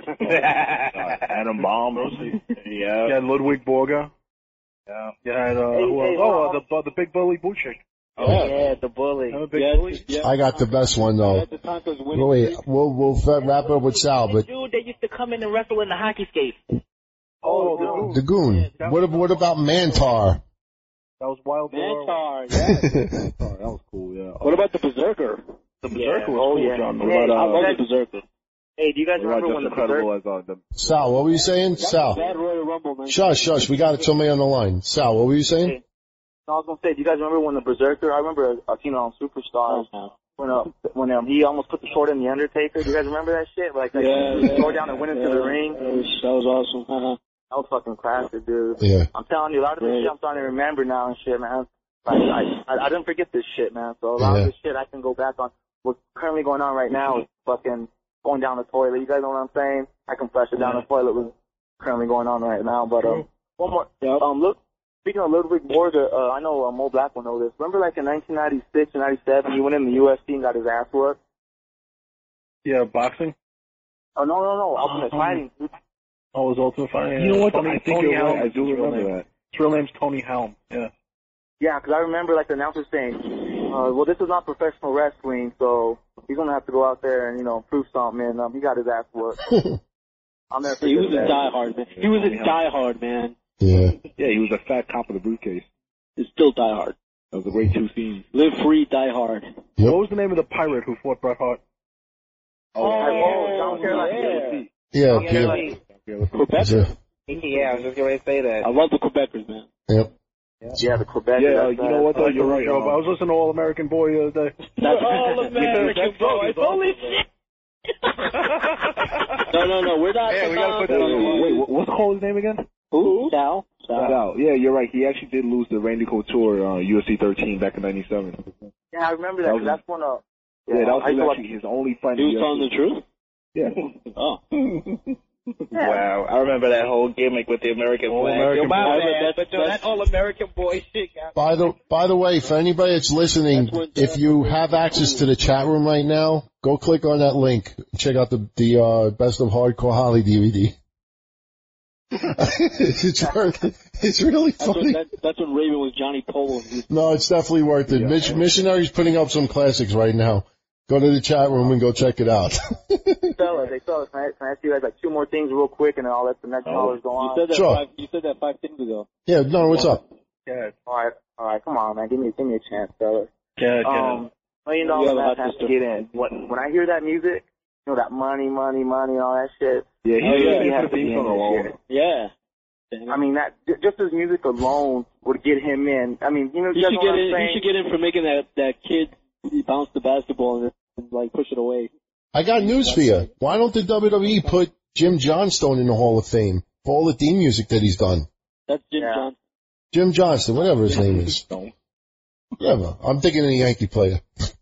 uh, Adam Bomb. Yeah. You had Ludwig Borga. Yeah. You had, uh, Hey, who hey, else? Oh, well, uh, the, uh, the big bully Buchik. Oh, yeah, the bully. Have a big Yeah, bully? yeah. I got the best one though. At the time, it was winning Wait, streak. we'll we'll wrap it up with Sal, but Dude, they used to come in and wrestle in the hockey skates. Oh, the Goon. What ab- what about Mantar? that was Wild Bill. Mantar, yeah. Oh, that was cool, yeah. What about the Berserker? The Berserker Yeah. was Oh, cool, yeah. John. What about, I uh, love the Berserker. Hey, do you guys what about remember when Just the Berserk... Incredible as, uh, the... Sal, what were you saying? Sal. Bad Royal Rumble, man. Shush, shush. We got somebody on the line. Sal, what were you saying? No, I was going to say, do you guys remember when the Berserker... I remember uh, Latino on Superstars when uh, when um, he almost put the sword in the Undertaker. Do you guys remember that shit? Like, like Yeah, he yeah. tore down and went into Yeah. the ring. That was, that was awesome. Uh-huh. That was fucking classic, dude. Yeah. I'm telling you, a lot of this Right. shit I'm starting to remember now and shit, man. Like, I, I, I didn't forget this shit, man. So a lot Yeah. of this shit I can go back on. What's currently going on right now is fucking going down the toilet. You guys know what I'm saying? I can flush it down the toilet. What's currently going on right now. But um, one more. Yep. Um, look. Speaking of Ludwig Borga, uh, I know uh, Mo Black will know this. Remember, like in nineteen ninety-six and ninety-seven, he went in the U F C and got his ass whooped. Yeah, boxing. Oh no, no, no! Ultimate Um, Fighting. Oh, it was Ultimate Fighting. You know what? Tony, I think Tony you're right. Helm. I do His real remember name. that. His real name's Tony Helm. Yeah. Yeah, because I remember like the announcer saying, uh, "Well, this is not professional wrestling, so he's gonna have to go out there and you know prove something." And um, he got his ass whooped. I'll never He forget was a that. diehard, man. He was a diehard, man. Yeah. Yeah, he was a fat cop with a briefcase. He's still diehard. That was a great two scenes. Live free, die hard. Yep. What was the name of the pirate who fought Bret Hart? Oh, oh, yeah. Yeah. Yeah, Pierre. like- Quebec. Yeah. yeah, I was just going to say that. I love the Quebecers, man. Yep. yeah, the Quebec. Yeah, that's, you know what, uh, though? You're right. I Um, was listening to All American Boy the other day. All American boys. Holy shit. No, no, no. We're not. Yeah, we gotta put that wait, on the wait, line. wait, what- what's called his name again? Who? Sal. Sal. Sal. Yeah, you're right. He actually did lose to Randy Couture, uh, U F C thirteen back in ninety-seven. Yeah, I remember that. That 'cause was- that's when uh. Yeah, that was I used to watch- actually his only fight. He was in telling the truth? Yeah. Oh. Wow, I remember that whole gimmick with the American All flag. American Yo, my boy. bad, That's- but yo, that's- that all American boy shit got By the by the way, for anybody that's listening, That's what- if you have access to the chat room right now, go click on that link. Check out the the uh, Best of Hardcore Holly D V D. it's, worth it. It's really That's when, funny. that, that's when Raven was Johnny Polo. No, it's definitely worth it. Mich- Missionary's putting up some classics right now. Go to the chat room and go check it out. fellas, hey, fellas, can I, can I ask you guys like two more things real quick, and then I'll let the next callers go on? You said that Sure. five. You said that five things ago. Yeah, no, what's up? Yeah. All right, all right, come on, man, give me, give me a chance, fellas. Yeah, Um, million We dollar have a match hot has to sister. get in. When when I hear that music, you know that money, money, money, and all that shit. Yeah, Oh, he, yeah. he has has to to be be in on this alone. year. Yeah. I mean that j- just his music alone would get him in. I mean, you know, He you guys should know get what I'm in. He saying? should get in for making that that kid bounce the basketball and, and like push it away. I got news for you. Why don't the W W E put Jim Johnstone in the Hall of Fame for all the theme music that he's done? That's Jim Yeah. Johnson. Jim Johnston, whatever his name is. Whatever. I'm thinking of the Yankee player.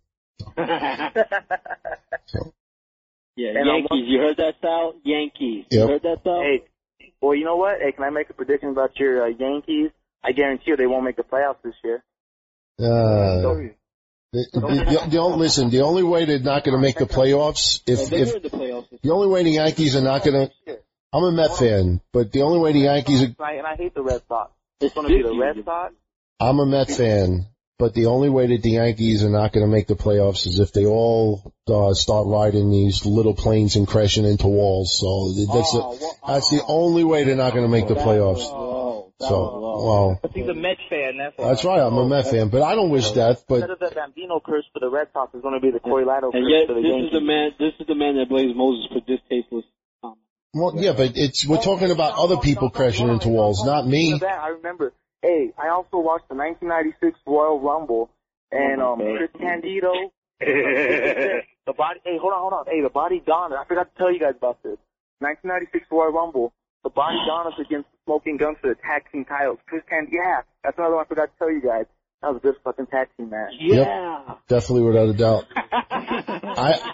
So, Yeah, And I'm- Yankees. You heard that, Sal? Yankees. Yep. You heard that, Sal? Hey, well, you know what? Hey, can I make a prediction about your uh, Yankees? I guarantee you they won't make the playoffs this year. uh, the, the, the, the, only- listen, the only way they're not going to make the playoffs, Yeah, if, they were if in the playoffs. the only way the Yankees are not going to, I'm a Met fan, but the only way the Yankees are, And I, and I hate the Red Sox. It's going to be the Red Sox. I'm a Met fan, but the only way that the Yankees are not going to make the playoffs is if they all uh, start riding these little planes and crashing into walls. So that's the, Oh, well, that's the only way they're not going to make the playoffs. Whoa, that So, was low. well, But he's a Mets fan, that's why. that's right. I'm a Met fan, but I don't wish death. Instead But of the Bambino curse for the Red Sox, is going to be the Corey Lato curse And yet, for the this Yankees. is the man. This is the man that blames Moses for this tasteless comment. well, yeah, but it's we're talking about other people crashing into walls, not me. Speaking of that, I remember. Hey, I also watched the nineteen ninety-six Royal Rumble, and um, Chris Candido. the body. Hey, hold on, hold on. Hey, the Body Donna. I forgot to tell you guys about this. nineteen ninety-six Royal Rumble. The Body Donnas against the Smoking Guns for the tag team titles. Chris Candido. Yeah, that's another one I forgot to tell you guys. That was a good fucking tag team match. Yeah. Definitely, without a doubt. I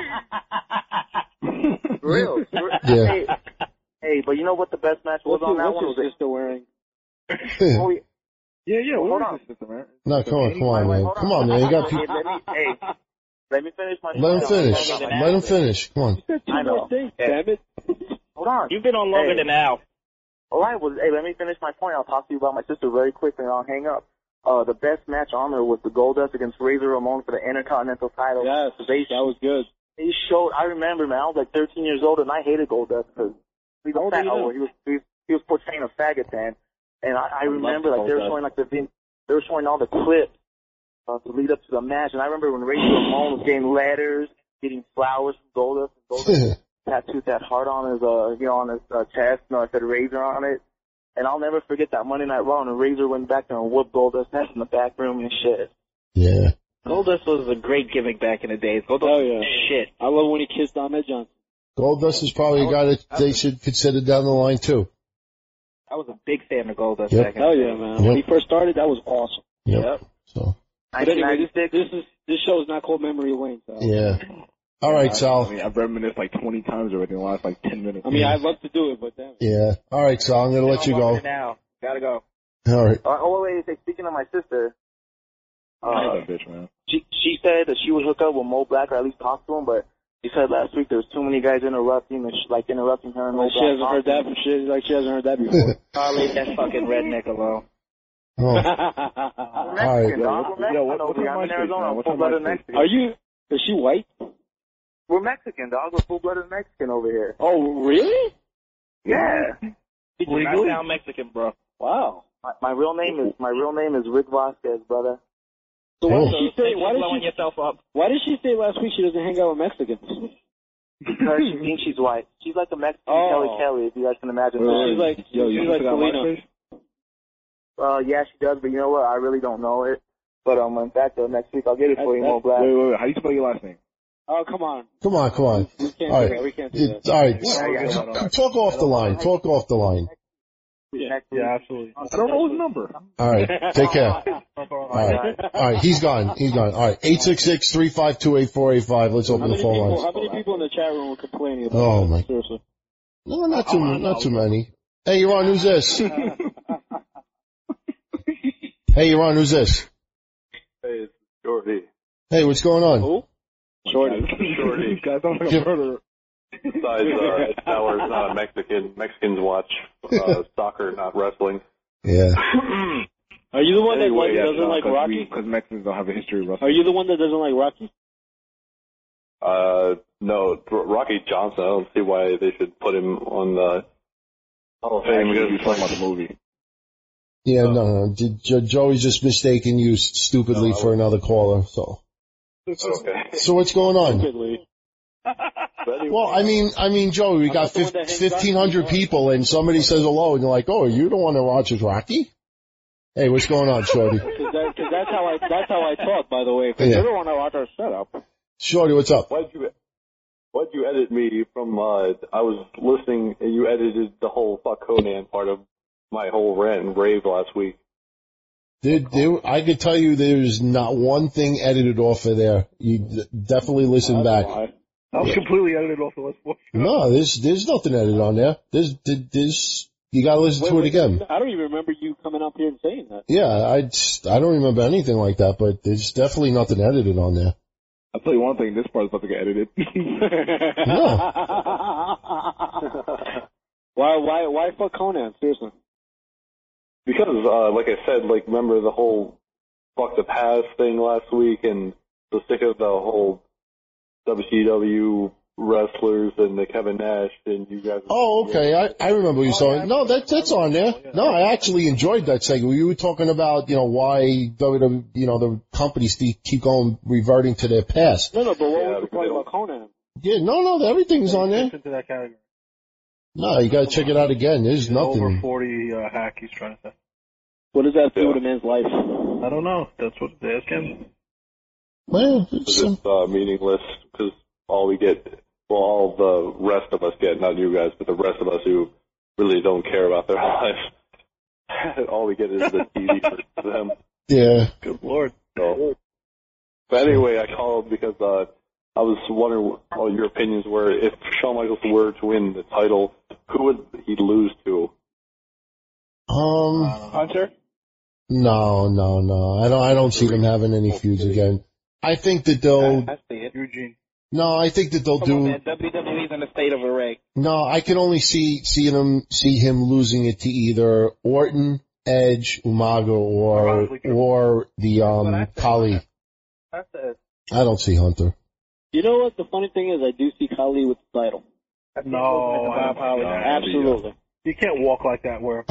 Real. Yeah. Hey, hey, but you know what the best match was What's, on your, that what's one? your Was sister wearing? it? Oh, yeah. Yeah, yeah, Hold what on. is this system, man? no, come on, come on, Wait, wait, man, hold come on, man. You got Hey, people. let me, hey, let me finish my. Let him finish. Let him finish. Come on. Two I know. more things, Yeah. damn it. Hold on. You've been on longer Hey. than Al. All right, well, hey, let me finish my point. I'll talk to you about my sister very quickly, and I'll hang up. Uh, the best match on there was the Goldust against Razor Ramon for the Intercontinental title. Yes, They, that was good. they showed. I remember, man. I was like thirteen years old, and I hated Goldust because he How was old fat. are you Oh, now? he was he was, he was portraying a faggot then, and I, I remember like they were Goldust. showing like the vin- they were showing all the clips uh, to lead up to the match, and I remember when Razor Ramon was getting letters, getting flowers from Goldust, and Goldust tattooed that heart on his uh you know on his uh, chest, you know, it said Razor on it. And I'll never forget that Monday Night Raw, and Razor went back there and whooped Goldust ass in the back room and shit. Yeah. Goldust was a great gimmick back in the days. Goldust Oh, was yeah. shit. I love when he kissed Ahmed Johnson. Goldust is probably a guy that they should consider down the line too. I was a big fan of Goldust Yep. back in the Hell day. yeah, man. Yep. When he first started, that was awesome. Yep. So. But anyway, this, nineteen ninety-six. this is this show is not called Memory Lane. So. Yeah. All right, I Sal. mean, I've reminisced like twenty times already in the last like ten minutes. I mean, I'd love to do it, but damn it. Yeah. All right, Sal. I'm gonna let you go. Now, gotta go. All right. Uh, oh, wait, wait, speaking of my sister, I hate uh, that bitch, man. she she said that she would hook up with Mo Black or at least talk to him, but she said last week there was too many guys interrupting, and she, like interrupting her and Mo Like Black. she hasn't heard that talking. from shit. Like she hasn't heard that before. I'll leave that fucking redneck alone. Oh. We're All Mexican, right. dog. We're Yo, Mexican what- over what's here. on I'm in MySpace, Arizona. man? I'm What's on full-blooded MySpace? Mexican. Are you? Is she white? We're Mexican, dog. We're full-blooded Mexican over here. Oh, really? Yeah. He's not down Mexican, bro. Wow. My, my real name is my real name is Rick Vasquez, brother. So why Oh. did she say? Why did blowing she? yourself up. Why did she say last week she doesn't hang out with Mexicans? Because she thinks she's white. She's like a Mexican Oh. Kelly Kelly, if you guys can imagine. So that. she's like, Yo, you she's like got Selena. MySpace? Uh, yeah, she does, but you know what? I really don't know it. But um, in fact, uh, next week I'll get it for you, That's- Mo Black. Wait, wait, wait. How do you spell your last name? Oh, come on. Come on, come on. We can't All do right. that. We can't do It, that. all right. Yeah, yeah, Talk off the line. Talk off the line. Next week. Yeah, absolutely. I don't know his number. All right. Take care. All right. All right. He's gone. He's gone. All right. eight six six, three five two, eight four eight five. Let's How open many the phone people? lines. How many people in the chat room were complaining about Oh, that? my- Seriously. No, not too, not too many. Hey, you're on. Who's this? Hey, you're on. Who's this? Hey, it's Jordy. Hey, what's going on? Who? Shorty. Shorty. Guys, I'm like a murderer. Besides, uh, Tower's not a Mexican. Mexicans watch uh, soccer, not wrestling. Yeah. Are you the one that Anyway, like, yeah, doesn't like Rocky? Because Mexicans don't have a history of wrestling. Are you the one that doesn't like Rocky? Uh, no, Rocky Johnson. I don't see why they should put him on the Hall of Fame. Actually, you're talking about the movie. Yeah, no, no. J- J- Joey's just mistaken you stupidly No, I for another caller. So, Okay. so what's going on? Stupidly. Well, I mean, I mean, Joey, we got fifteen hundred people, and somebody says hello, and you're like, "Oh, you don't want to watch his Rocky?" Hey, what's going on, Shorty? Because that, that's how I that's how I talk, by the way. Because Yeah. everyone I watch our setup. Shorty, what's up? Why'd you Why'd you edit me from? Uh, I was listening, and you edited the whole fuck Conan part of my whole rant and rave last week. Dude, dude, I could tell you there's not one thing edited off of there. You d- definitely listen back. I was completely edited off the list. No, there's there's nothing edited on there. There's there's you gotta listen Wait, to it wait, again. I don't even remember you coming up here and saying that. Yeah, I I don't remember anything like that, but there's definitely nothing edited on there. I'll tell you one thing, this part's about to get edited. No. why why why fuck Conan? Seriously. Because, uh, like I said, like, remember the whole fuck the past thing last week, and the sick of the whole W C W wrestlers and the Kevin Nash, and you guys. Oh, okay. I, I remember you saying. No, that that's on there. No, I actually enjoyed that segment. You were talking about, you know, why W W E, you know, the companies keep keep going reverting to their past. No, no, but what Yeah, was the point about Conan? Yeah, no, no, everything's on there. Into that category. No, you gotta check it out again. There's Over nothing. forty uh, hack. He's trying to say. What does that have to do with a man's life? I don't know. That's what they ask him. Well, It's uh, meaningless because all we get, well, all the rest of us get, not you guys, but the rest of us who really don't care about their life, all we get is the T V for them. yeah. Good lord. So, but anyway, I called because uh, I was wondering what all your opinions were. If Shawn Michaels were to win the title, who would he lose to? Um. Hunter? No, no, no. I don't. I don't see them having any feuds again. I think that they'll. I see it. Eugene. No, I think that they'll Come on, do. man. W W E's in a state of array. No, I can only see see them see him losing it to either Orton, Edge, Umaga, or or the um Khali. That's it. I don't see Hunter. You know what? The funny thing is, I do see Khali with the title. No, I don't think so. Absolutely. You can't walk like that. Where?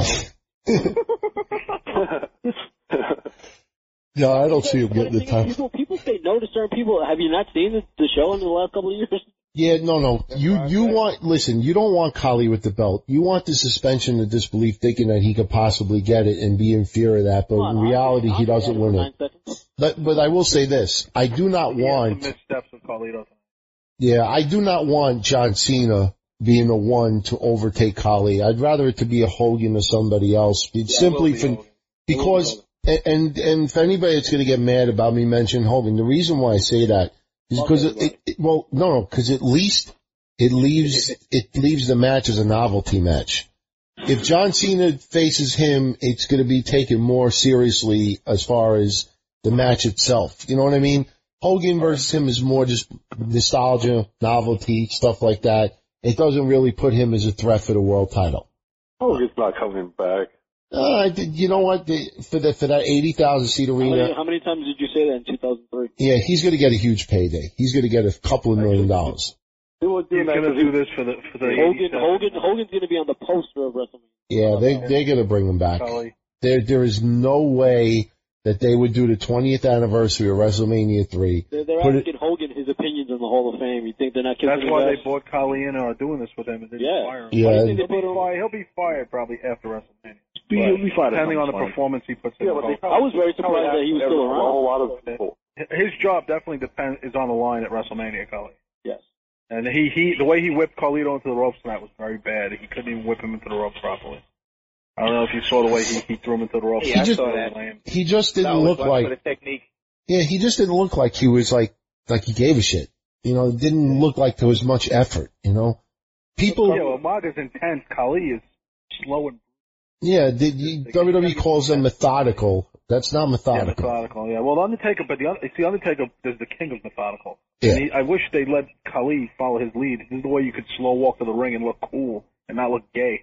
Yeah, I don't see him getting the Thing is, title. People, people say no to certain people. Have you not seen the, the show in the last couple of years? Yeah, no, no. You you want listen. You don't want Khali with the belt. You want the suspension of disbelief, thinking that he could possibly get it and be in fear of that. But in reality, he doesn't win it. But but I will say this: I do not want. Missteps of Carlito. Yeah, I do not want John Cena being the one to overtake Khali. I'd rather it to be a Hogan or somebody else. It's simply for because and and for anybody that's going to get mad about me mentioning Hogan, the reason why I say that is because it, it, it well no no because at least it leaves it leaves the match as a novelty match. If John Cena faces him, it's going to be taken more seriously as far as the match itself. You know what I mean? Hogan versus him is more just nostalgia, novelty, stuff like that. It doesn't really put him as a threat for the world title. Hogan's not coming back. Uh, I did, you know what? The, for the for that eighty thousand seat How arena, many, how many times did you say that in two thousand three? yeah, he's going to get a huge payday. He's going to get a couple of million dollars. He's going to do this for the for the Hogan, Hogan, Hogan's going to be on the poster of WrestleMania. Yeah, they they're going to bring him back. There there is no way that they would do the twentieth anniversary of WrestleMania three. They're, they're Put asking it, Hogan his opinions in the Hall of Fame. You think they're not kissing That's his why ass? they bought Khali in and are doing this with him and didn't Yeah. fire him. Yeah. Why do you think they put him fired? He'll be fired probably after WrestleMania. He'll be fired. Depending on the performance he puts in. Yeah, the but they vote. I was very surprised that he was still A around. whole lot of people. His job definitely depends is on the line at WrestleMania, Khali. Yes. And he, he the way he whipped Carlito into the ropes tonight was very bad. He couldn't even whip him into the ropes properly. I don't know if you saw the way he, he threw him into the ropes. He just- he just didn't look like. Yeah, he just didn't look like he was like like he gave a shit. You know, it didn't look like there was much effort. You know, people. Yeah, well, Maga's intense. Khali is slow and Yeah, the, the, W W E calls them methodical. That's not yeah, methodical. methodical. Yeah, well, the Undertaker, but the it's the Undertaker is the king of methodical. Yeah. And he, I wish they let Khali follow his lead. This is the way you could slow walk to the ring and look cool and not look gay.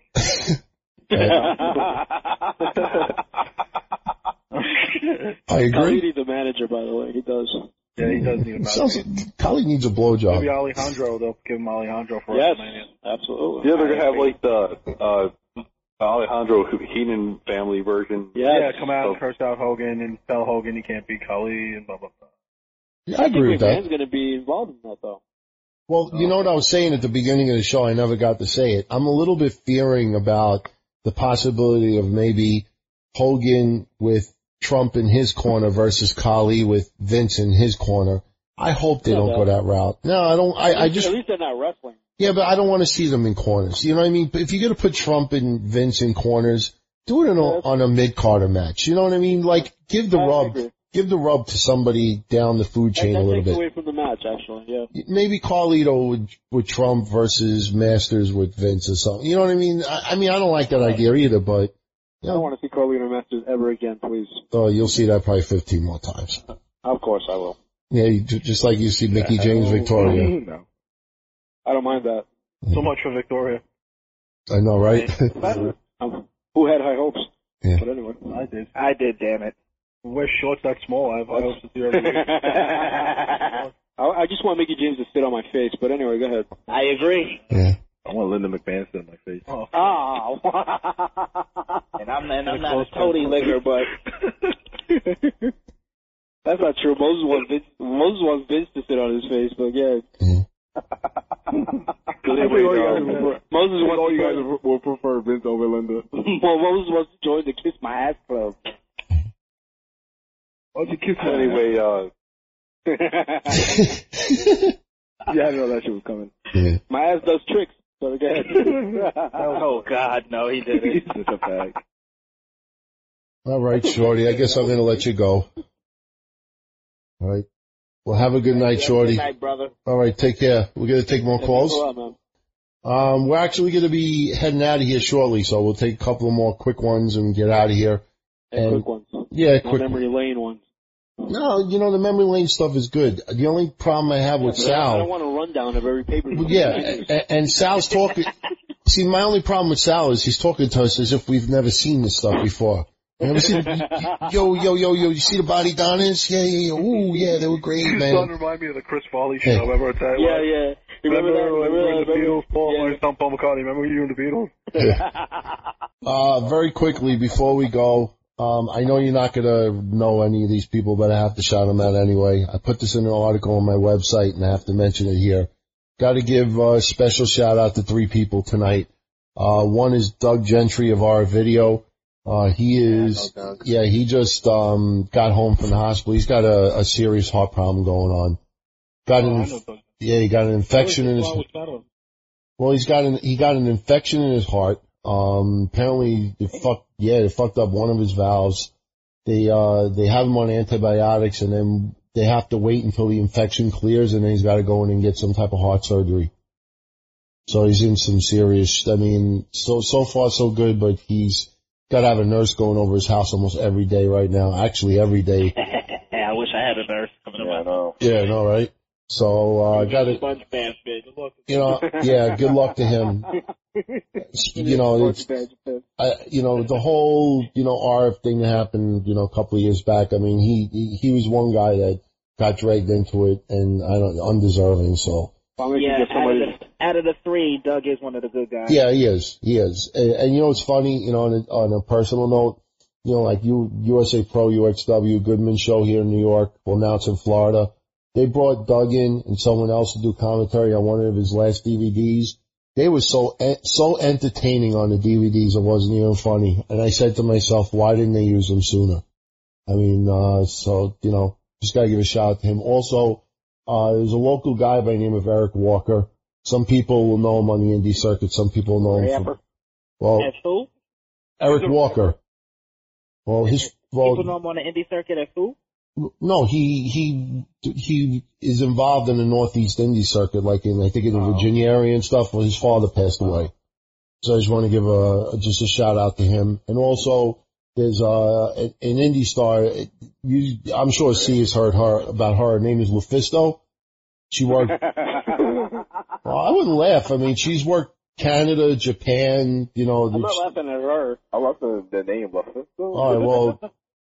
I agree. Khalidi's the manager, by the way. He does. Yeah, he does need a Sounds match. like Kali needs a blowjob. Maybe Alejandro, they'll give him Alejandro for Yes, WrestleMania. absolutely. Yeah, they're gonna have like the uh, Alejandro Heenan family version. Yes. Yeah, come out and curse out Hogan and tell Hogan he can't beat Kali and blah, blah, blah. Yeah, I agree with that. McMahon's going to be involved in that, though. Well, you know what I was saying at the beginning of the show? I never got to say it. I'm a little bit fearing about the possibility of maybe Hogan with Trump in his corner versus Kali with Vince in his corner. I hope they No, don't no. go that route. No, I don't. I, I just. At least they're not wrestling. Yeah, but I don't want to see them in corners. You know what I mean? But if you're going to put Trump and Vince in corners, do it in a, on a mid-Carter match. You know what I mean? Like, give the I rub, agree. give the rub to somebody down the food chain that, a that little takes bit. away from the match, actually, yeah. Maybe Carlito with, with Trump versus Masters with Vince or something. You know what I mean? I, I mean, I don't like that idea either, but, you I don't know, want to see Carlito Masters ever again, please. oh, you'll see that probably fifteen more times. Of course I will. Yeah, you, just like you see Mickey James Victoria. No. I don't mind that. So much for Victoria. I know, right? Um, who had high hopes? Yeah. But anyway. I did. I did, damn it. Wear shorts that small. I have high hopes to see her every week. I, I just want Mickey James to sit on my face, but anyway, go ahead. I agree. Yeah. I want Linda McMahon to sit on my face. Oh. Oh. And I'm, and I'm not a toady licker, but That's not true. Moses wants Vince, Moses wants Vince to sit on his face, but yeah. Yeah. Anyway, all you guys will prefer, Moses all wants you to guys will- will prefer Vince over Linda. well, Moses wants to join the Kiss My Ass Club. Why'd you kiss me? Anyway, uh, Yeah, I know that shit was coming. Yeah. My ass does tricks, so go ahead. oh god, no, he didn't. It's a fact. All right, Shorty. I guess I'm going to let you go. All right. Well, have a good night, Shorty. Good night, brother. All right, take care. We're going to take more calls. Thanks a lot, man. Um, we're actually going to be heading out of here shortly, so we'll take a couple of more quick ones and get out of here. And And quick ones. yeah, No quick. memory lane ones. No, you know the memory lane stuff is good. The only problem I have with But I don't Sal, want a rundown of every paper. yeah, and, and Sal's talking. See, my only problem with Sal is he's talking to us as if we've never seen this stuff before. You ever seen, yo, yo, yo, yo, you see the body Donnas? Yeah, yeah, yeah. Ooh, yeah, they were great, It's starting man. to remind me of the Chris Farley show. Hey. Remember what that Yeah, was? yeah. Remember, Remember, that? when we were in the Remember Beatles? Paul, yeah. my son Paul McCartney. Remember you and the Beatles? Uh, very quickly before we go, um, I know you're not gonna know any of these people, but I have to shout them out anyway. I put this in an article on my website, and I have to mention it here. Got to give a special shout out to three people tonight. Uh, one is Doug Gentry of our video. Uh, he is, yeah, he just, um, got home from the hospital. He's got a, a serious heart problem going on. Got Oh, I an, know Doug. yeah, he got an infection in his, What was that one? well, he's got an, he got an infection in his heart. Um, apparently they fucked, yeah, they fucked up one of his valves. They, uh, they have him on antibiotics, and then they have to wait until the infection clears, and then he's got to go in and get some type of heart surgery. So he's in some serious, I mean, so, so far so good, but he's got to have a nurse going over his house almost every day right now. Actually, every day. I wish I had a nurse coming to my house. Yeah, I know, right? So, uh, got to, Sponge pants, bitch. you know, yeah, good luck to him. You know, it's, I, you know, the whole, you know, R F thing that happened, you know, a couple of years back. I mean, he, he, he was one guy that got dragged into it, and I don't, undeserving, so. Yeah, out of, the, out of the three, Doug is one of the good guys. Yeah, he is, he is. And, and you know, it's funny, you know, on a, on a personal note, you know, like you, U S A Pro, U X W, Goodman show here in New York, well, now it's in Florida. They brought Doug in and someone else to do commentary on one of his last D V Ds. They were so, so entertaining on the D V Ds, it wasn't even funny. And I said to myself, why didn't they use them sooner? I mean, uh, so, you know, just gotta give a shout out to him. Also, uh, there's a local guy by the name of Eric Walker. Some people will know him on the indie circuit, some people know him from, well, As who? Eric Walker. Well, his, well, People know him on the indie circuit as who? no, he, he, he is involved in the Northeast Indie circuit, like in, I think in the Oh. Virginia area and stuff. Well, his father passed away. So I just want to give a, just a shout out to him. And also, there's, uh, an, an indie star, you, I'm sure C has heard her, about her. Her name is Lufisto. She worked, well, I wouldn't laugh. I mean, she's worked Canada, Japan, you know. I'm not laughing at her. I love the, the name, Lufisto. All right, well,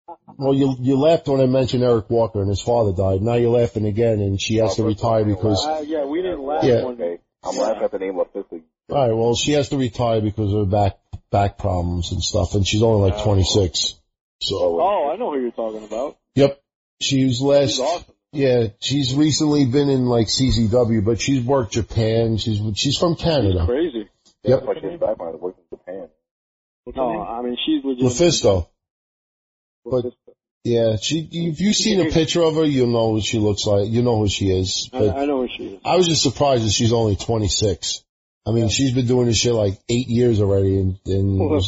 Well, you you laughed when I mentioned Eric Walker and his father died. Now you're laughing again, and she has to retire because. Uh, yeah, we didn't laugh Yeah. one day. I'm laughing at the name of Fifty. All right, well, she has to retire because of back back problems and stuff, and she's only like twenty-six. So. Oh, I know who you're talking about. Yep. She was last. She's awesome. Yeah, she's recently been in like C Z W, but she's worked Japan. She's she's from Canada. She's crazy. Yeah, that's why she's back when I worked in Japan. No, I mean she's legit. Lufisto. But yeah, she. If you've seen a picture of her, you'll know what she looks like. You know who she is. I, But I know who she is. I was just surprised that she's only twenty-six. I mean, she's been doing this shit like eight years already, and, and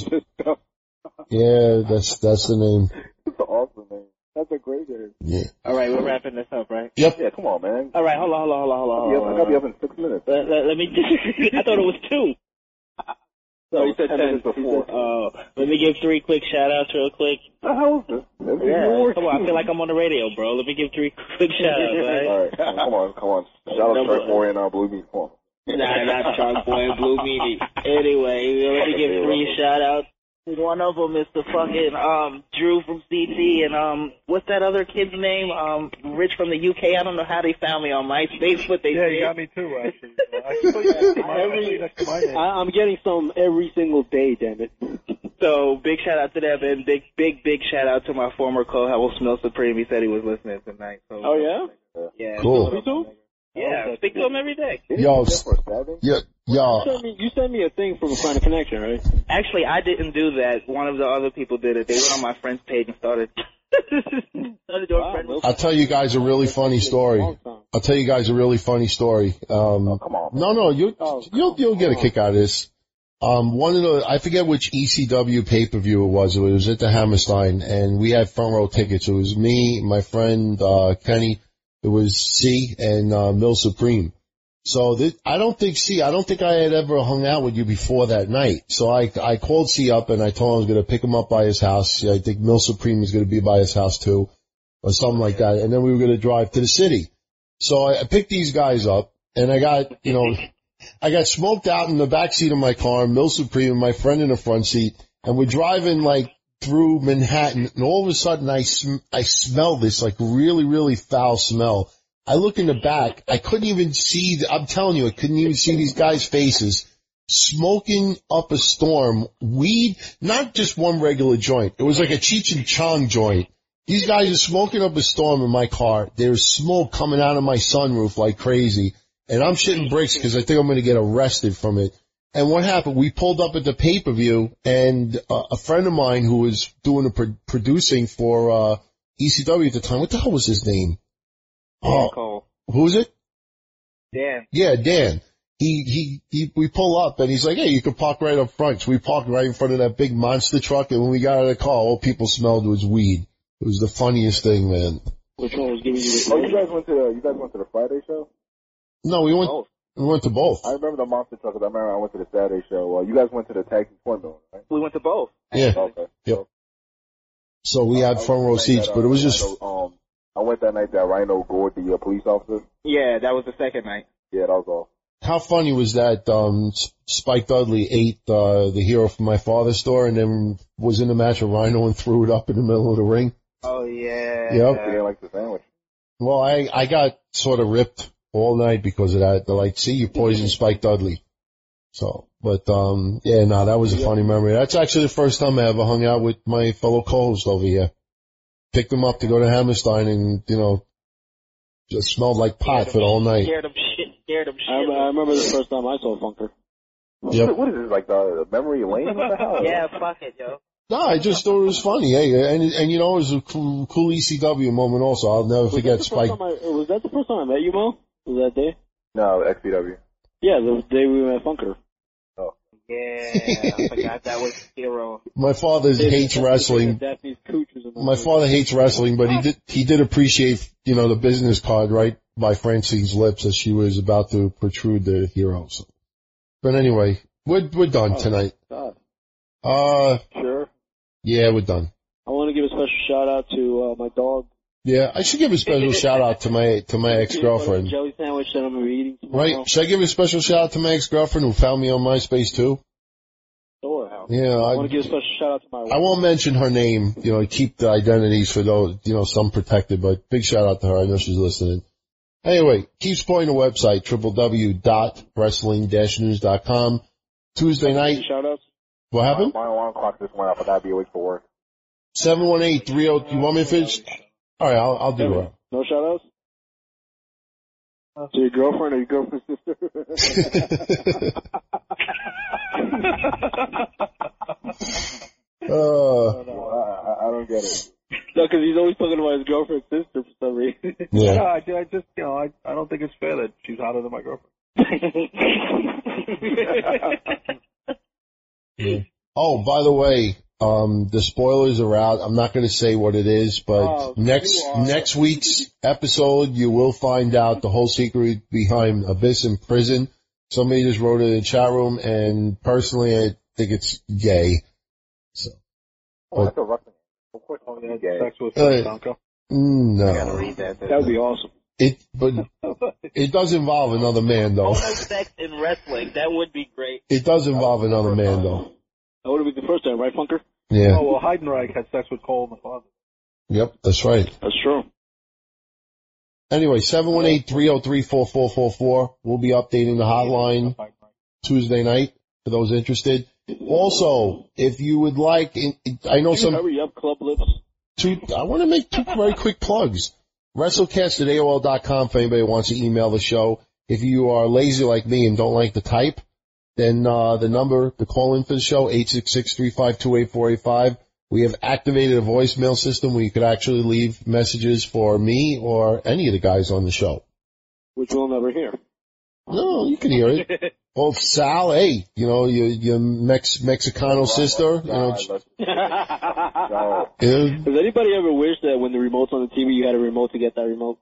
yeah, that's that's the name. It's an awesome name. That's a great name. Yeah. All right, we're wrapping this up, right? Yep. Yeah, come on, man. All right, hold on, hold on, hold on, hold on. Yeah, hold I on. gotta be up in six minutes. Let, let, let me. I thought it was two. No, you said ten ten minutes before. Oh, let me give three quick shout outs real quick. The hell is this? Yeah, come on, I feel like I'm on the radio, bro. Let me give three quick shout outs, right? All right, come on, come on. Shout out to Shark Boy and uh, Blue Meat. Come on. Nah, not Shark Boy and Blue Meanie. Anyway, let me give three shout outs. One of them is the fucking um Drew from C T, and um what's that other kid's name? Um, Rich from the U K. I don't know how they found me on MySpace, but they Yeah, did. you got me too, actually. I can put you next to my- Every- next to my name. I, I'm getting some every single day, damn it. So big shout out to them, and big, big, big shout out to my former co-host Smell Supreme. He said he was listening tonight. So Oh yeah? yeah, Cool. Me too? yeah, speak to him every day. Yo, yeah, You yo. sent me, you sent me a thing from a Find a Connection, right? Actually, I didn't do that. One of the other people did it. They went on my friend's page and started. started doing Wow, friend- no- I'll tell you guys a really funny story. I'll tell you guys a really funny story. Um, Oh, come on. no, no, you, Oh, you'll, you'll get a kick out of this. Um, one of the, I forget which E C W pay-per-view it was. It was at the Hammerstein, and we had front row tickets. It was me, my friend, uh, Kenny. It was C and, uh, Mill Supreme. So this, I don't think C, I don't think I had ever hung out with you before that night. So I, I called C up and I told him I was going to pick him up by his house. I think Mill Supreme is going to be by his house too, or something like that. And then we were going to drive to the city. So I, I picked these guys up and I got, you know, I got smoked out in the back seat of my car, Mill Supreme and my friend in the front seat, and we're driving like through Manhattan, and all of a sudden I sm- I smell this like really, really foul smell. I look in the back, I couldn't even see, the, I'm telling you, I couldn't even see these guys' faces, smoking up a storm, weed, not just one regular joint, it was like a Cheech and Chong joint. These guys are smoking up a storm in my car, there's smoke coming out of my sunroof like crazy. And I'm shitting bricks because I think I'm going to get arrested from it. And what happened? We pulled up at the pay-per-view, and uh, a friend of mine who was doing the pro- producing for uh E C W at the time, what the hell was his name? Dan Oh, Cole. who was it? Dan. Yeah, Dan. He, he, he, we pull up, and he's like, hey, you can park right up front. So we parked right in front of that big monster truck, and when we got out of the car, all people smelled was weed. It was the funniest thing, man. Which one was giving you the Oh, you guys went to the, you guys went to the Friday show? No, we went, Both. we went to both. I remember the monster truck. 'Cause I remember I went to the Saturday show. Uh, you guys went to the tag team tournament, right? We went to both. Yeah. Okay. Yep. So we had I front row went that seats, night but that, it was uh, just, Rhino, um, I went that night that Rhino gored the uh, police officer. Yeah, that was the second night. Yeah, that was all. how funny was that, um, Spike Dudley ate, uh, the hero from my father's store and then was in the match with Rhino and threw it up in the middle of the ring. Oh yeah. Yep. He didn't like the sandwich. Well, I, I got sort of ripped all night because of that. They're like, see, you poisoned Spike Dudley. So, but, um, yeah, no, that was a funny memory. That's actually the first time I ever hung out with my fellow co-host over here. Picked him up to go to Hammerstein and, you know, just smelled like pot for the whole night. Scared him shit. Scared him shit. I, I remember the first time I saw Funker. Yep. What is this, like the, the memory lane? What the hell? Yeah, fuck it, yo. No, I just thought it was funny. Hey, and, and you know, it was a cool, cool E C W moment also. I'll never Was forget that, the Spike. first time I, was that the first time I met you, Mo? Was that day? No, X P W. Yeah, the day we met Funker. Yeah, I forgot that was Hero. My father hates wrestling. Daphne's cooch was in My father hates wrestling, but he did, he did appreciate, you know, the business card right by Francine's lips as she was about to protrude the hero. So. But anyway, we're, we're done Oh, tonight. God. Uh, Sure. yeah, we're done. I want to give a special shout out to uh, my dog. Yeah, I should give a special shout out to my, to my ex-girlfriend. Jelly sandwich that I'm going to be eating tomorrow. Right? Should I give a special shout out to my ex-girlfriend who found me on MySpace too? Sure. Yeah, I I, want to give a special shout out to my wife. I won't mention her name, you know, keep the identities for those, you know, some protected, but big shout out to her. I know she's listening. Anyway, keep supporting the website, w w w dot wrestling dash news dot com. Tuesday night. Shout outs? What happened? My, my alarm clock just went up. I gotta be awake for work. seven one eight three oh, you want me to finish? Alright, I'll, I'll do it. No shout outs? To your girlfriend or your girlfriend's sister? uh, I, I don't get it. No, because he's always talking about his girlfriend's sister for some reason. Yeah. No, I, I just, you know, I, I don't think it's fair that she's hotter than my girlfriend. Yeah. Oh, by the way, um, the spoilers are out. I'm not going to say what it is, but Oh, next you are. next week's episode, you will find out the whole secret behind Abyss in prison. Somebody just wrote it in the chat room, and personally, I think it's gay. So, Oh, that's a wrestling. Of course, Oh, yeah, gay. sex with Uh, Franco. no, I gotta read that. That would be awesome. it but it does involve another man, though. Homo sex in wrestling. That would be great. It does involve another man, though. That would have been the first time, right, Funker? Yeah. Oh, well, Heidenreich had sex with Cole in the closet. Yep, that's right. That's true. Anyway, seven one eight three oh three four four four four. We'll be updating the hotline Tuesday night for those interested. Also, if you would like, I know Can you some, hurry up, Club Lips? two, I want to make two very quick plugs. WrestleCast at A O L dot com if anybody wants to email the show. If you are lazy like me and don't like to type, then uh the number, the call in for the show, eight six six, three five two, eight four eight five. We have activated a voicemail system where you could actually leave messages for me or any of the guys on the show. Which we'll never hear. No, you can hear it. Well, Sal, hey, you know, your, your Mex, Mexicano sister, you know, No. yeah. Does anybody ever wish that when the remote's on the T V, you had a remote to get that remote?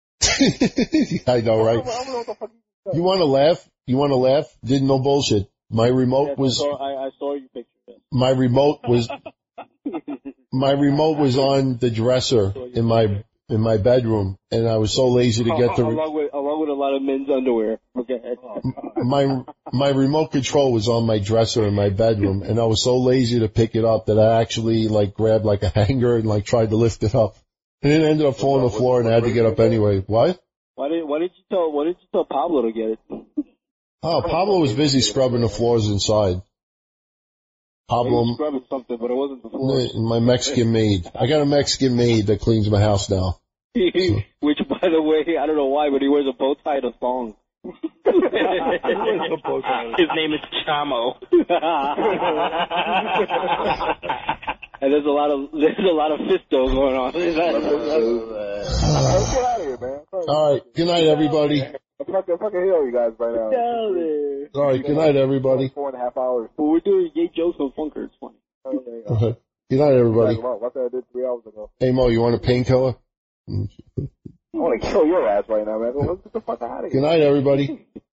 I know, right? You want to laugh? You want to laugh? Didn't know bullshit. My remote Yes, was, I saw, I, I saw your picture. Yes. my remote was, my remote was on the dresser in my, in my bedroom, and I was so lazy to get the, re- along with along with a lot of men's underwear. Okay. my, my remote control was on my dresser in my bedroom, and I was so lazy to pick it up that I actually, like, grabbed, like, a hanger and, like, tried to lift it up. And it ended up falling on the floor, and I had to get up anyway. What? Why did Why did you tell Why did you tell Pablo to get it? Oh, Pablo was busy scrubbing the floors inside. He Pablo, was scrubbing something, but it wasn't the floor. my Mexican maid. I got a Mexican maid that cleans my house now. Which, by the way, I don't know why, but he wears a bow tie and a thong. His name is Chamo. And there's a lot of there's a lot of fisto going on. Let's get out of here, man. All right. Good night, everybody. I'm fucking, fucking hear you guys right now. All right. Good night, everybody. Four and a half hours. Well, we're doing gay jokes on Funker. It's funny. Okay. Good night, everybody. What I did three hours ago. Hey, Mo, you want a painkiller? I want to kill your ass right now, man. Let's get the fuck out of here. Good night, everybody.